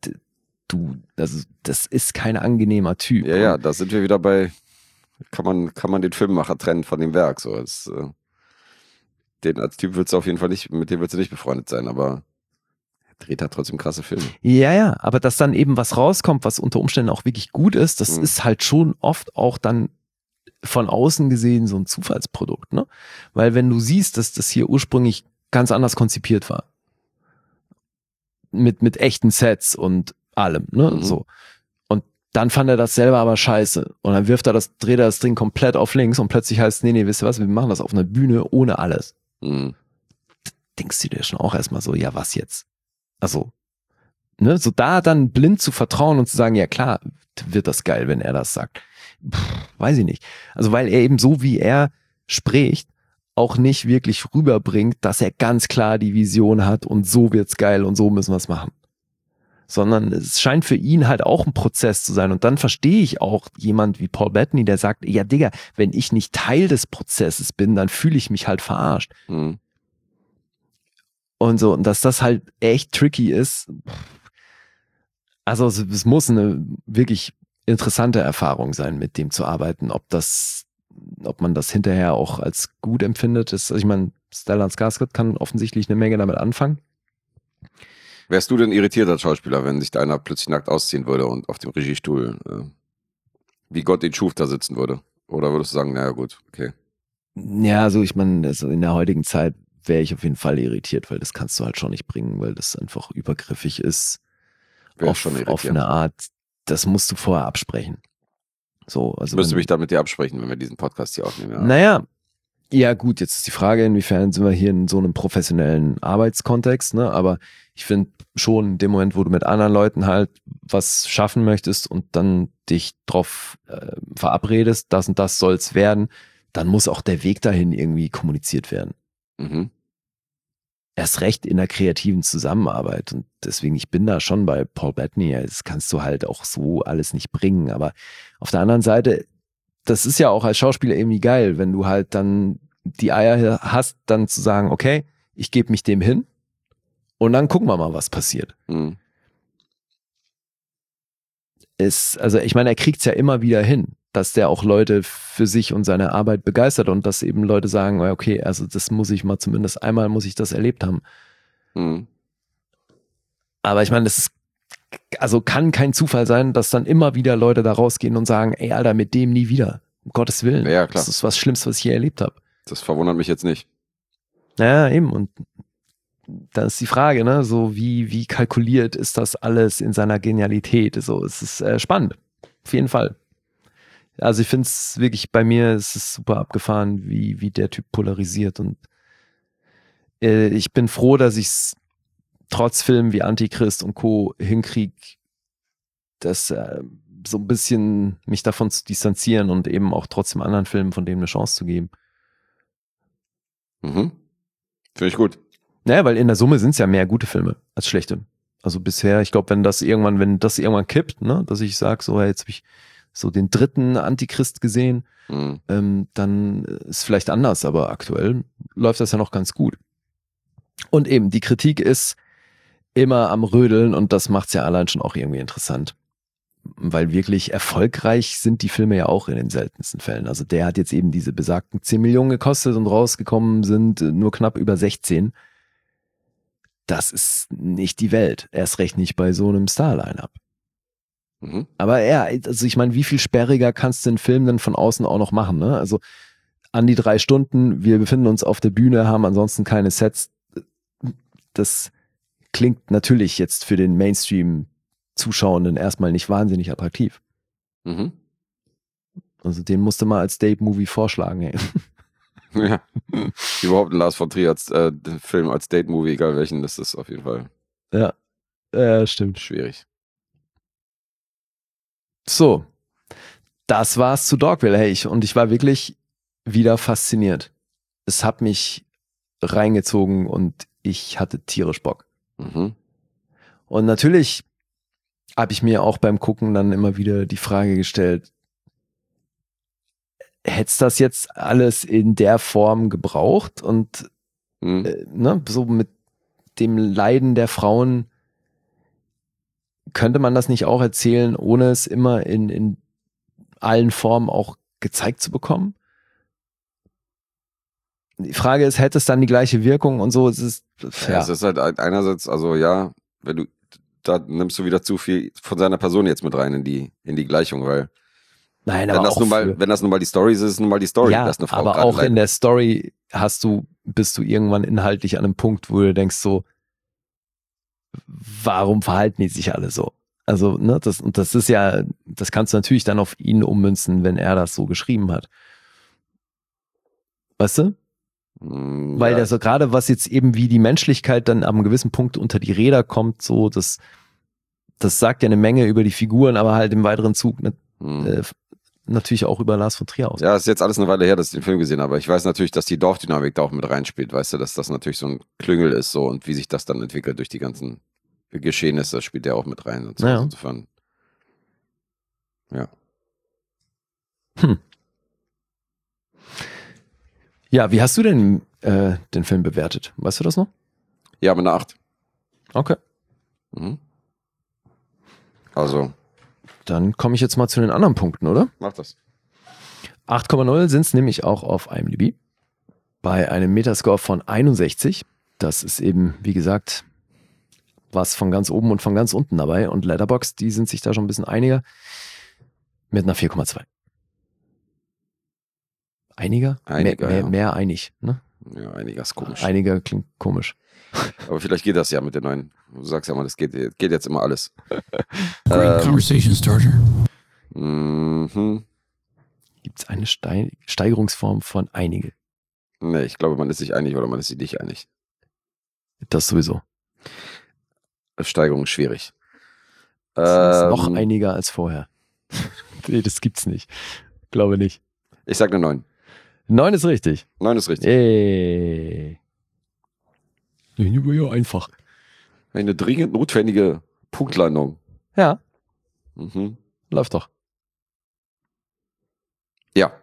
das ist kein angenehmer Typ. Ja, da sind wir wieder bei, kann man den Filmemacher trennen von dem Werk, so. Den als Typ willst du auf jeden Fall nicht, mit dem willst du nicht befreundet sein, aber er dreht halt trotzdem krasse Filme. Ja, aber dass dann eben was rauskommt, was unter Umständen auch wirklich gut ist, das ist halt schon oft auch dann von außen gesehen so ein Zufallsprodukt, ne? Weil wenn du siehst, dass das hier ursprünglich ganz anders konzipiert war, mit echten Sets und allem, ne? So. Und dann fand er das selber aber scheiße. Und dann dreht er das Ding komplett auf links und plötzlich heißt es, nee, wisst ihr was, wir machen das auf einer Bühne ohne alles. Denkst du dir schon auch erstmal so, ja, was jetzt? Also, ne, so da dann blind zu vertrauen und zu sagen, ja klar, wird das geil, wenn er das sagt. Weiß ich nicht. Also, weil er eben so, wie er spricht, auch nicht wirklich rüberbringt, dass er ganz klar die Vision hat und so wird's geil und so müssen wir es machen. Sondern es scheint für ihn halt auch ein Prozess zu sein. Und dann verstehe ich auch jemand wie Paul Bettany, der sagt, ja Digga, wenn ich nicht Teil des Prozesses bin, dann fühle ich mich halt verarscht. Und so, und dass das halt echt tricky ist. Also es muss eine wirklich interessante Erfahrung sein, mit dem zu arbeiten. Ob man das hinterher auch als gut empfindet, ist, also ich meine, Stellan Skarsgård kann offensichtlich eine Menge damit anfangen. Wärst du denn irritiert als Schauspieler, wenn sich da einer plötzlich nackt ausziehen würde und auf dem Regiestuhl, wie Gott ihn schuf, da sitzen würde? Oder würdest du sagen, naja gut, okay. Ja, also ich meine, also in der heutigen Zeit wäre ich auf jeden Fall irritiert, weil das kannst du halt schon nicht bringen, weil das einfach übergriffig ist. Auf eine Art, das musst du vorher absprechen. So, also müsste mich da mit dir absprechen, wenn wir diesen Podcast hier aufnehmen. Ja. Naja, ja gut, jetzt ist die Frage, inwiefern sind wir hier in so einem professionellen Arbeitskontext, ne? Aber ich finde schon, in dem Moment, wo du mit anderen Leuten halt was schaffen möchtest und dann dich drauf verabredest, das und das soll's werden, dann muss auch der Weg dahin irgendwie kommuniziert werden. Erst recht in der kreativen Zusammenarbeit. Und deswegen, ich bin da schon bei Paul Bettany. Das kannst du halt auch so alles nicht bringen. Aber auf der anderen Seite, das ist ja auch als Schauspieler irgendwie geil, wenn du halt dann die Eier hast, dann zu sagen, okay, ich gebe mich dem hin und dann gucken wir mal, was passiert. Also ich meine, er kriegt es ja immer wieder hin, dass der auch Leute für sich und seine Arbeit begeistert und dass eben Leute sagen, okay, also das muss ich mal zumindest einmal muss ich das erlebt haben. Aber ich meine, das ist, also kann kein Zufall sein, dass dann immer wieder Leute da rausgehen und sagen, ey Alter, mit dem nie wieder. Um Gottes Willen. Ja, klar. Das ist was Schlimmste, was ich je erlebt habe. Das verwundert mich jetzt nicht. Ja, eben. Und da ist die Frage, ne, so wie kalkuliert ist das alles in seiner Genialität? So, es ist spannend. Auf jeden Fall. Also ich finde es wirklich, bei mir ist es super abgefahren, wie der Typ polarisiert und ich bin froh, dass ich es trotz Filmen wie Antichrist und Co. hinkriege, das so ein bisschen mich davon zu distanzieren und eben auch trotzdem anderen Filmen von dem eine Chance zu geben. Finde ich gut. Naja, weil in der Summe sind es ja mehr gute Filme als schlechte. Also bisher, ich glaube, wenn das irgendwann kippt, ne, dass ich sage, so, hey, jetzt habe ich so den 3. Antichrist gesehen, dann ist vielleicht anders, aber aktuell läuft das ja noch ganz gut. Und eben, die Kritik ist immer am Rödeln und das macht's ja allein schon auch irgendwie interessant. Weil wirklich erfolgreich sind die Filme ja auch in den seltensten Fällen. Also der hat jetzt eben diese besagten 10 Millionen gekostet und rausgekommen sind nur knapp über 16. Das ist nicht die Welt. Erst recht nicht bei so einem Star-Line-Up. Aber ja, also ich meine, wie viel sperriger kannst du den Film denn von außen auch noch machen, ne? Also an die 3 Stunden, wir befinden uns auf der Bühne, haben ansonsten keine Sets. Das klingt natürlich jetzt für den Mainstream-Zuschauenden erstmal nicht wahnsinnig attraktiv. Also den musste mal als Date-Movie vorschlagen, ey. Ja. Überhaupt ein Lars von Trier als Film als Date-Movie, egal welchen, das ist auf jeden Fall ja, stimmt. schwierig. So, das war's zu Dogville. Hey, ich war wirklich wieder fasziniert. Es hat mich reingezogen und ich hatte tierisch Bock. Mhm. Und natürlich habe ich mir auch beim Gucken dann immer wieder die Frage gestellt, hätt's das jetzt alles in der Form gebraucht? Und so mit dem Leiden der Frauen könnte man das nicht auch erzählen, ohne es immer in allen Formen auch gezeigt zu bekommen? Die Frage ist, hätte es dann die gleiche Wirkung und so? Es ist halt einerseits, also ja, da nimmst du wieder zu viel von seiner Person jetzt mit rein in die Gleichung, weil nein, wenn das nun mal die Story ist, ist es nun mal die Story. Ja, dass eine Frau aber auch in der Story bist du irgendwann inhaltlich an einem Punkt, wo du denkst so, warum verhalten die sich alle so? Also, ne, das ist ja, das kannst du natürlich dann auf ihn ummünzen, wenn er das so geschrieben hat. Weißt du? Weil das so gerade, was jetzt eben wie die Menschlichkeit dann am gewissen Punkt unter die Räder kommt, so, das sagt ja eine Menge über die Figuren, aber halt im weiteren Zug natürlich auch über Lars von Trier aus. Ja, ist jetzt alles eine Weile her, dass ich den Film gesehen habe, aber ich weiß natürlich, dass die Dorfdynamik da auch mit reinspielt, weißt du, dass das natürlich so ein Klüngel ist so und wie sich das dann entwickelt durch die ganzen Geschehnisse, das spielt ja auch mit rein. Und so. Ja. Insofern, ja. Ja, wie hast du denn den Film bewertet? Weißt du das noch? Ja, mit einer 8. Okay. Mhm. Also. Dann komme ich jetzt mal zu den anderen Punkten, oder? Mach das. 8,0 sind es nämlich auch auf IMDb. Bei einem Metascore von 61. Das ist eben, wie gesagt, was von ganz oben und von ganz unten dabei. Und Letterboxd, die sind sich da schon ein bisschen einiger. Mit einer 4,2. Einiger? Mehr einig, ne? Ja, einiger ist komisch. Einiger klingt komisch. Aber vielleicht geht das ja mit den neuen. Du sagst ja mal, das geht jetzt immer alles. Great conversation starter. Mhm. Gibt es eine Steigerungsform von einige? Nee, ich glaube, man ist sich einig oder man ist sich nicht einig. Das sowieso. Steigerung ist schwierig. Das ist noch einiger als vorher. Nee, das gibt's nicht. Glaube nicht. Ich sag eine 9. 9 ist richtig. 9 ist richtig. Ey. Ja, einfach. Eine dringend notwendige Punktlandung. Ja, Mhm. läuft doch. Ja.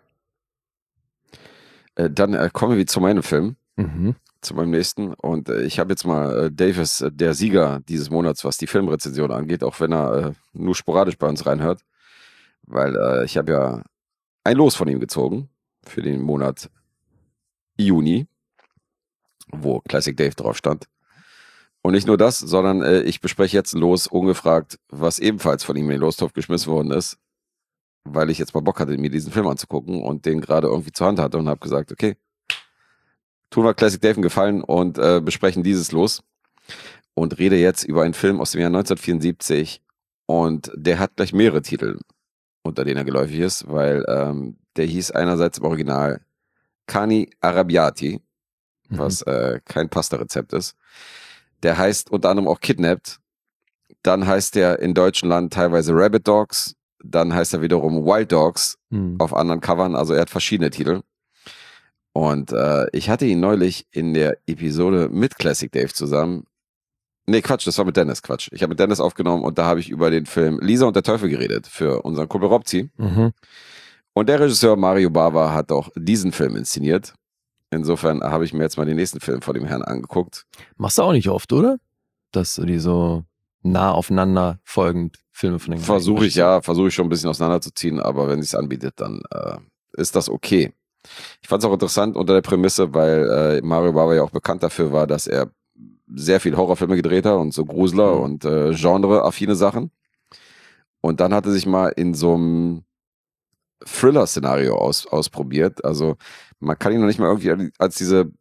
Dann kommen wir zu meinem Film, Mhm. zu meinem nächsten. Und ich habe jetzt mal Davis, der Sieger dieses Monats, was die Filmrezension angeht, auch wenn er nur sporadisch bei uns reinhört. Weil ich habe ja ein Los von ihm gezogen für den Monat Juni, wo Classic Dave drauf stand. Und nicht nur das, sondern ich bespreche jetzt ein Los ungefragt, was ebenfalls von ihm in den Lostopf geschmissen worden ist, weil ich jetzt mal Bock hatte, mir diesen Film anzugucken und den gerade irgendwie zur Hand hatte und habe gesagt, okay, tun wir Classic Dave einen Gefallen und besprechen dieses Los und rede jetzt über einen Film aus dem Jahr 1974 und der hat gleich mehrere Titel, unter denen er geläufig ist, weil der hieß einerseits im Original Cani Arrabbiati, was kein Pasta-Rezept ist. Der heißt unter anderem auch Kidnapped. Dann heißt der in deutschen Land teilweise Rabbit Dogs. Dann heißt er wiederum Wild Dogs auf anderen Covern. Also er hat verschiedene Titel. Und ich hatte ihn neulich in der Episode mit Classic Dave zusammen. Nee, Quatsch, das war mit Dennis, Quatsch. Ich habe mit Dennis aufgenommen und da habe ich über den Film Lisa und der Teufel geredet für unseren Kumpel Robzi. Mhm. Und der Regisseur Mario Bava hat auch diesen Film inszeniert. Insofern habe ich mir jetzt mal den nächsten Film von dem Herrn angeguckt. Machst du auch nicht oft, oder? Dass du die so nah aufeinander folgend Filme von den Versuche ich schon ein bisschen auseinanderzuziehen, aber wenn es anbietet, dann ist das okay. Ich fand es auch interessant unter der Prämisse, weil Mario Bava ja auch bekannt dafür war, dass er sehr viel Horrorfilme gedreht hat und so Grusler und Genre-affine Sachen. Und dann hat er sich mal in so einem Thriller-Szenario ausprobiert. Also man kann ihn noch nicht mal irgendwie als diese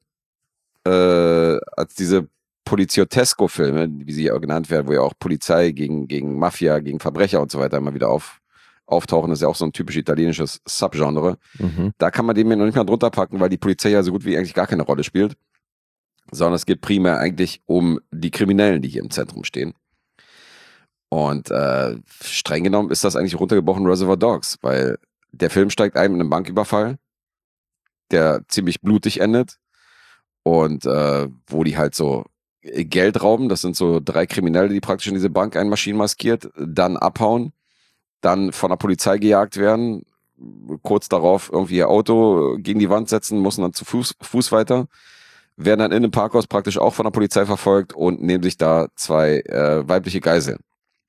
Poliziotesco-Filme, wie sie ja genannt werden, wo ja auch Polizei gegen Mafia, gegen Verbrecher und so weiter immer wieder auftauchen. Das ist ja auch so ein typisch italienisches Subgenre. Mhm. Da kann man den mir noch nicht mal drunter packen, weil die Polizei ja so gut wie eigentlich gar keine Rolle spielt. Sondern es geht primär eigentlich um die Kriminellen, die hier im Zentrum stehen. Und streng genommen ist das eigentlich runtergebrochen Reservoir Dogs, weil der Film steigt ein mit einem Banküberfall, der ziemlich blutig endet und wo die halt so Geld rauben, das sind so 3 Kriminelle, die praktisch in diese Bank einmaschinen maskiert, dann abhauen, dann von der Polizei gejagt werden, kurz darauf irgendwie ihr Auto gegen die Wand setzen, müssen dann zu Fuß weiter, werden dann in einem Parkhaus praktisch auch von der Polizei verfolgt und nehmen sich da 2 weibliche Geiseln.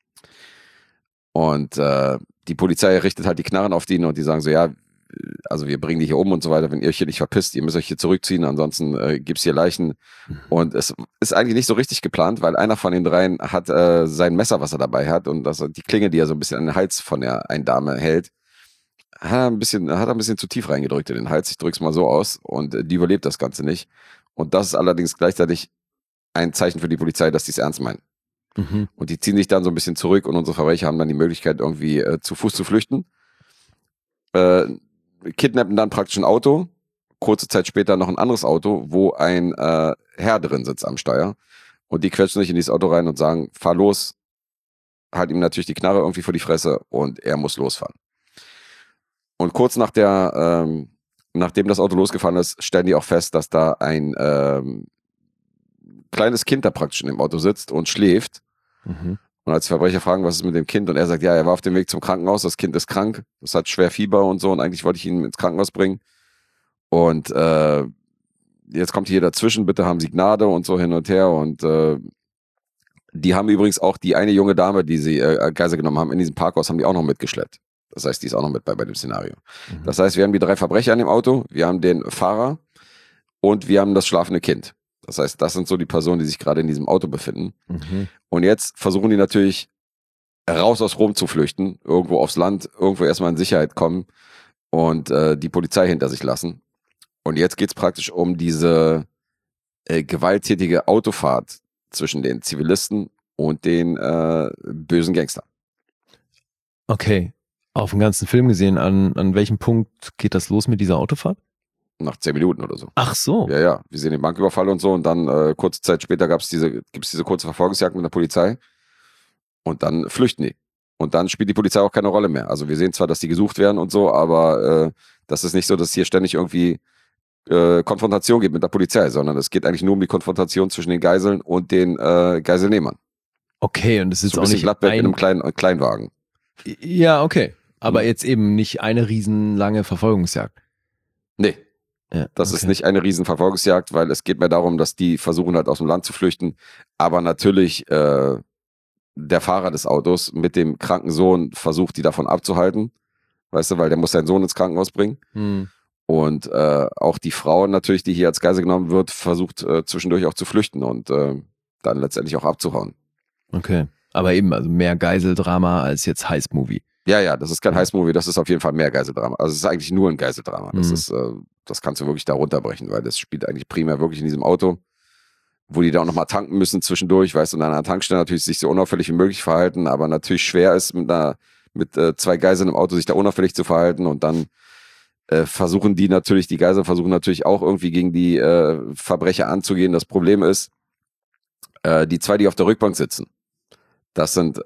Und die Polizei richtet halt die Knarren auf die und die sagen so, ja, also wir bringen die hier um und so weiter, wenn ihr euch hier nicht verpisst, ihr müsst euch hier zurückziehen, ansonsten gibt's hier Leichen. Und es ist eigentlich nicht so richtig geplant, weil einer von den 3 hat sein Messer, was er dabei hat und die Klinge, die er so ein bisschen an den Hals von der einen Dame hält, hat er ein bisschen zu tief reingedrückt in den Hals, ich drück's mal so aus, und die überlebt das Ganze nicht. Und das ist allerdings gleichzeitig ein Zeichen für die Polizei, dass die es ernst meinen. Und die ziehen sich dann so ein bisschen zurück und unsere Verbrecher haben dann die Möglichkeit, irgendwie zu Fuß zu flüchten. Kidnappen dann praktisch ein Auto, kurze Zeit später noch ein anderes Auto, wo ein Herr drin sitzt am Steuer. Und die quetschen sich in dieses Auto rein und sagen, fahr los, halt ihm natürlich die Knarre irgendwie vor die Fresse und er muss losfahren. Und kurz nachdem das Auto losgefahren ist, stellen die auch fest, dass da ein kleines Kind da praktisch in dem Auto sitzt und schläft. Und als die Verbrecher fragen, was ist mit dem Kind, und er sagt, ja, er war auf dem Weg zum Krankenhaus, das Kind ist krank, das hat schwer Fieber und so, und eigentlich wollte ich ihn ins Krankenhaus bringen. Und jetzt kommt hier dazwischen, bitte haben Sie Gnade und so hin und her. Und die haben übrigens auch die eine junge Dame, die sie Geisel genommen haben, in diesem Parkhaus, haben die auch noch mitgeschleppt. Das heißt, die ist auch noch mit bei dem Szenario. Das heißt, wir haben die 3 Verbrecher an dem Auto, wir haben den Fahrer und wir haben das schlafende Kind. Das heißt, das sind so die Personen, die sich gerade in diesem Auto befinden. Und jetzt versuchen die natürlich raus aus Rom zu flüchten, irgendwo aufs Land, irgendwo erstmal in Sicherheit kommen und die Polizei hinter sich lassen. Und jetzt geht's praktisch um diese gewalttätige Autofahrt zwischen den Zivilisten und den bösen Gangstern. Okay, auf den ganzen Film gesehen, an welchem Punkt geht das los mit dieser Autofahrt? Nach 10 Minuten oder so. Ach so. Ja. Wir sehen den Banküberfall und so und dann kurze Zeit später gibt's diese kurze Verfolgungsjagd mit der Polizei und dann flüchten die. Und dann spielt die Polizei auch keine Rolle mehr. Also wir sehen zwar, dass die gesucht werden und so, aber das ist nicht so, dass hier ständig irgendwie Konfrontation gibt mit der Polizei, sondern es geht eigentlich nur um die Konfrontation zwischen den Geiseln und den Geiselnehmern. Okay, und es ist so auch nicht Gladbeck in einem Kleinwagen. Ja, okay. Aber jetzt eben nicht eine riesenlange Verfolgungsjagd. Nee. Ja, das ist nicht eine riesen Verfolgungsjagd, weil es geht mehr darum, dass die versuchen halt aus dem Land zu flüchten. Aber natürlich der Fahrer des Autos mit dem kranken Sohn versucht, die davon abzuhalten. Weißt du, weil der muss seinen Sohn ins Krankenhaus bringen. Und auch die Frau natürlich, die hier als Geisel genommen wird, versucht zwischendurch auch zu flüchten und dann letztendlich auch abzuhauen. Okay. Aber eben, also mehr Geiseldrama als jetzt Heist-Movie. Ja, das ist kein Heist-Movie, das ist auf jeden Fall mehr Geiseldrama. Also es ist eigentlich nur ein Geiseldrama. Das kannst du wirklich da runterbrechen, weil das spielt eigentlich primär wirklich in diesem Auto, wo die da auch nochmal tanken müssen zwischendurch, weißt du, und an einer Tankstelle natürlich sich so unauffällig wie möglich verhalten, aber natürlich schwer ist mit 2 Geiseln im Auto sich da unauffällig zu verhalten und dann versuchen die Geiseln versuchen natürlich auch irgendwie gegen die Verbrecher anzugehen. Das Problem ist, die 2, die auf der Rückbank sitzen, das sind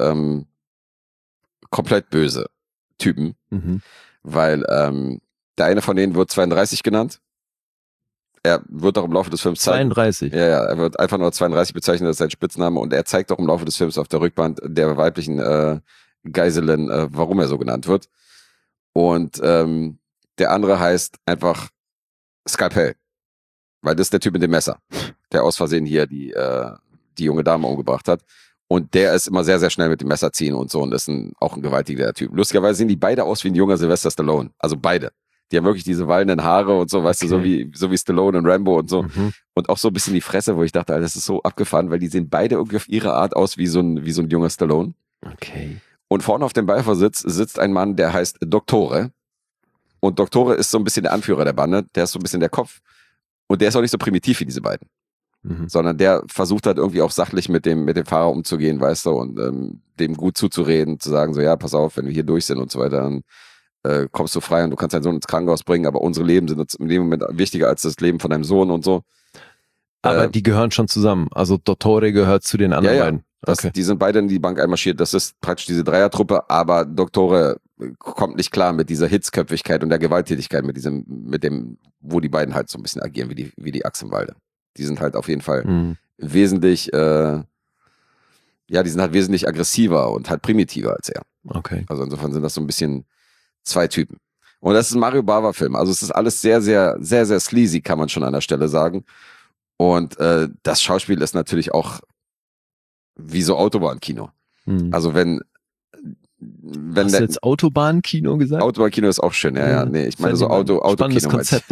komplett böse Typen, weil der eine von denen wird 32 genannt. Er wird auch im Laufe des Films 32? Ja, er wird einfach nur 32 bezeichnet, das ist sein Spitzname und er zeigt auch im Laufe des Films auf der Rückwand der weiblichen Geiselin, warum er so genannt wird. Und der andere heißt einfach Skalpell, weil das ist der Typ mit dem Messer, der aus Versehen hier die junge Dame umgebracht hat. Und der ist immer sehr, sehr schnell mit dem Messer ziehen und so und ist auch ein gewaltiger Typ. Lustigerweise sehen die beide aus wie ein junger Sylvester Stallone. Also beide. Die haben wirklich diese wallenden Haare und so, weißt du, so wie Stallone und Rambo und so. Und auch so ein bisschen die Fresse, wo ich dachte, Alter, das ist so abgefahren, weil die sehen beide irgendwie auf ihre Art aus wie so ein junger Stallone. Okay. Und vorne auf dem Beifahrersitz sitzt ein Mann, der heißt Doktore. Und Doktore ist so ein bisschen der Anführer der Bande. Der ist so ein bisschen der Kopf. Und der ist auch nicht so primitiv wie diese beiden. Sondern der versucht halt irgendwie auch sachlich mit dem Fahrer umzugehen, weißt du, und dem gut zuzureden, zu sagen so, ja, pass auf, wenn wir hier durch sind und so weiter, dann kommst du frei und du kannst deinen Sohn ins Krankenhaus bringen, aber unsere Leben sind uns in dem Moment wichtiger als das Leben von deinem Sohn und so. Aber die gehören schon zusammen, also Dottore gehört zu den anderen beiden. Die sind beide in die Bank einmarschiert. Das ist praktisch diese Dreiertruppe, aber Doktore kommt nicht klar mit dieser Hitzköpfigkeit und der Gewalttätigkeit, mit dem, wo die beiden halt so ein bisschen agieren, wie die Achsenwalde. Die sind halt auf jeden Fall wesentlich, die sind halt wesentlich aggressiver und halt primitiver als er. Okay. Also insofern sind das so ein bisschen zwei Typen. Und das ist ein Mario Bava-Film. Also es ist alles sehr, sehr, sehr, sehr sleazy, kann man schon an der Stelle sagen. Und das Schauspiel ist natürlich auch wie so Autobahnkino. Also wenn Hast du jetzt Autobahnkino gesagt? Autobahnkino ist auch schön, ja. Nee, ich meine so Autokino. Konzept.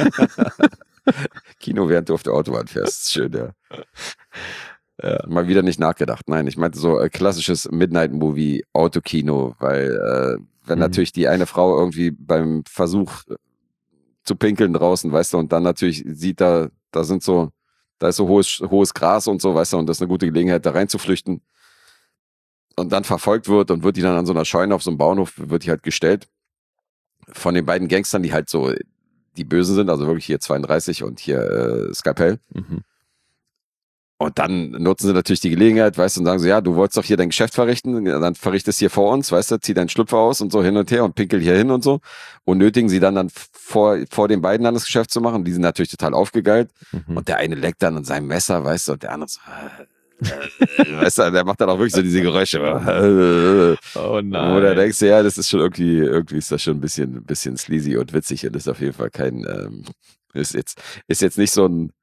Kino, während du auf der Autobahn fährst. Ist schön, ja. Mal wieder nicht nachgedacht. Nein, ich meinte so klassisches Midnight-Movie, Autokino, weil wenn natürlich die eine Frau irgendwie beim Versuch zu pinkeln draußen, weißt du, und dann natürlich sieht da ist so hohes Gras und so, weißt du, und das ist eine gute Gelegenheit, da reinzuflüchten. Und dann verfolgt wird und wird die dann an so einer Scheune auf so einem Bauernhof, wird die halt gestellt von den beiden Gangstern, die halt so die Bösen sind, also wirklich hier 32 und hier Skalpell. Und dann nutzen sie natürlich die Gelegenheit, weißt du, und sagen so, ja, du wolltest doch hier dein Geschäft verrichten, dann verrichtest hier vor uns, weißt du, zieh deinen Schlüpfer aus und so hin und her und pinkel hier hin und so und nötigen sie dann vor den beiden dann das Geschäft zu machen. Die sind natürlich total aufgegeilt und der eine leckt dann an seinem Messer, weißt du, und der andere so, weißt du, der macht dann auch wirklich so diese Geräusche. Oh nein. Oder denkst du, ja, das ist schon irgendwie ist das schon ein bisschen sleazy und witzig und ist auf jeden Fall kein, ist jetzt nicht so ein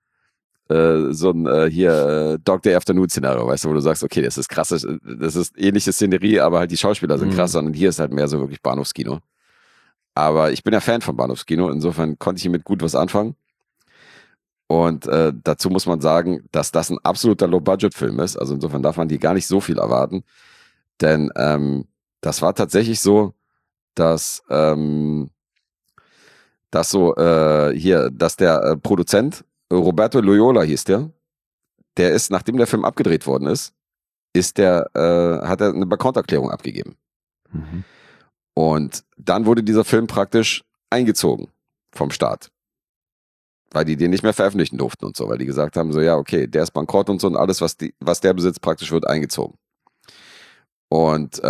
Dog Day Afternoon Szenario, weißt du, wo du sagst, okay, das ist krass, das ist ähnliche Szenerie, aber halt die Schauspieler sind krass, und hier ist halt mehr so wirklich Bahnhofskino. Aber ich bin ja Fan von Bahnhofskino, insofern konnte ich hiermit gut was anfangen. Und dazu muss man sagen, dass das ein absoluter Low-Budget-Film ist, also insofern darf man die gar nicht so viel erwarten, denn das war tatsächlich so, dass der Produzent Roberto Loyola hieß der ist, nachdem der Film abgedreht worden ist, hat er eine Bankrotterklärung abgegeben. Und dann wurde dieser Film praktisch eingezogen vom Staat, weil die den nicht mehr veröffentlichen durften und so, weil die gesagt haben, so ja, okay, der ist bankrott und so, und alles, was der besitzt, praktisch wird eingezogen. Und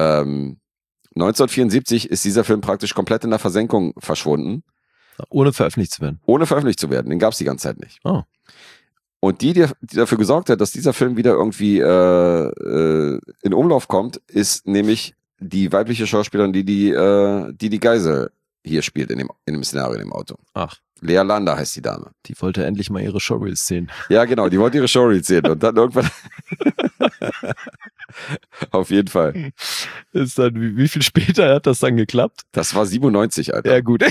1974 ist dieser Film praktisch komplett in der Versenkung verschwunden. Ohne veröffentlicht zu werden. Ohne veröffentlicht zu werden. Den gab es die ganze Zeit nicht. Oh. Und die dafür gesorgt hat, dass dieser Film wieder irgendwie in Umlauf kommt, ist nämlich die weibliche Schauspielerin, die Geisel hier spielt in dem Szenario, in dem Auto. Ach. Lea Landa heißt die Dame. Die wollte endlich mal ihre Showreels sehen. Ja, genau, die wollte ihre Showreels sehen. Und dann irgendwann... Auf jeden Fall. Ist dann, wie viel später hat das dann geklappt? Das war 97, Alter. Ja, gut.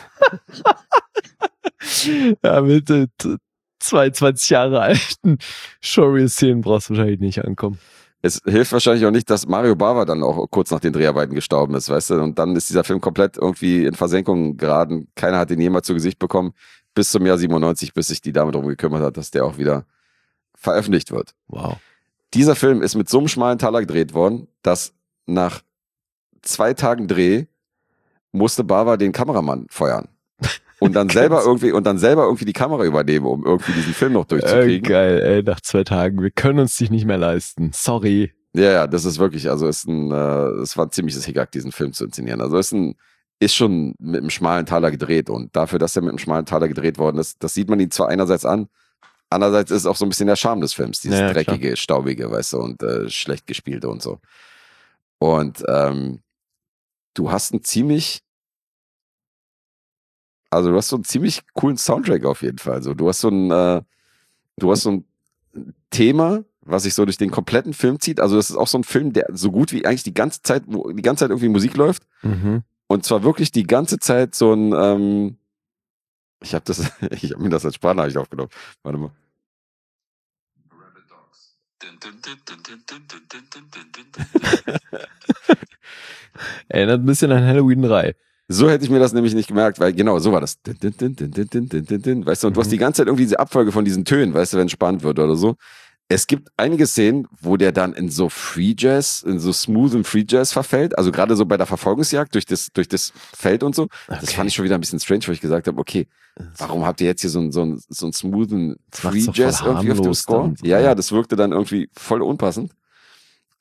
Ja, mit 22 Jahre alten Showreel-Szenen brauchst du wahrscheinlich nicht ankommen. Es hilft wahrscheinlich auch nicht, dass Mario Bava dann auch kurz nach den Dreharbeiten gestorben ist, weißt du? Und dann ist dieser Film komplett irgendwie in Versenkung geraten. Keiner hat ihn jemals zu Gesicht bekommen, bis zum Jahr 97, bis sich die Dame darum gekümmert hat, dass der auch wieder veröffentlicht wird. Wow. Dieser Film ist mit so einem schmalen Taler gedreht worden, dass nach 2 Tagen Dreh musste Bava den Kameramann feuern. Und dann selber irgendwie die Kamera übernehmen, um irgendwie diesen Film noch durchzukriegen. Geil, ey, nach 2 Tagen. Wir können uns dich nicht mehr leisten. Sorry. Ja, das ist wirklich, also es war ein ziemliches Hickhack, diesen Film zu inszenieren. Also ist schon mit einem schmalen Taler gedreht, und dafür, dass er mit einem schmalen Taler gedreht worden ist, das sieht man ihn zwar einerseits an, andererseits ist es auch so ein bisschen der Charme des Films, dieses dreckige, klar, staubige, weißt du, und schlecht gespielte und so. Und du hast so einen ziemlich coolen Soundtrack auf jeden Fall. Also du hast so ein Thema, was sich so durch den kompletten Film zieht. Also das ist auch so ein Film, der so gut wie eigentlich die ganze Zeit irgendwie Musik läuft. Und zwar wirklich die ganze Zeit so ein, ich habe mir das als Sprachnachricht aufgenommen. Warte mal. Erinnert ein bisschen an Halloween 3. So hätte ich mir das nämlich nicht gemerkt, weil genau, so war das. Weißt du, und du hast die ganze Zeit irgendwie diese Abfolge von diesen Tönen, weißt du, wenn es spannend wird oder so. Es gibt einige Szenen, wo der dann in so smoothen Free Jazz verfällt, also gerade so bei der Verfolgungsjagd durch das Feld und so. Okay. Das fand ich schon wieder ein bisschen strange, wo ich gesagt habe, okay, warum habt ihr jetzt hier so einen smoothen Free Jazz irgendwie auf dem Score? Ja, das wirkte dann irgendwie voll unpassend.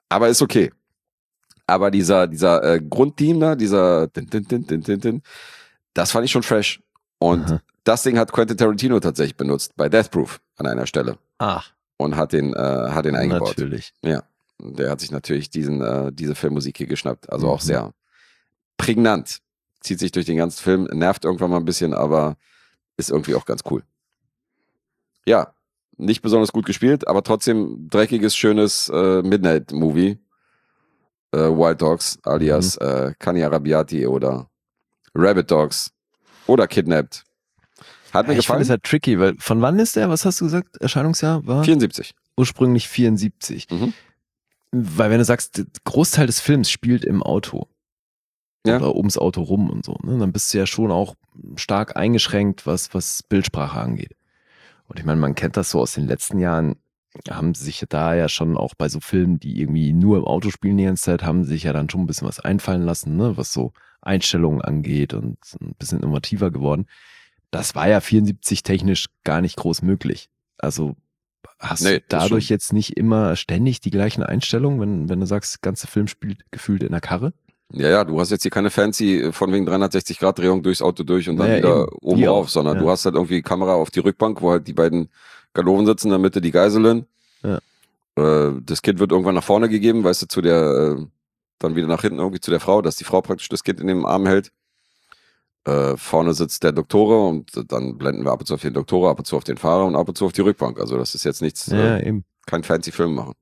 Aber ist okay. Aber dieser Grundtheme da, dieser das fand ich schon fresh. Und das Ding hat Quentin Tarantino tatsächlich benutzt bei Death Proof an einer Stelle. Ach. Und hat den eingebaut. Natürlich. Ja. Der hat sich natürlich diese Filmmusik hier geschnappt. Also auch sehr prägnant. Zieht sich durch den ganzen Film, nervt irgendwann mal ein bisschen, aber ist irgendwie auch ganz cool. Ja, nicht besonders gut gespielt, aber trotzdem dreckiges, schönes Midnight-Movie. Wild Dogs alias Kani Arrabbiati oder Rabbit Dogs oder Kidnapped. Hat mir gefallen. Ich finde es halt tricky, weil von wann ist der, was hast du gesagt, Erscheinungsjahr war? 74. Ursprünglich 74. Weil wenn du sagst, der Großteil des Films spielt im Auto. Ja. Oder ums Auto rum und so. Ne? Dann bist du ja schon auch stark eingeschränkt, was Bildsprache angeht. Und ich meine, man kennt das so aus den letzten Jahren, haben sich da ja schon auch bei so Filmen, die irgendwie nur im Auto spielen die ganze Zeit, haben sich ja dann schon ein bisschen was einfallen lassen, ne? Was so Einstellungen angeht und ein bisschen innovativer geworden. Das war ja 74 technisch gar nicht groß möglich. Also hast du dadurch jetzt nicht immer ständig die gleichen Einstellungen, wenn du sagst, der ganze Film spielt gefühlt in der Karre? Ja, du hast jetzt hier keine fancy von wegen 360-Grad-Drehung durchs Auto durch und dann wieder eben oben drauf, sondern du hast halt irgendwie Kamera auf die Rückbank, wo halt die beiden Galoven sitzen, in der Mitte die Geiselin. Ja. Das Kind wird irgendwann nach vorne gegeben, weißt du, zu der, dann wieder nach hinten irgendwie zu der Frau, dass die Frau praktisch das Kind in den Arm hält. Vorne sitzt der Doktore und dann blenden wir ab und zu auf den Doktore, ab und zu auf den Fahrer und ab und zu auf die Rückbank. Also das ist jetzt nichts, kein fancy Film machen.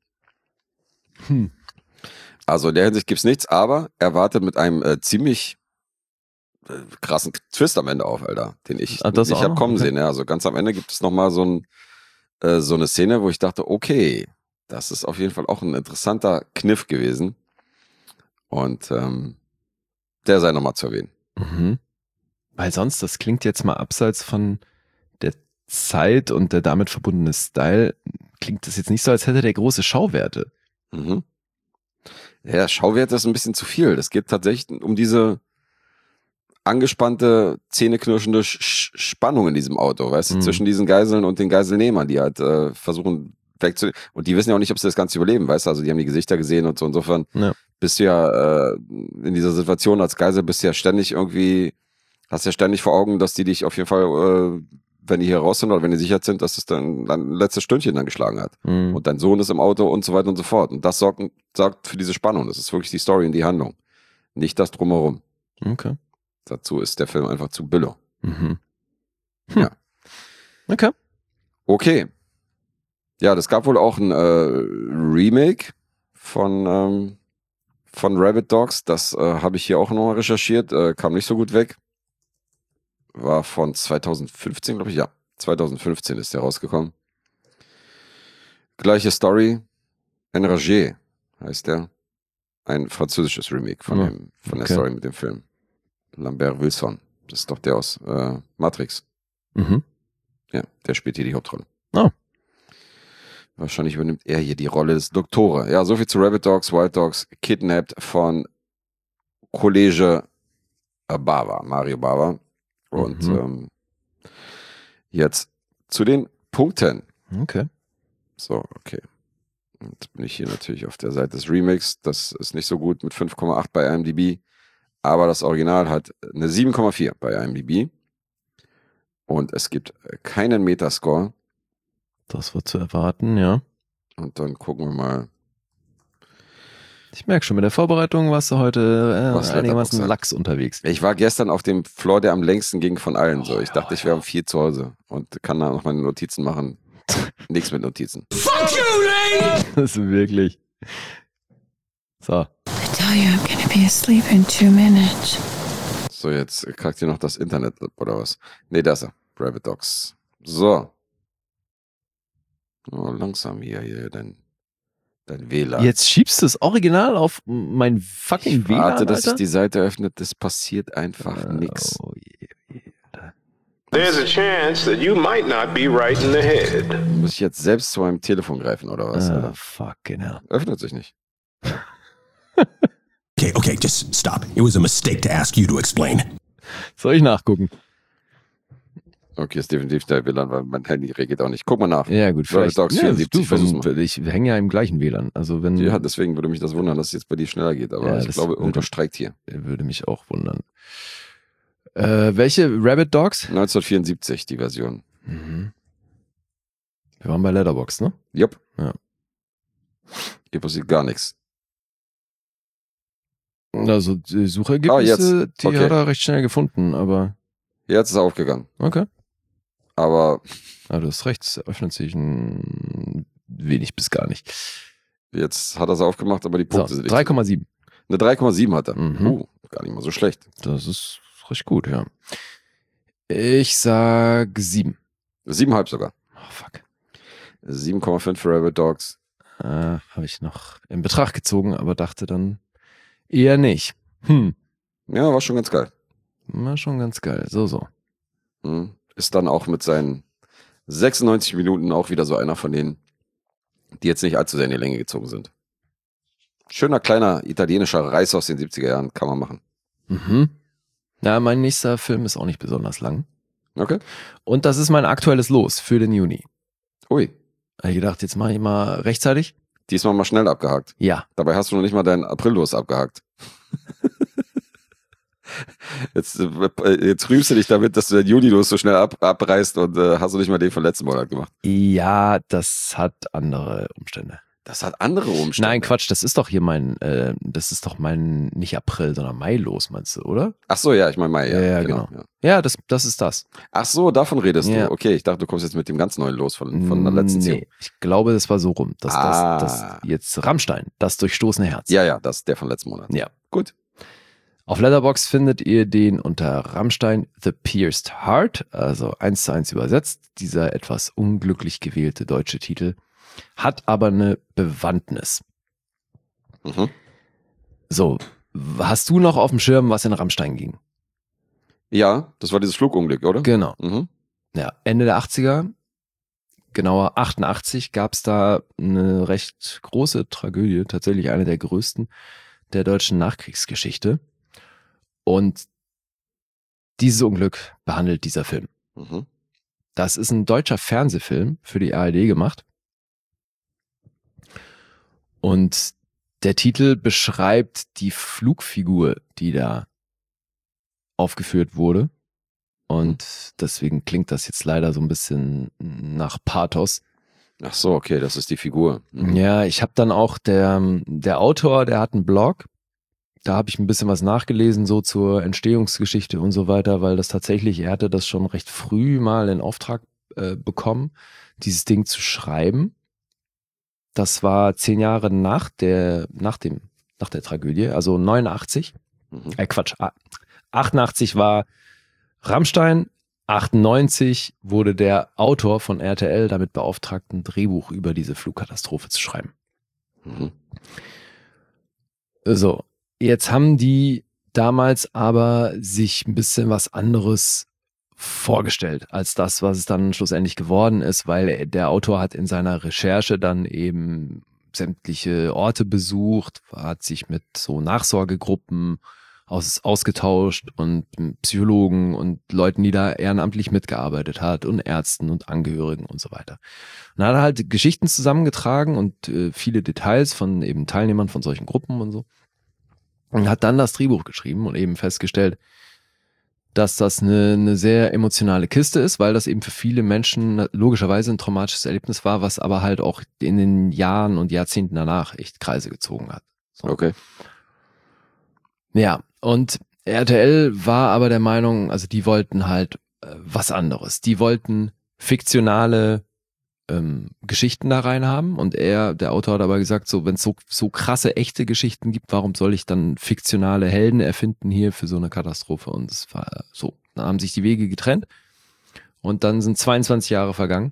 Also in der Hinsicht gibt's nichts, aber er wartet mit einem ziemlich krassen Twist am Ende auf, Alter, den ich nicht hab kommen sehen. Ja. Also ganz am Ende gibt es nochmal so eine Szene, wo ich dachte, okay, das ist auf jeden Fall auch ein interessanter Kniff gewesen. Und der sei nochmal zu erwähnen. Weil sonst, das klingt jetzt mal abseits von der Zeit und der damit verbundene Style, klingt das jetzt nicht so, als hätte der große Schauwerte. Ja, Schauwerte ist ein bisschen zu viel. Es geht tatsächlich um diese angespannte, zähneknirschende Spannung in diesem Auto, weißt du, zwischen diesen Geiseln und den Geiselnehmern, die halt versuchen wegzunehmen. Und die wissen ja auch nicht, ob sie das Ganze überleben, weißt du, also die haben die Gesichter gesehen und so. Insofern bist du ja in dieser Situation als Geisel, bist du ja ständig irgendwie, hast ja ständig vor Augen, dass die dich auf jeden Fall, wenn die hier raus sind oder wenn die sicher sind, dass es dann letztes Stündchen dann geschlagen hat. Und dein Sohn ist im Auto und so weiter und so fort. Und das sorgt für diese Spannung. Das ist wirklich die Story und die Handlung. Nicht das Drumherum. Okay. Dazu ist der Film einfach zu billig. Ja. Okay. Ja, das gab wohl auch ein Remake von Rabbit Dogs. Das habe ich hier auch nochmal recherchiert. Kam nicht so gut weg. War von 2015, glaube ich. Ja, 2015 ist der rausgekommen. Gleiche Story. Enragé heißt der. Ein französisches Remake von der Story mit dem Film. Lambert Wilson. Das ist doch der aus Matrix. Ja, der spielt hier die Hauptrolle. Wahrscheinlich übernimmt er hier die Rolle des Doktore. Ja, soviel zu Rabbit Dogs, Wild Dogs, Kidnapped von Kollege Bava, Mario Bava. Und jetzt zu den Punkten. Okay. So, okay. Jetzt bin ich hier natürlich auf der Seite des Remakes. Das ist nicht so gut mit 5,8 bei IMDb. Aber das Original hat eine 7,4 bei IMDb. Und es gibt keinen Metascore. Das war zu erwarten, ja. Und dann gucken wir mal. Ich merke schon, mit der Vorbereitung warst du heute einigermaßen lax unterwegs. Ich war gestern auf dem Floor, der am längsten ging von allen. So, ich dachte, ich wäre um 4 zu Hause und kann da noch meine Notizen machen. Nichts mit Notizen. Fuck you, Lee! Das ist wirklich. So. I tell you, I'm gonna be asleep in 2 minutes. So, jetzt kackt ihr noch das Internet oder was? Nee, da ist er. Rabbit Dogs. So. Oh, langsam hier dein WLAN. Jetzt schiebst du das Original auf mein fucking WLAN, Warte, dass Alter? sich die Seite öffnet, das passiert einfach nix. Oh je. There's a chance that you might not be right in the head. Muss ich jetzt selbst zu meinem Telefon greifen oder was? Alter? Fucking hell. Öffnet sich nicht. Okay, just stop. It was a mistake to ask you to explain. Soll ich nachgucken? Okay, ist definitiv der WLAN, weil mein Handy reagiert auch nicht. Guck mal nach. Ja, gut, Rabbit vielleicht. Dogs 74, versuch's mal. Ich hänge ja im gleichen WLAN. Also wenn. Ja, deswegen würde mich das wundern, dass es jetzt bei dir schneller geht. Aber Ja, ich das glaube, würde- irgendwas streikt hier. Würde mich auch wundern. Welche Rabbit Dogs? 1974, die Version. Mhm. Wir waren bei Letterboxd, ne? Jupp. Ja. Hier passiert gar nichts. Also die Suchergebnisse, jetzt. die Okay. hat er recht schnell gefunden, aber Jetzt ist er aufgegangen. okay. Aber Ja, du hast recht, es öffnet sich ein wenig bis gar nicht. jetzt hat er es aufgemacht, aber die So, Punkte sind nicht. 3,7. Eine 3,7 hat er. Mhm. Gar nicht mal so schlecht. Das ist recht gut, ja. Ich sag 7. 7,5 sogar. Oh, fuck. 7,5 für Rabbit Dogs. Habe ich noch in Betracht gezogen, aber dachte dann eher nicht. Ja, war schon ganz geil. War schon ganz geil. So. Mhm. Ist dann auch mit seinen 96 Minuten auch wieder so einer von denen, die jetzt nicht allzu sehr in die Länge gezogen sind. Schöner kleiner italienischer Reis aus den 70er Jahren kann man machen. Mhm. Ja, mein nächster Film ist auch nicht besonders lang. Okay. Und das ist mein aktuelles Los für den Juni. Ui. Habe ich gedacht, jetzt mache ich mal rechtzeitig. Diesmal mal schnell abgehakt. Ja. Dabei hast du noch nicht mal deinen Aprillos abgehakt. Jetzt rühmst du dich damit, dass du den Juni-Los so schnell abreißt und hast du nicht mal den von letzten Monat gemacht. Ja, das hat andere Umstände. Das hat andere Umstände. Nein, Quatsch, das ist doch hier das ist doch mein, nicht April, sondern Mai los, meinst du, oder? Ach so, ja, ich meine Mai. Ja, genau. Ja, das ist das. Ach so, davon redest Ja. du. Okay, ich dachte, du kommst jetzt mit dem ganz neuen Los von der letzten Ziehung. Ich glaube, das war so rum. Das jetzt Rammstein, das durchstoßene Herz. Ja, das ist der von letzten Monat. Ja. Gut. Auf Letterboxd findet ihr den unter Rammstein The Pierced Heart, also 1:1 übersetzt. Dieser etwas unglücklich gewählte deutsche Titel hat aber eine Bewandtnis. Mhm. So, hast du noch auf dem Schirm, was in Rammstein ging? Ja, das war dieses Flugunglück, oder? Genau. Mhm. Ja, Ende der 80er, genauer 88, gab es da eine recht große Tragödie, tatsächlich eine der größten der deutschen Nachkriegsgeschichte. Und dieses Unglück behandelt dieser Film. Mhm. Das ist ein deutscher Fernsehfilm für die ARD gemacht. Und der Titel beschreibt die Flugfigur, die da aufgeführt wurde. Und deswegen klingt das jetzt leider so ein bisschen nach Pathos. Ach so, okay, das ist die Figur. Mhm. Ja, ich habe dann auch der Autor, der hat einen Blog. Da habe ich ein bisschen was nachgelesen, so zur Entstehungsgeschichte und so weiter, weil das tatsächlich, er hatte das schon recht früh mal in Auftrag bekommen, dieses Ding zu schreiben. Das war 10 Jahre nach der Tragödie, also 89. Mhm. 88 war Rammstein, 98 wurde der Autor von RTL damit beauftragt, ein Drehbuch über diese Flugkatastrophe zu schreiben. Mhm. So, jetzt haben die damals aber sich ein bisschen was anderes vorgestellt als das, was es dann schlussendlich geworden ist, weil der Autor hat in seiner Recherche dann eben sämtliche Orte besucht, hat sich mit so Nachsorgegruppen ausgetauscht und Psychologen und Leuten, die da ehrenamtlich mitgearbeitet hat und Ärzten und Angehörigen und so weiter. Und dann hat er halt Geschichten zusammengetragen und viele Details von eben Teilnehmern von solchen Gruppen und so. Und hat dann das Drehbuch geschrieben und eben festgestellt, dass das eine sehr emotionale Kiste ist, weil das eben für viele Menschen logischerweise ein traumatisches Erlebnis war, was aber halt auch in den Jahren und Jahrzehnten danach echt Kreise gezogen hat. So. Okay. Ja, und RTL war aber der Meinung, also die wollten halt was anderes. Die wollten fiktionale Geschichten da rein haben und der Autor hat aber gesagt, so wenn es so krasse, echte Geschichten gibt, warum soll ich dann fiktionale Helden erfinden hier für so eine Katastrophe? Und es war so. Dann haben sich die Wege getrennt und dann sind 22 Jahre vergangen,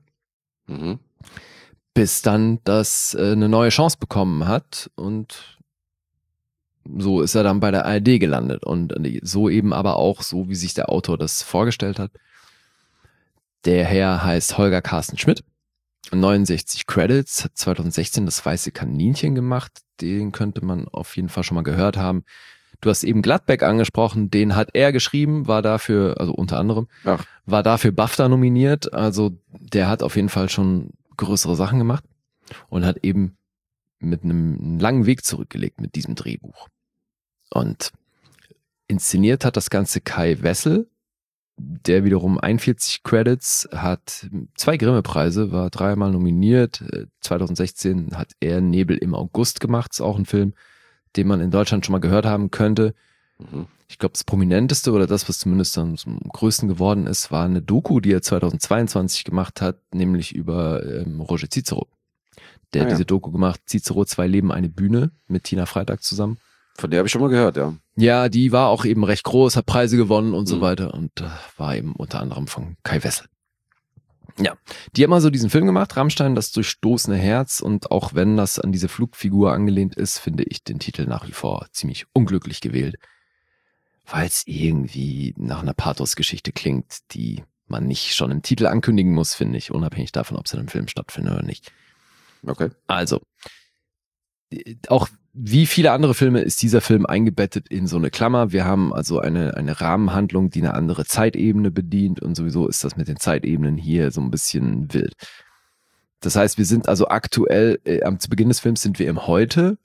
bis dann das eine neue Chance bekommen hat und so ist er dann bei der ARD gelandet und so eben aber auch so, wie sich der Autor das vorgestellt hat. Der Herr heißt Holger Carsten Schmidt. 69 Credits, hat 2016 das Weiße Kaninchen gemacht, den könnte man auf jeden Fall schon mal gehört haben. Du hast eben Gladbeck angesprochen, den hat er geschrieben, war dafür, also unter anderem, war dafür BAFTA nominiert. Also der hat auf jeden Fall schon größere Sachen gemacht und hat eben mit einem langen Weg zurückgelegt mit diesem Drehbuch. Und inszeniert hat das Ganze Kai Wessel, der wiederum 41 Credits, hat 2 Grimme-Preise, war 3-mal nominiert. 2016 hat er Nebel im August gemacht, ist auch ein Film, den man in Deutschland schon mal gehört haben könnte. Ich glaube, das Prominenteste oder das, was zumindest dann am größten geworden ist, war eine Doku, die er 2022 gemacht hat, nämlich über Roger Cicero. Der hat diese Doku gemacht, Cicero, 2 Leben, eine Bühne, mit Tina Freitag zusammen. Von der habe ich schon mal gehört, ja. Ja, die war auch eben recht groß, hat Preise gewonnen und so weiter und war eben unter anderem von Kai Wessel. Ja, die haben mal so diesen Film gemacht, Rammstein, das durchstoßene Herz, und auch wenn das an diese Flugfigur angelehnt ist, finde ich den Titel nach wie vor ziemlich unglücklich gewählt, weil es irgendwie nach einer Pathos-Geschichte klingt, die man nicht schon im Titel ankündigen muss, finde ich, unabhängig davon, ob es in einem Film stattfindet oder nicht. Okay. Also, auch wie viele andere Filme ist dieser Film eingebettet in so eine Klammer. Wir haben also eine Rahmenhandlung, die eine andere Zeitebene bedient, und sowieso ist das mit den Zeitebenen hier so ein bisschen wild. Das heißt, wir sind also aktuell, zu Beginn des Films sind wir im Heute,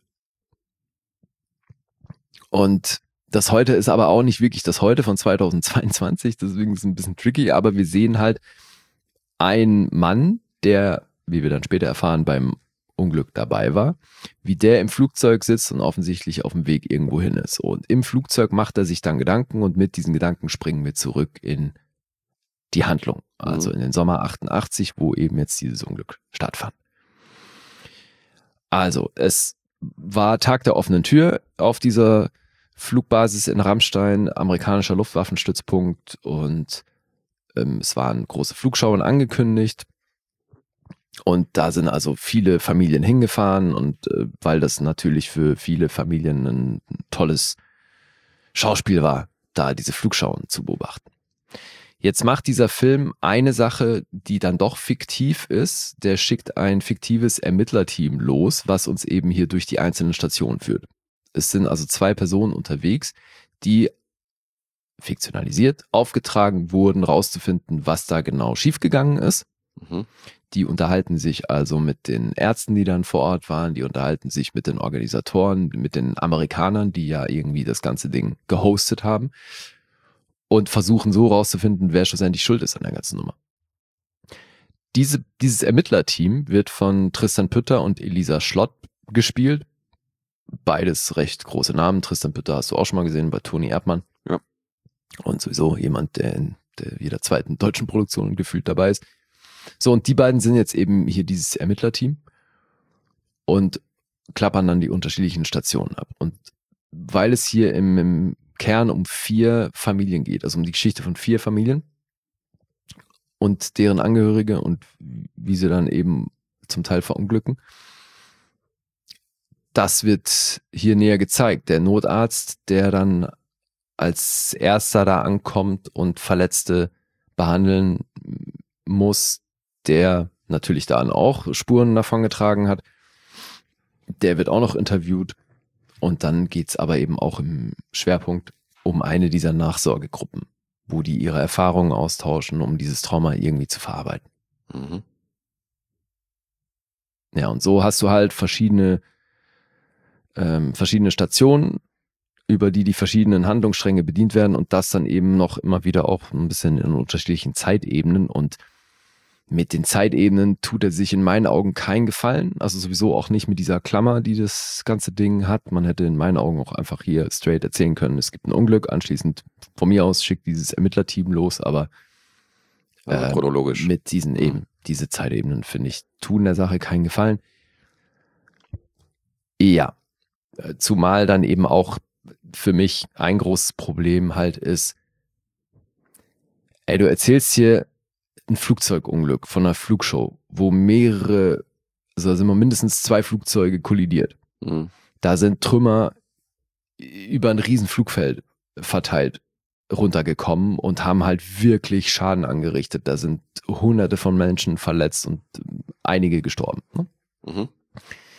und das Heute ist aber auch nicht wirklich das Heute von 2022, deswegen ist es ein bisschen tricky, aber wir sehen halt einen Mann, der, wie wir dann später erfahren, beim Unglück dabei war, wie der im Flugzeug sitzt und offensichtlich auf dem Weg irgendwo hin ist. Und im Flugzeug macht er sich dann Gedanken, und mit diesen Gedanken springen wir zurück in die Handlung. Also in den Sommer 88, wo eben jetzt dieses Unglück stattfand. Also es war Tag der offenen Tür auf dieser Flugbasis in Rammstein, amerikanischer Luftwaffenstützpunkt, und es waren große Flugschauen angekündigt. Und da sind also viele Familien hingefahren, und weil das natürlich für viele Familien ein tolles Schauspiel war, da diese Flugschauen zu beobachten. Jetzt macht dieser Film eine Sache, die dann doch fiktiv ist. Der schickt ein fiktives Ermittlerteam los, was uns eben hier durch die einzelnen Stationen führt. Es sind also 2 Personen unterwegs, die fiktionalisiert aufgetragen wurden, rauszufinden, was da genau schiefgegangen ist. Die unterhalten sich also mit den Ärzten, die dann vor Ort waren, die unterhalten sich mit den Organisatoren, mit den Amerikanern, die ja irgendwie das ganze Ding gehostet haben, und versuchen so rauszufinden, wer schlussendlich schuld ist an der ganzen Nummer. Dieses Ermittlerteam wird von Tristan Pütter und Elisa Schlott gespielt. Beides recht große Namen. Tristan Pütter hast du auch schon mal gesehen bei Toni Erdmann. Ja. Und sowieso jemand, der in jeder zweiten deutschen Produktion gefühlt dabei ist. So, und die beiden sind jetzt eben hier dieses Ermittlerteam und klappern dann die unterschiedlichen Stationen ab. Und weil es hier im Kern um 4 Familien geht, also um die Geschichte von 4 Familien und deren Angehörige und wie sie dann eben zum Teil verunglücken, das wird hier näher gezeigt. Der Notarzt, der dann als erster da ankommt und Verletzte behandeln muss, der natürlich dann auch Spuren davongetragen hat, der wird auch noch interviewt, und dann geht's aber eben auch im Schwerpunkt um eine dieser Nachsorgegruppen, wo die ihre Erfahrungen austauschen, um dieses Trauma irgendwie zu verarbeiten. Ja, und so hast du halt verschiedene Stationen, über die verschiedenen Handlungsstränge bedient werden, und das dann eben noch immer wieder auch ein bisschen in unterschiedlichen Zeitebenen, und mit den Zeitebenen tut er sich in meinen Augen keinen Gefallen, also sowieso auch nicht mit dieser Klammer, die das ganze Ding hat. Man hätte in meinen Augen auch einfach hier straight erzählen können, es gibt ein Unglück, anschließend von mir aus schickt dieses Ermittlerteam los, aber chronologisch. Mit diesen diese Zeitebenen, finde ich, tun der Sache keinen Gefallen. Ja, zumal dann eben auch für mich ein großes Problem halt ist, du erzählst hier ein Flugzeugunglück von einer Flugshow, wo sind mindestens 2 Flugzeuge kollidiert. Da sind Trümmer über ein riesen Flugfeld verteilt runtergekommen und haben halt wirklich Schaden angerichtet. Da sind Hunderte von Menschen verletzt und einige gestorben. Ne?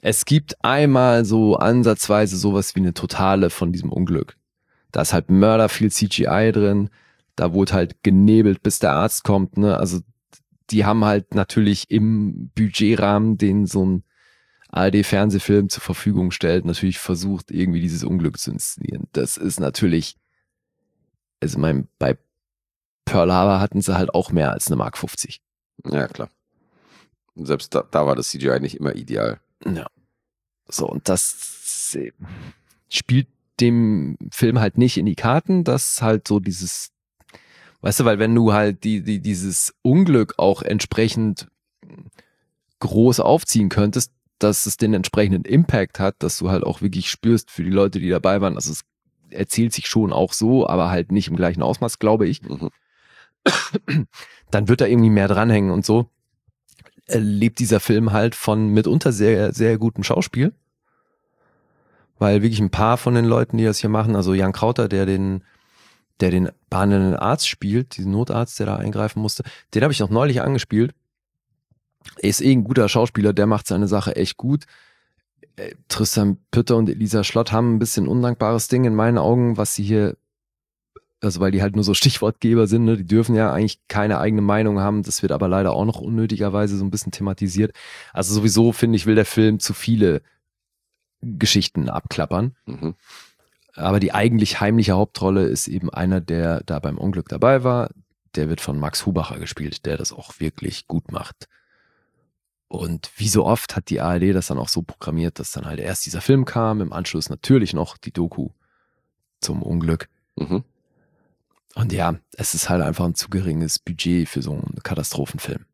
Es gibt einmal so ansatzweise sowas wie eine Totale von diesem Unglück. Da ist halt Mörder, viel CGI drin, da wurde halt genebelt, bis der Arzt kommt, ne? Also die haben halt natürlich im Budgetrahmen, den so ein ARD-Fernsehfilm zur Verfügung stellt, natürlich versucht, irgendwie dieses Unglück zu inszenieren. Das ist natürlich, also bei Pearl Harbor hatten sie halt auch mehr als eine Mark 50. Ja, klar. Selbst da war das CGI nicht immer ideal. Ja. So, und das spielt dem Film halt nicht in die Karten, dass halt so dieses, weißt du, weil wenn du halt dieses Unglück auch entsprechend groß aufziehen könntest, dass es den entsprechenden Impact hat, dass du halt auch wirklich spürst für die Leute, die dabei waren. Also es erzählt sich schon auch so, aber halt nicht im gleichen Ausmaß, glaube ich. Mhm. Dann wird da irgendwie mehr dranhängen und so. Lebt dieser Film halt von mitunter sehr, sehr gutem Schauspiel. Weil wirklich ein paar von den Leuten, die das hier machen, also Jan Krauter, der den behandelnden Arzt spielt, diesen Notarzt, der da eingreifen musste, den habe ich noch neulich angespielt. Er ist ein guter Schauspieler, der macht seine Sache echt gut. Tristan Pütter und Elisa Schlott haben ein bisschen undankbares Ding in meinen Augen, was sie hier, also weil die halt nur so Stichwortgeber sind, ne? Die dürfen ja eigentlich keine eigene Meinung haben, das wird aber leider auch noch unnötigerweise so ein bisschen thematisiert. Also sowieso, finde ich, will der Film zu viele Geschichten abklappern. Mhm. Aber die eigentlich heimliche Hauptrolle ist eben einer, der da beim Unglück dabei war. Der wird von Max Hubacher gespielt, der das auch wirklich gut macht. Und wie so oft hat die ARD das dann auch so programmiert, dass dann halt erst dieser Film kam, im Anschluss natürlich noch die Doku zum Unglück. Mhm. Und ja, es ist halt einfach ein zu geringes Budget für so einen Katastrophenfilm.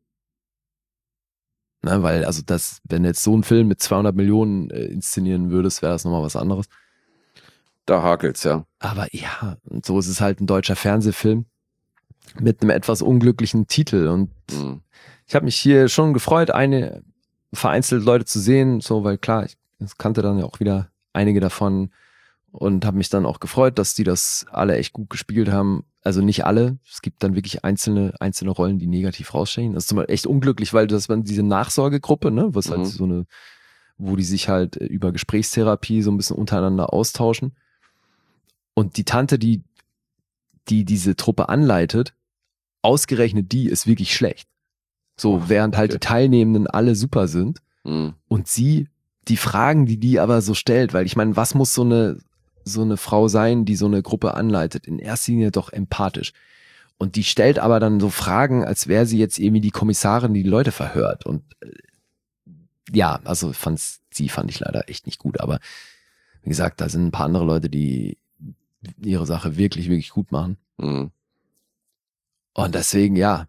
Ne, weil, also wenn jetzt so ein Film mit 200 Millionen inszenieren würdest, wäre das nochmal was anderes. Da hakelt's, ja. Aber ja, und so ist es halt ein deutscher Fernsehfilm mit einem etwas unglücklichen Titel. Und ich habe mich hier schon gefreut, vereinzelt Leute zu sehen, so, weil klar, ich kannte dann ja auch wieder einige davon und habe mich dann auch gefreut, dass die das alle echt gut gespielt haben. Also nicht alle, es gibt dann wirklich einzelne Rollen, die negativ rausstehen. Das ist zum Beispiel echt unglücklich, weil das war diese Nachsorgegruppe, ne, was halt so eine, wo die sich halt über Gesprächstherapie so ein bisschen untereinander austauschen. Und die Tante, die diese Truppe anleitet, ausgerechnet die ist wirklich schlecht. So, während halt die Teilnehmenden alle super sind. Und sie, die Fragen, die aber so stellt, weil ich meine, was muss so eine Frau sein, die so eine Gruppe anleitet? In erster Linie doch empathisch. Und die stellt aber dann so Fragen, als wäre sie jetzt irgendwie die Kommissarin, die Leute verhört. Und ja, also fand ich leider echt nicht gut. Aber wie gesagt, da sind ein paar andere Leute, die ihre Sache wirklich, wirklich gut machen. Und deswegen, ja,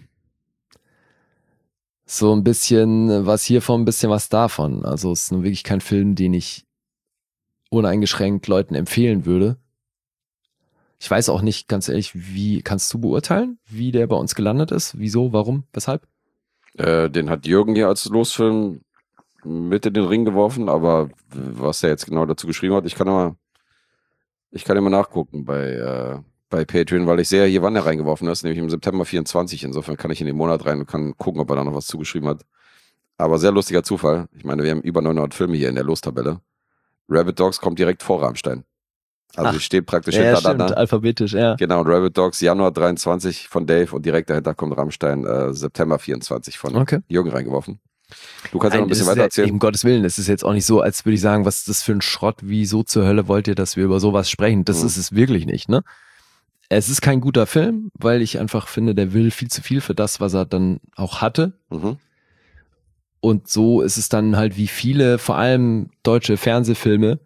so ein bisschen was hiervon, ein bisschen was davon. Also es ist nun wirklich kein Film, den ich uneingeschränkt Leuten empfehlen würde. Ich weiß auch nicht, ganz ehrlich, wie kannst du beurteilen, wie der bei uns gelandet ist? Wieso, warum, weshalb? Den hat Jürgen hier als Losfilm mit in den Ring geworfen, aber was er jetzt genau dazu geschrieben hat, ich kann immer nachgucken bei Patreon, weil ich sehe hier, wann er reingeworfen ist, nämlich im September 24. Insofern kann ich in den Monat rein und kann gucken, ob er da noch was zugeschrieben hat. Aber sehr lustiger Zufall. Ich meine, wir haben über 900 Filme hier in der Lostabelle. Rabbit Dogs kommt direkt vor Rammstein. Also ich stehe praktisch hintereinander. Alphabetisch, ja. Genau, und Rabbit Dogs Januar 23 von Dave und direkt dahinter kommt Rammstein September 24 von Jürgen reingeworfen. Du kannst ja noch ein bisschen weiter erzählen. Um Gottes Willen, es ist jetzt auch nicht so, als würde ich sagen, was ist das für ein Schrott, wieso zur Hölle wollt ihr, dass wir über sowas sprechen? Das ist es wirklich nicht, ne? Es ist kein guter Film, weil ich einfach finde, der will viel zu viel für das, was er dann auch hatte. Und so ist es dann halt wie viele, vor allem deutsche Fernsehfilme,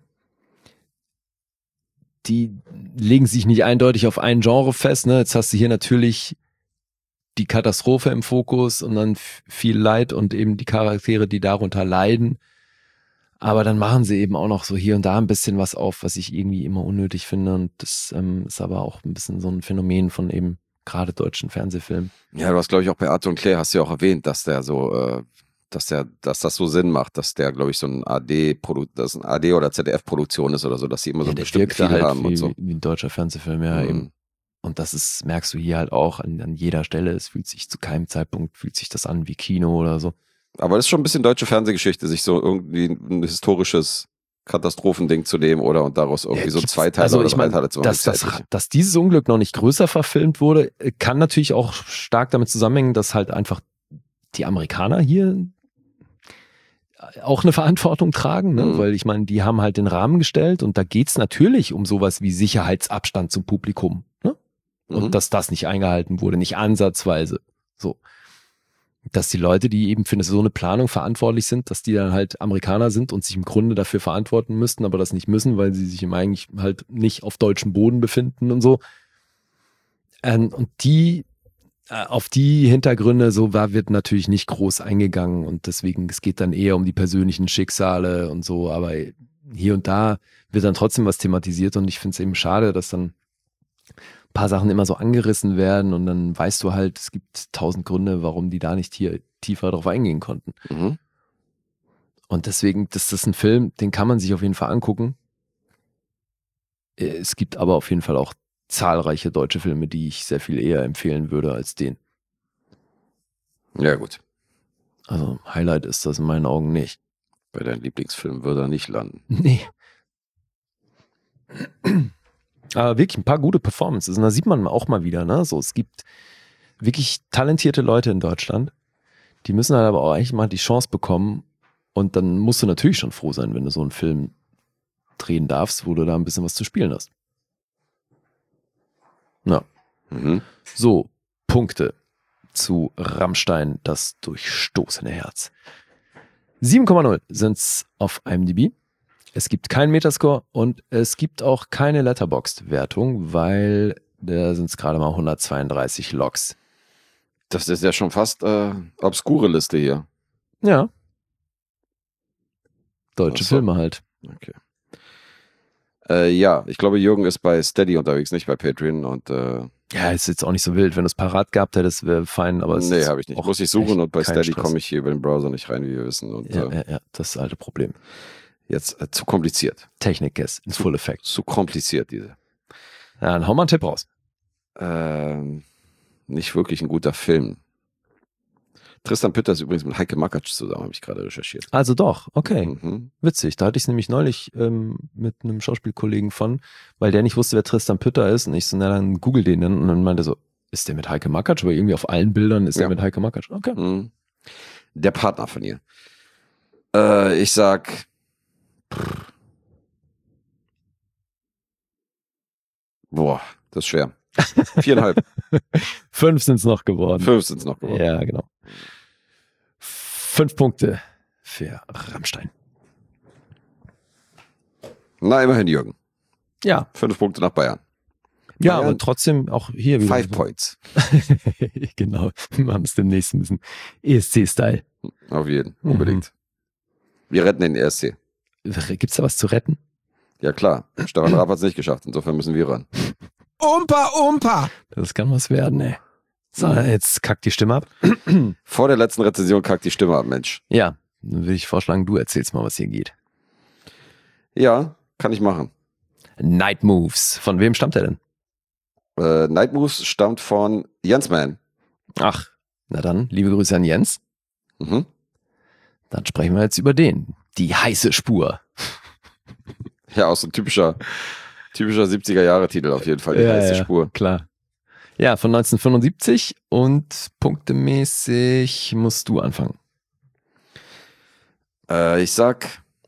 die legen sich nicht eindeutig auf ein Genre fest, ne? Jetzt hast du hier natürlich die Katastrophe im Fokus und dann viel Leid und eben die Charaktere, die darunter leiden. Aber dann machen sie eben auch noch so hier und da ein bisschen was auf, was ich irgendwie immer unnötig finde. Und das ist aber auch ein bisschen so ein Phänomen von eben gerade deutschen Fernsehfilmen. Ja, du hast, glaube ich, auch bei Arthur und Claire hast du ja auch erwähnt, dass der so, dass das so Sinn macht, dass der, glaube ich, so ein AD oder ZDF-Produktion ist oder so, dass sie immer so bestimmte Stil halt haben und so. Wie ein deutscher Fernsehfilm, ja eben. Und das merkst du hier halt auch an jeder Stelle. Es fühlt sich zu keinem Zeitpunkt, fühlt sich das an wie Kino oder so. Aber das ist schon ein bisschen deutsche Fernsehgeschichte, sich so irgendwie ein historisches Katastrophending zu nehmen und daraus irgendwie so Zweiteile oder Dreiteile zu machen. Dass dieses Unglück noch nicht größer verfilmt wurde, kann natürlich auch stark damit zusammenhängen, dass halt einfach die Amerikaner hier auch eine Verantwortung tragen, ne? Weil ich meine, die haben halt den Rahmen gestellt und da geht's natürlich um sowas wie Sicherheitsabstand zum Publikum, ne? Und dass das nicht eingehalten wurde, nicht ansatzweise. So. Dass die Leute, die eben für so eine Planung verantwortlich sind, dass die dann halt Amerikaner sind und sich im Grunde dafür verantworten müssten, aber das nicht müssen, weil sie sich eigentlich halt nicht auf deutschem Boden befinden und so. Und auf die Hintergründe wird natürlich nicht groß eingegangen und deswegen, es geht dann eher um die persönlichen Schicksale und so, aber hier und da wird dann trotzdem was thematisiert und ich finde es eben schade, dass dann ein paar Sachen immer so angerissen werden und dann weißt du halt, es gibt 1000 Gründe, warum die da nicht hier tiefer drauf eingehen konnten. Und deswegen, das ist ein Film, den kann man sich auf jeden Fall angucken. Es gibt aber auf jeden Fall auch zahlreiche deutsche Filme, die ich sehr viel eher empfehlen würde als den. Ja, gut. Also Highlight ist das in meinen Augen nicht. Bei deinem Lieblingsfilm würde er nicht landen. Nee. Aber wirklich ein paar gute Performances. Und da sieht man auch mal wieder, ne? So, es gibt wirklich talentierte Leute in Deutschland. Die müssen halt aber auch eigentlich mal die Chance bekommen. Und dann musst du natürlich schon froh sein, wenn du so einen Film drehen darfst, wo du da ein bisschen was zu spielen hast. Ja. So, Punkte zu Rammstein, das durchstoßene Herz. 7,0 sind es auf IMDb. Es gibt keinen Metascore und es gibt auch keine Letterboxd-Wertung, weil da sind es gerade mal 132 Logs. Das ist ja schon fast obskure Liste hier. Ja. Deutsche Filme halt. Okay. Ja, ich glaube, Jürgen ist bei Steady unterwegs, nicht bei Patreon. Und ja, ist jetzt auch nicht so wild. Wenn du es parat gehabt hättest, wäre fein. Aber nee, habe ich nicht. Muss ich suchen und bei Steady komme ich hier über den Browser nicht rein, wie wir wissen. Und, ja, das ist das alte Problem. Jetzt zu kompliziert. Technik-Guess in Full Effect. Zu kompliziert, diese. Ja, dann hau mal einen Tipp raus. Nicht wirklich ein guter Film. Tristan Pütter ist übrigens mit Heike Makatsch zusammen, habe ich gerade recherchiert. Also doch, okay. Witzig. Da hatte ich es nämlich neulich mit einem Schauspielkollegen von, weil der nicht wusste, wer Tristan Pütter ist. Und ich so, na dann google den dann. Und dann meinte so, ist der mit Heike Makatsch? Aber irgendwie auf allen Bildern ist der mit Heike Makatsch. Okay. Der Partner von ihr. Ich sag boah, das ist schwer. 4,5. 5 sind es noch geworden. 5 sind es noch geworden. Ja, genau. 5 Punkte für Rammstein. Na, immerhin, Jürgen. Ja. 5 Punkte nach Bayern. Ja, Bayern, aber trotzdem auch hier wieder. 5 Points. Genau. Wir machen es demnächst ein bisschen ESC-Style. Auf jeden, unbedingt. Wir retten den ESC. Gibt's da was zu retten? Ja, klar. Stefan Raab hat es nicht geschafft. Insofern müssen wir ran. Umpa! Das kann was werden, ey. So, jetzt kackt die Stimme ab. Vor der letzten Rezension kackt die Stimme ab, Mensch. Ja, dann würde ich vorschlagen, du erzählst mal, was hier geht. Ja, kann ich machen. Night Moves. Von wem stammt er denn? Night Moves stammt von Jens Mann. Ach, na dann, liebe Grüße an Jens. Dann sprechen wir jetzt über den. Die heiße Spur. Ja, auch so ein typischer 70er-Jahre-Titel auf jeden Fall. Die heiße Spur. Klar. Ja, von 1975 und punktemäßig musst du anfangen. Ich sag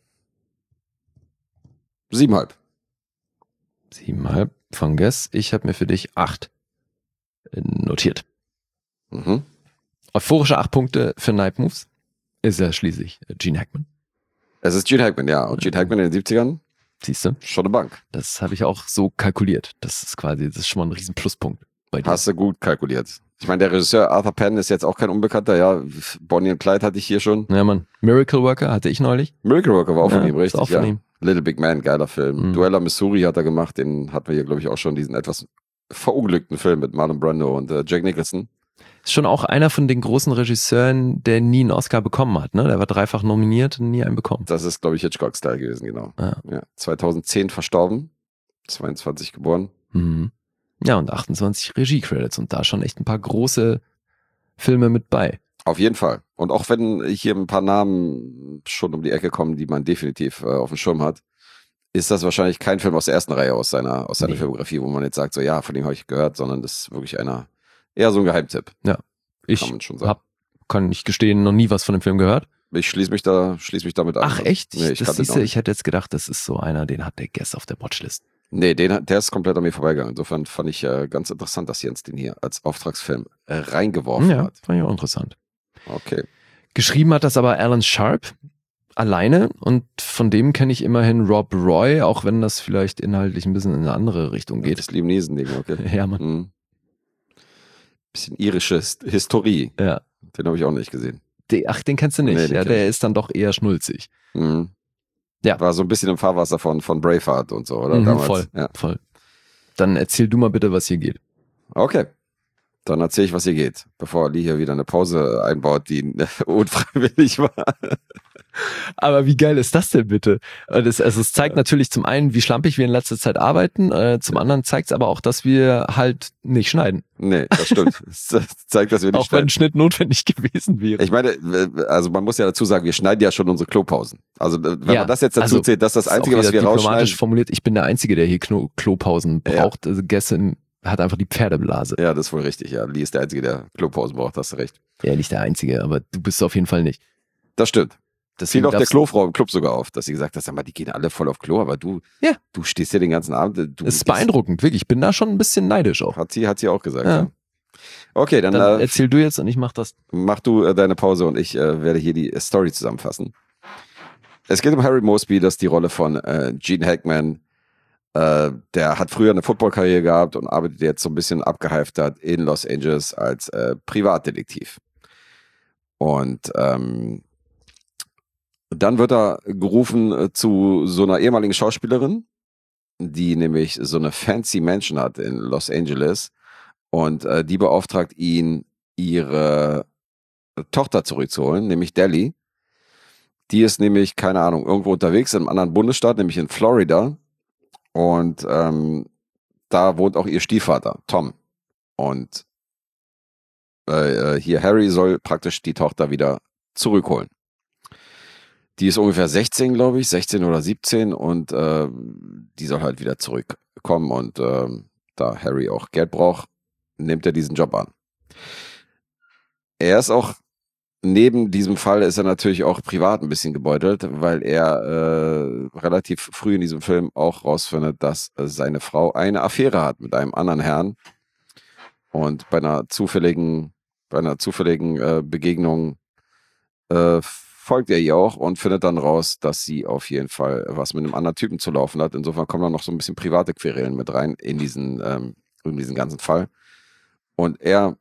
7,5. 7,5 von Guess. Ich habe mir für dich 8 notiert. Euphorische 8 Punkte für Night Moves. Ist ja schließlich Gene Hackman. Es ist Gene Hackman, ja. Und Gene Hackman in den 70ern? Siehst du? Schon eine Bank. Das habe ich auch so kalkuliert. Das ist schon mal ein riesen Pluspunkt bei dir. Hast du gut kalkuliert. Ich meine, der Regisseur Arthur Penn ist jetzt auch kein Unbekannter, ja. Bonnie und Clyde hatte ich hier schon. Ja, Mann. Miracle Worker hatte ich neulich. Miracle Worker war auch von ihm, richtig? Auch von ihm. Little Big Man, geiler Film. Duella Missouri hat er gemacht, den hatten wir hier, glaube ich, auch schon, diesen etwas verunglückten Film mit Marlon Brando und Jack Nicholson. Ist schon auch einer von den großen Regisseuren, der nie einen Oscar bekommen hat, ne? Der war 3-fach nominiert und nie einen bekommen. Das ist, glaube ich, Hitchcock-Style gewesen, genau. Ja. 2010 verstorben, 22 geboren. Ja, und 28 Regie-Credits und da schon echt ein paar große Filme mit bei. Auf jeden Fall. Und auch wenn hier ein paar Namen schon um die Ecke kommen, die man definitiv auf dem Schirm hat, ist das wahrscheinlich kein Film aus der ersten Reihe aus seiner Filmografie, wo man jetzt sagt, so ja, von dem habe ich gehört, sondern das ist wirklich eher so ein Geheimtipp. Ja, ich kann ich gestehen, noch nie was von dem Film gehört. Ich schließe mich damit an. Ach echt? Nee, ich hätte jetzt gedacht, das ist so einer, den hat der Guest auf der Watchlist. Nee, der ist komplett an mir vorbeigegangen. Insofern fand ich ganz interessant, dass Jens den hier als Auftragsfilm reingeworfen hat. Fand ich auch interessant. Okay. Geschrieben hat das aber Alan Sharp alleine und von dem kenne ich immerhin Rob Roy, auch wenn das vielleicht inhaltlich ein bisschen in eine andere Richtung geht. Das Liam Neeson-Ding, okay. Ja, Mann. Bisschen irische Historie. Ja. Den habe ich auch nicht gesehen. Den kennst du nicht. Nee, ja, der ist dann doch eher schnulzig. Mhm. Ja. War so ein bisschen im Fahrwasser von Braveheart und so, oder? Damals. Voll. Dann erzähl du mal bitte, was hier geht. Okay. Dann erzähle ich, was hier geht, bevor Lee hier wieder eine Pause einbaut, die unfreiwillig war. Aber wie geil ist das denn bitte? Es zeigt natürlich zum einen, wie schlampig wir in letzter Zeit arbeiten, zum anderen zeigt es aber auch, dass wir halt nicht schneiden. Nee, das stimmt. Es zeigt, dass wir nicht auch schneiden. Wenn ein Schnitt notwendig gewesen wäre. Ich meine, also man muss ja dazu sagen, wir schneiden ja schon unsere Klopausen. Also wenn man das jetzt dazu zählt, das ist das Einzige, was wir rausschneiden. Diplomatisch formuliert, ich bin der Einzige, der hier Klopausen braucht. Also Gäste hat einfach die Pferdeblase. Ja, das ist wohl richtig, ja. Lee ist der Einzige, der Klopausen braucht, hast du recht. Ja, nicht der Einzige, aber du bist es auf jeden Fall nicht. Das stimmt. Das fiel auch der Klofrau im Club sogar auf, dass sie gesagt hat, sag mal, die gehen alle voll auf Klo, aber du stehst hier den ganzen Abend. Das ist beeindruckend, wirklich. Ich bin da schon ein bisschen neidisch auch. Hat sie auch gesagt, ja. Okay, dann erzähl du jetzt und ich mach das. Mach du deine Pause und ich werde hier die Story zusammenfassen. Es geht um Harry Mosby, das ist die Rolle von Gene Hackman. Der hat früher eine Footballkarriere gehabt und arbeitet jetzt so ein bisschen abgehalftert in Los Angeles als Privatdetektiv. Und dann wird er gerufen zu so einer ehemaligen Schauspielerin, die nämlich so eine fancy Mansion hat in Los Angeles und die beauftragt ihn, ihre Tochter zurückzuholen, nämlich Delhi. Die ist nämlich, keine Ahnung, irgendwo unterwegs in einem anderen Bundesstaat, nämlich in Florida. Und da wohnt auch ihr Stiefvater, Tom. Und hier Harry soll praktisch die Tochter wieder zurückholen. Die ist ungefähr 16, glaube ich, 16 oder 17 und die soll halt wieder zurückkommen und da Harry auch Geld braucht, nimmt er diesen Job an. Er ist auch, neben diesem Fall ist er natürlich auch privat ein bisschen gebeutelt, weil er relativ früh in diesem Film auch rausfindet, dass seine Frau eine Affäre hat mit einem anderen Herrn und bei einer zufälligen Begegnung folgt er ihr auch und findet dann raus, dass sie auf jeden Fall was mit einem anderen Typen zu laufen hat. Insofern kommen dann noch so ein bisschen private Querelen mit rein in diesen ganzen Fall. Und er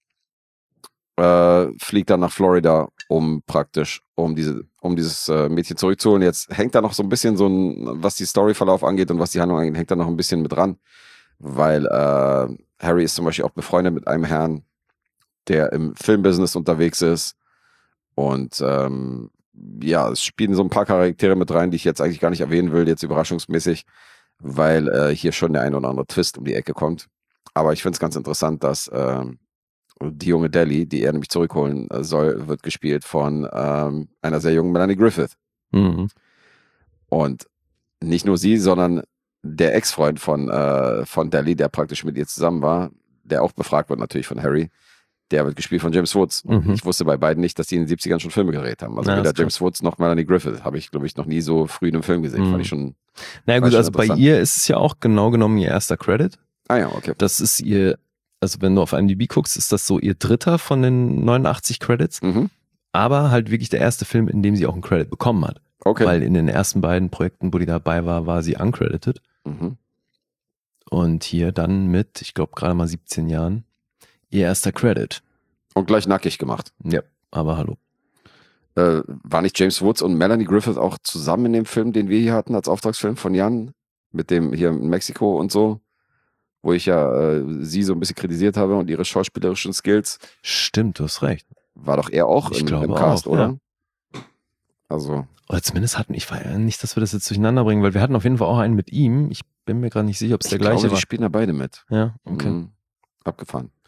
fliegt dann nach Florida, um dieses Mädchen zurückzuholen. Jetzt hängt da noch so ein bisschen was die Storyverlauf angeht und was die Handlung angeht, hängt da noch ein bisschen mit dran, weil Harry ist zum Beispiel auch befreundet mit einem Herrn, der im Filmbusiness unterwegs ist. Und es spielen so ein paar Charaktere mit rein, die ich jetzt eigentlich gar nicht erwähnen will, jetzt überraschungsmäßig, weil hier schon der ein oder andere Twist um die Ecke kommt. Aber ich finde es ganz interessant, dass die junge Delhi, die er nämlich zurückholen soll, wird gespielt von einer sehr jungen Melanie Griffith. Mhm. Und nicht nur sie, sondern der Ex-Freund von Delhi, der praktisch mit ihr zusammen war, der auch befragt wird natürlich von Harry, der wird gespielt von James Woods. Mhm. Ich wusste bei beiden nicht, dass die in den 70ern schon Filme gedreht haben. Also weder James Woods noch Melanie Griffith habe ich, glaube ich, noch nie so früh in einem Film gesehen. Fand ich schon. Na gut, also bei ihr ist es ja auch genau genommen ihr erster Credit. Ah ja, okay. Das ist ihr, also wenn du auf IMDb guckst, ist das so ihr dritter von den 89 Credits. Mhm. Aber halt wirklich der erste Film, in dem sie auch einen Credit bekommen hat. Okay. Weil in den ersten beiden Projekten, wo die dabei war sie uncredited. Mhm. Und hier dann mit, ich glaube, gerade mal 17 Jahren, ihr erster Credit. Und gleich nackig gemacht. Ja, aber hallo. War nicht James Woods und Melanie Griffith auch zusammen in dem Film, den wir hier hatten als Auftragsfilm von Jan? Mit dem hier in Mexiko und so? Wo ich ja sie so ein bisschen kritisiert habe und ihre schauspielerischen Skills. Stimmt, du hast recht. War doch er auch im Cast, auch, oder? Ja. Also. Oder zumindest nicht, dass wir das jetzt durcheinander bringen, weil wir hatten auf jeden Fall auch einen mit ihm. Ich bin mir gerade nicht sicher, ob es der gleiche war. Die spielen da beide mit. Ja, okay. Abgefahren.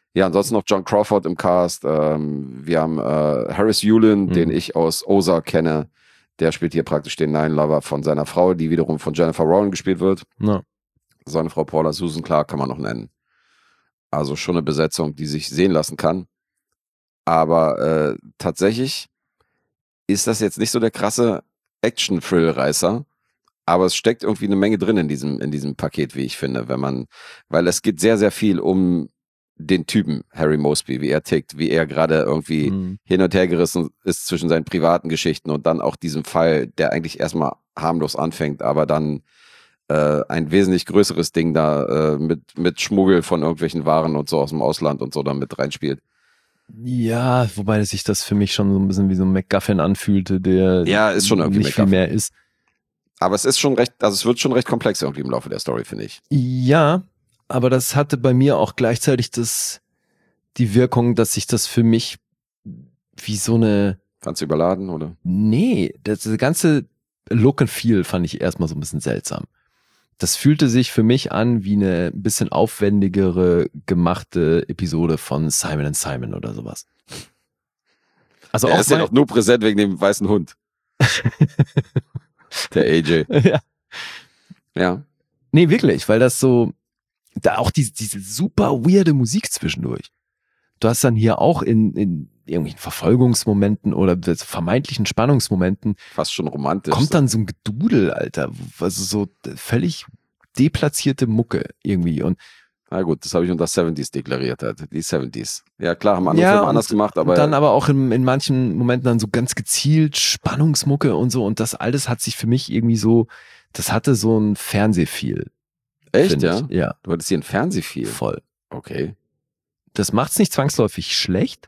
Ja, ansonsten noch John Crawford im Cast. Wir haben Harris Yulin, den ich aus Ozark kenne. Der spielt hier praktisch den Nine-Lover von seiner Frau, die wiederum von Jennifer Rowan gespielt wird. Ja. Seine Frau Paula Susan Clark kann man noch nennen. Also schon eine Besetzung, die sich sehen lassen kann. Aber tatsächlich ist das jetzt nicht so der krasse Action-Thrill-Reißer. Aber es steckt irgendwie eine Menge drin in diesem Paket, wie ich finde. Weil es geht sehr, sehr viel um den Typen Harry Mosby, wie er tickt, wie er gerade irgendwie hin und her gerissen ist zwischen seinen privaten Geschichten und dann auch diesem Fall, der eigentlich erstmal harmlos anfängt, aber dann ein wesentlich größeres Ding da mit Schmuggel von irgendwelchen Waren und so aus dem Ausland und so dann mit reinspielt. Ja, wobei sich das für mich schon so ein bisschen wie so ein MacGuffin anfühlte, der ist schon irgendwie nicht viel mehr ist. Aber es ist schon recht, also es wird schon recht komplex irgendwie im Laufe der Story, finde ich. Ja, aber das hatte bei mir auch gleichzeitig die Wirkung, dass sich das für mich wie so eine... Fandst du überladen, oder? Nee, das ganze Look and Feel fand ich erstmal so ein bisschen seltsam. Das fühlte sich für mich an wie eine ein bisschen aufwendigere gemachte Episode von Simon & Simon oder sowas. Also er ist ja noch nur präsent wegen dem weißen Hund. Der AJ. Ja. Nee, wirklich, weil das so, da auch diese super weirde Musik zwischendurch. Du hast dann hier auch in irgendwelchen Verfolgungsmomenten oder vermeintlichen Spannungsmomenten fast schon romantisch. Kommt dann so ein Gedudel, Alter. Also so völlig deplatzierte Mucke irgendwie. Und na gut, das habe ich unter 70s deklariert. Die 70s. Ja klar, haben andere Filme anders gemacht, aber... Dann aber auch in manchen Momenten dann so ganz gezielt Spannungsmucke und so. Und das alles hat sich für mich irgendwie so, das hatte so ein Fernsehfeel. Echt, ja? Ja. Du hattest hier ein Fernsehfeel? Voll. Okay. Das macht's nicht zwangsläufig schlecht.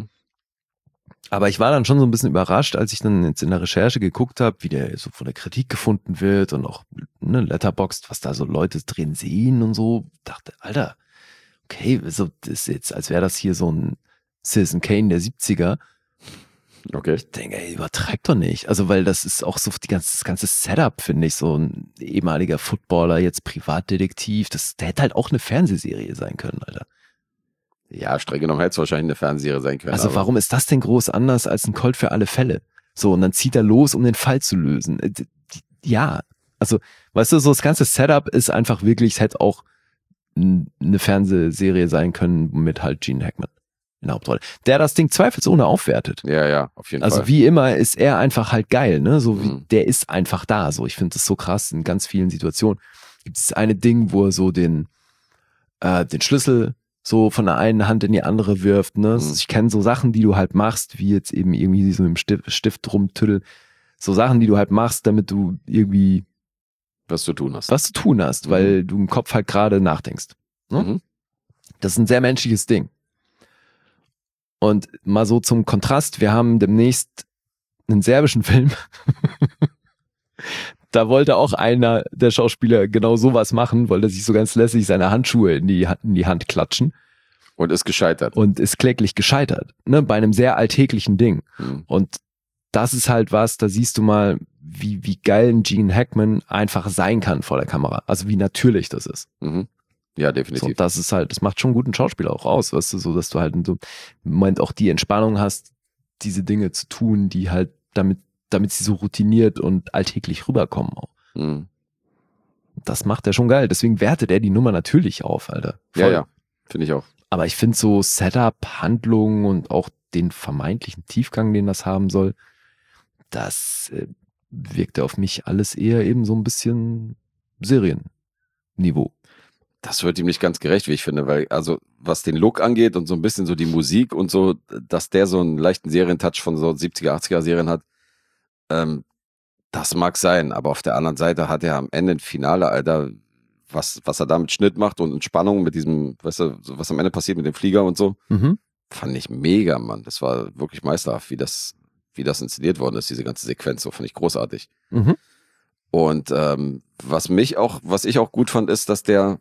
Aber ich war dann schon so ein bisschen überrascht, als ich dann jetzt in der Recherche geguckt habe, wie der so von der Kritik gefunden wird und auch Letterboxd, was da so Leute drin sehen und so. Dachte, Alter, okay, so, das ist jetzt, als wäre das hier so ein Citizen Kane der 70er. Okay. Ich denke, ey, übertreib doch nicht. Also, weil das ist auch so das ganze Setup, finde ich, so ein ehemaliger Footballer, jetzt Privatdetektiv. Der hätte halt auch eine Fernsehserie sein können, Alter. Ja, streng genommen hätte es wahrscheinlich eine Fernsehserie sein können. Also warum ist das denn groß anders als ein Colt für alle Fälle? So, und dann zieht er los, um den Fall zu lösen. Ja, also, weißt du, so das ganze Setup ist einfach wirklich, es hätte auch eine Fernsehserie sein können mit halt Gene Hackman in der Hauptrolle. Der das Ding zweifelsohne aufwertet. Ja, auf jeden Fall. Also wie immer ist er einfach halt geil, ne? So wie, der ist einfach da. So, ich finde das so krass in ganz vielen Situationen. Gibt es eine Ding, wo er so den Schlüssel so von der einen Hand in die andere wirft, ne? Ich kenne so Sachen, die du halt machst, wie jetzt eben irgendwie so im Stift rumtüddeln. So Sachen, die du halt machst, damit du irgendwie was zu tun hast, weil du im Kopf halt gerade nachdenkst. Ne? Das ist ein sehr menschliches Ding. Und mal so zum Kontrast, wir haben demnächst einen serbischen Film. Da wollte auch einer der Schauspieler genau sowas machen, wollte sich so ganz lässig seine Handschuhe in die Hand klatschen. Und ist gescheitert. Und ist kläglich gescheitert, ne, bei einem sehr alltäglichen Ding. Und das ist halt was, da siehst du mal, wie geil ein Gene Hackman einfach sein kann vor der Kamera. Also wie natürlich das ist. Ja, definitiv. So, das ist halt, das macht schon einen guten Schauspieler auch aus, weißt du, so, dass du halt in so einem Moment auch die Entspannung hast, diese Dinge zu tun, die halt damit sie so routiniert und alltäglich rüberkommen auch. Das macht er schon geil. Deswegen wertet er die Nummer natürlich auf, Alter. Voll. Ja, finde ich auch. Aber ich finde so Setup, Handlung und auch den vermeintlichen Tiefgang, den das haben soll, das wirkte auf mich alles eher eben so ein bisschen Serienniveau. Das wird ihm nicht ganz gerecht, wie ich finde, weil, also, was den Look angeht und so ein bisschen so die Musik und so, dass der so einen leichten Serientouch von so 70er, 80er Serien hat, das mag sein, aber auf der anderen Seite hat er am Ende ein Finale, Alter, was er da mit Schnitt macht und Entspannung mit diesem, weißt du, was am Ende passiert mit dem Flieger und so, fand ich mega, Mann. Das war wirklich meisterhaft, wie das inszeniert worden ist, diese ganze Sequenz, so fand ich großartig. Und was ich auch gut fand, ist, dass der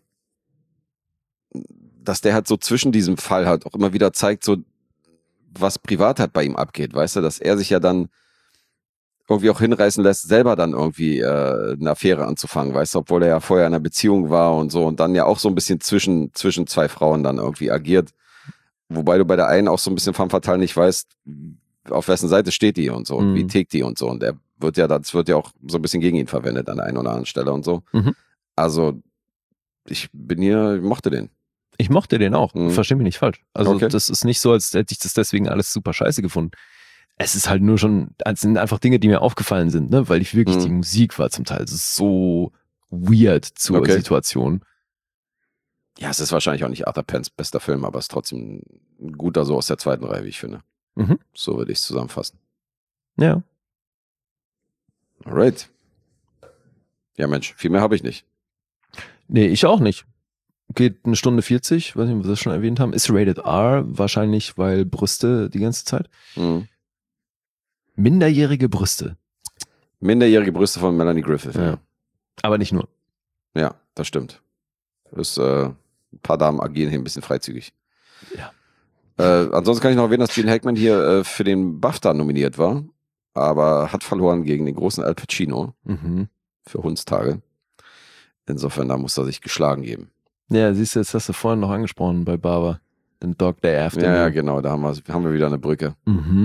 halt so zwischen diesem Fall halt auch immer wieder zeigt, so was privat halt bei ihm abgeht, weißt du, dass er sich ja dann irgendwie auch hinreißen lässt, selber dann irgendwie eine Affäre anzufangen, weißt du, obwohl er ja vorher in einer Beziehung war und so und dann ja auch so ein bisschen zwischen zwei Frauen dann irgendwie agiert. Wobei du bei der einen auch so ein bisschen femme fatale nicht weißt, auf wessen Seite steht die und so und wie tickt die und so. Und das wird ja auch so ein bisschen gegen ihn verwendet an der einen oder anderen Stelle und so. Also ich mochte den. Ich mochte den auch, versteh mich nicht falsch. Also Okay. das ist nicht so, als hätte ich das deswegen alles super scheiße gefunden. Es ist halt nur schon, es sind einfach Dinge, die mir aufgefallen sind, ne? Weil ich wirklich, die Musik war zum Teil so weird zur Situation. Ja, es ist wahrscheinlich auch nicht Arthur Penns bester Film, aber es ist trotzdem ein guter so aus der zweiten Reihe, wie ich finde. So würde ich es zusammenfassen. Ja. Alright. Ja, Mensch, viel mehr habe ich nicht. Nee, ich auch nicht. Geht 1 Stunde 40, weiß nicht, ob wir das schon erwähnt haben. Ist Rated R, wahrscheinlich, weil Brüste die ganze Zeit. Minderjährige Brüste. Minderjährige Brüste von Melanie Griffith. Ja. Aber nicht nur. Ja, das stimmt. Ein paar Damen agieren hier ein bisschen freizügig. Ja. Ansonsten kann ich noch erwähnen, dass Gene Hackman hier für den BAFTA nominiert war, aber hat verloren gegen den großen Al Pacino für Hundstage. Insofern, da muss er sich geschlagen geben. Ja, siehst du, jetzt hast du vorhin noch angesprochen bei Barber. Den Dog Day After. Ja, genau, da haben wir wieder eine Brücke.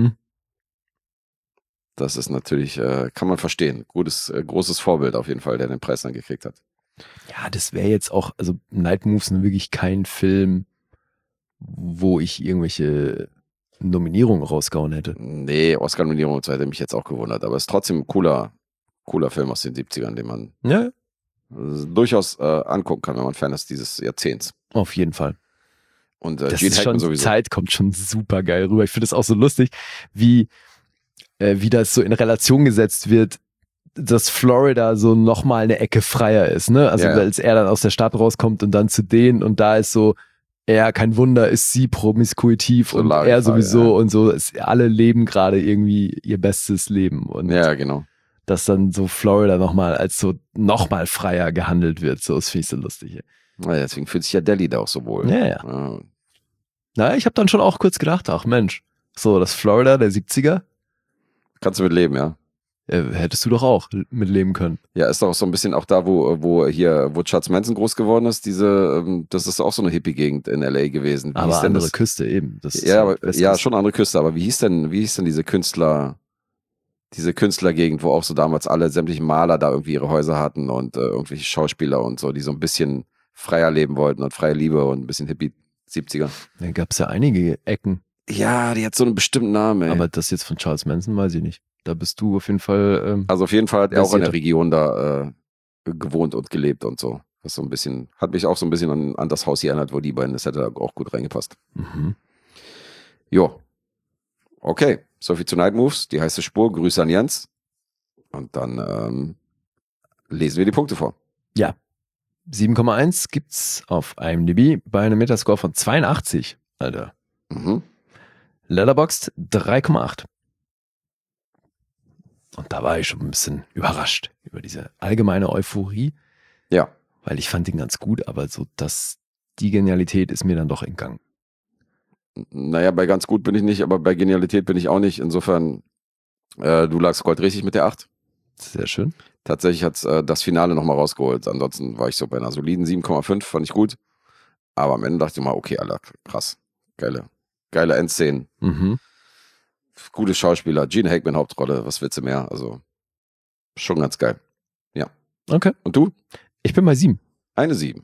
Das ist natürlich, kann man verstehen. Großes Vorbild auf jeden Fall, der den Preis dann gekriegt hat. Ja, das wäre jetzt auch, also Night Moves ist wirklich kein Film, wo ich irgendwelche Nominierungen rausgehauen hätte. Nee, Oscar-Nominierung und so hätte mich jetzt auch gewundert, aber es ist trotzdem ein cooler Film aus den 70ern, den man durchaus angucken kann, wenn man Fan ist dieses Jahrzehnts. Auf jeden Fall. Und das Gene ist Hackman schon, sowieso. Die Zeit kommt schon super geil rüber. Ich finde es auch so lustig, wie das so in Relation gesetzt wird, dass Florida so nochmal eine Ecke freier ist, ne? Also als er dann aus der Stadt rauskommt und dann zu denen und da ist so, kein Wunder, ist sie promiskuitiv so und er sowieso und so. Alle leben gerade irgendwie ihr bestes Leben. Und ja, genau. dass dann so Florida nochmal als so nochmal freier gehandelt wird, so, das finde ich so lustig. Naja, deswegen fühlt sich ja Delhi da auch so wohl. Ja. Na, ich habe dann schon auch kurz gedacht, ach Mensch, so das Florida der 70er. Kannst du mit leben, ja. Hättest du doch auch mitleben können. Ja, ist doch so ein bisschen auch da, wo Charles Manson groß geworden ist, das ist auch so eine Hippie-Gegend in L.A. gewesen. Wie aber andere Küste eben. Das ist schon andere Küste, aber wie hieß denn diese Künstlergegend, wo auch so damals alle sämtlichen Maler da irgendwie ihre Häuser hatten und irgendwelche Schauspieler und so, die so ein bisschen freier leben wollten und freie Liebe und ein bisschen Hippie 70er. Da gab es ja einige Ecken. Ja, die hat so einen bestimmten Namen, ey. Aber das jetzt von Charles Manson weiß ich nicht. Da bist du auf jeden Fall. Also auf jeden Fall hat er auch in der Region da gewohnt und gelebt und so. Das so ein bisschen, hat mich auch so ein bisschen an das Haus hier erinnert, wo die beiden, das hätte da auch gut reingepasst. Jo. Okay, soviel zu Night Moves, die heiße Spur, Grüße an Jens. Und dann lesen wir die Punkte vor. Ja. 7,1 gibt's auf IMDb bei einem Metascore von 82, Alter. Letterboxd 3,8. Und da war ich schon ein bisschen überrascht über diese allgemeine Euphorie. Ja. Weil ich fand ihn ganz gut, aber so die Genialität ist mir dann doch entgangen. Naja, bei ganz gut bin ich nicht, aber bei Genialität bin ich auch nicht. Insofern, du lagst goldrichtig mit der 8. Sehr schön. Tatsächlich hat das Finale nochmal rausgeholt. Ansonsten war ich so bei einer soliden 7,5, fand ich gut. Aber am Ende dachte ich mal, okay, Alter, krass. Geile Endszenen. Gute Schauspieler. Gene Hackman Hauptrolle, was willst du mehr? Also, schon ganz geil. Ja. Okay. Und du? Ich bin bei 7. Eine 7.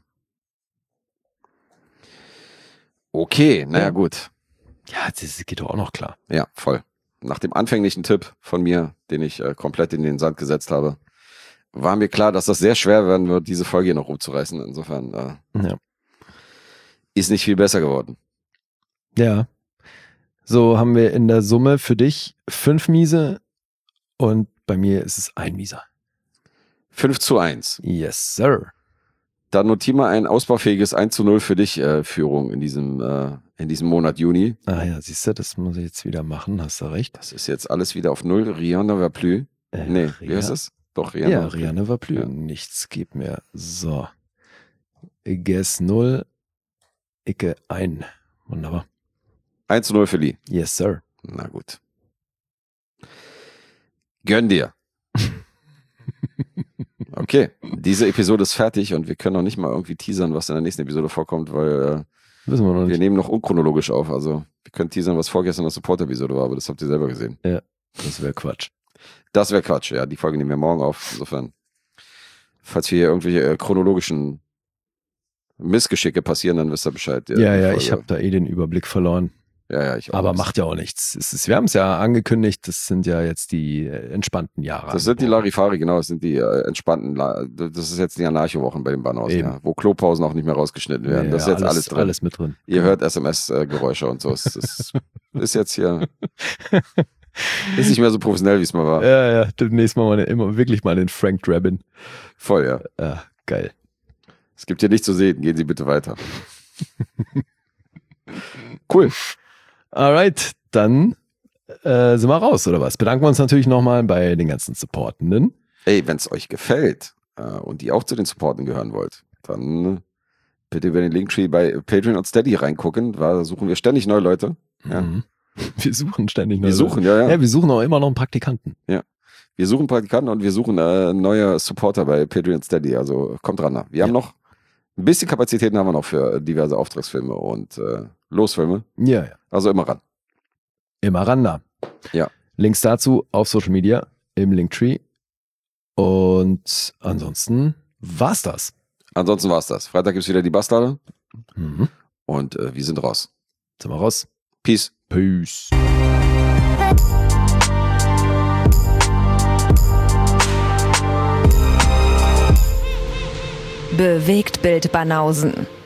Okay, naja, gut. Ja, das geht doch auch noch klar. Ja, voll. Nach dem anfänglichen Tipp von mir, den ich komplett in den Sand gesetzt habe, war mir klar, dass das sehr schwer werden wird, diese Folge hier noch rumzureißen. Insofern ist nicht viel besser geworden. Ja. So haben wir in der Summe für dich 5 Miese und bei mir ist es 1 Mieser. 5:1. Yes, sir. Dann notier mal ein ausbaufähiges 1:0 für dich Führung in diesem Monat Juni. Ah ja, siehst du, das muss ich jetzt wieder machen, hast du recht. Das ist jetzt alles wieder auf 0. Rien ne va plus. Wie heißt es? Doch, Rien. Ja, Rien ne va plus. Ja. Nichts geht mehr. So. Guess 0. Icke 1. Wunderbar. 1:0 für Lee. Yes, sir. Na gut. Gönn dir. Okay, diese Episode ist fertig und wir können noch nicht mal irgendwie teasern, was in der nächsten Episode vorkommt, weil Wissen wir noch Wir nicht. nehmen noch unchronologisch auf, also wir können teasern, was vorgestern das Support-Episode war, aber das habt ihr selber gesehen. Ja, das wäre Quatsch. Das wäre Quatsch, ja, die Folge nehmen wir morgen auf, insofern. Falls hier irgendwelche chronologischen Missgeschicke passieren, dann wisst ihr Bescheid. Ja, ich habe da den Überblick verloren. Ja, ich auch. Aber macht ja auch nichts. Wir haben es ja angekündigt, das sind ja jetzt die entspannten Jahre. Das sind die Larifari, genau, das sind die entspannten, das ist jetzt die Anarcho-Wochen bei den Banausen, ja, wo Klopausen auch nicht mehr rausgeschnitten werden. Das ist jetzt alles drin. Alles mit drin. Ihr hört SMS-Geräusche und so. Das ist jetzt hier, ist nicht mehr so professionell, wie es mal war. Ja, demnächst mal wirklich mal den Frank Drabin. Voll, ja. Ja, geil. Es gibt hier nichts zu sehen, gehen Sie bitte weiter. Cool. Alright, dann sind wir raus, oder was? Bedanken wir uns natürlich nochmal bei den ganzen Supportenden. Ey, wenn es euch gefällt und ihr auch zu den Supporten gehören wollt, dann bitte über den Linktree bei Patreon und Steady reingucken. Da suchen wir ständig neue Leute. Ja. Mhm. Wir suchen ständig Wir suchen, ja. Ja, wir suchen auch immer noch einen Praktikanten. Ja. Wir suchen Praktikanten und wir suchen neue Supporter bei Patreon und Steady. Also kommt ran. Wir haben noch ein bisschen Kapazitäten haben wir noch für diverse Auftragsfilme und Losfilme. Ja. Also immer ran. Immer ran da. Ja. Links dazu auf Social Media im Linktree. Und ansonsten war's das. Ansonsten war's das. Freitag gibt's wieder die Bastarde. Mhm. Und wir sind raus. Sind wir raus. Peace. Peace. Bewegt Bild Banausen.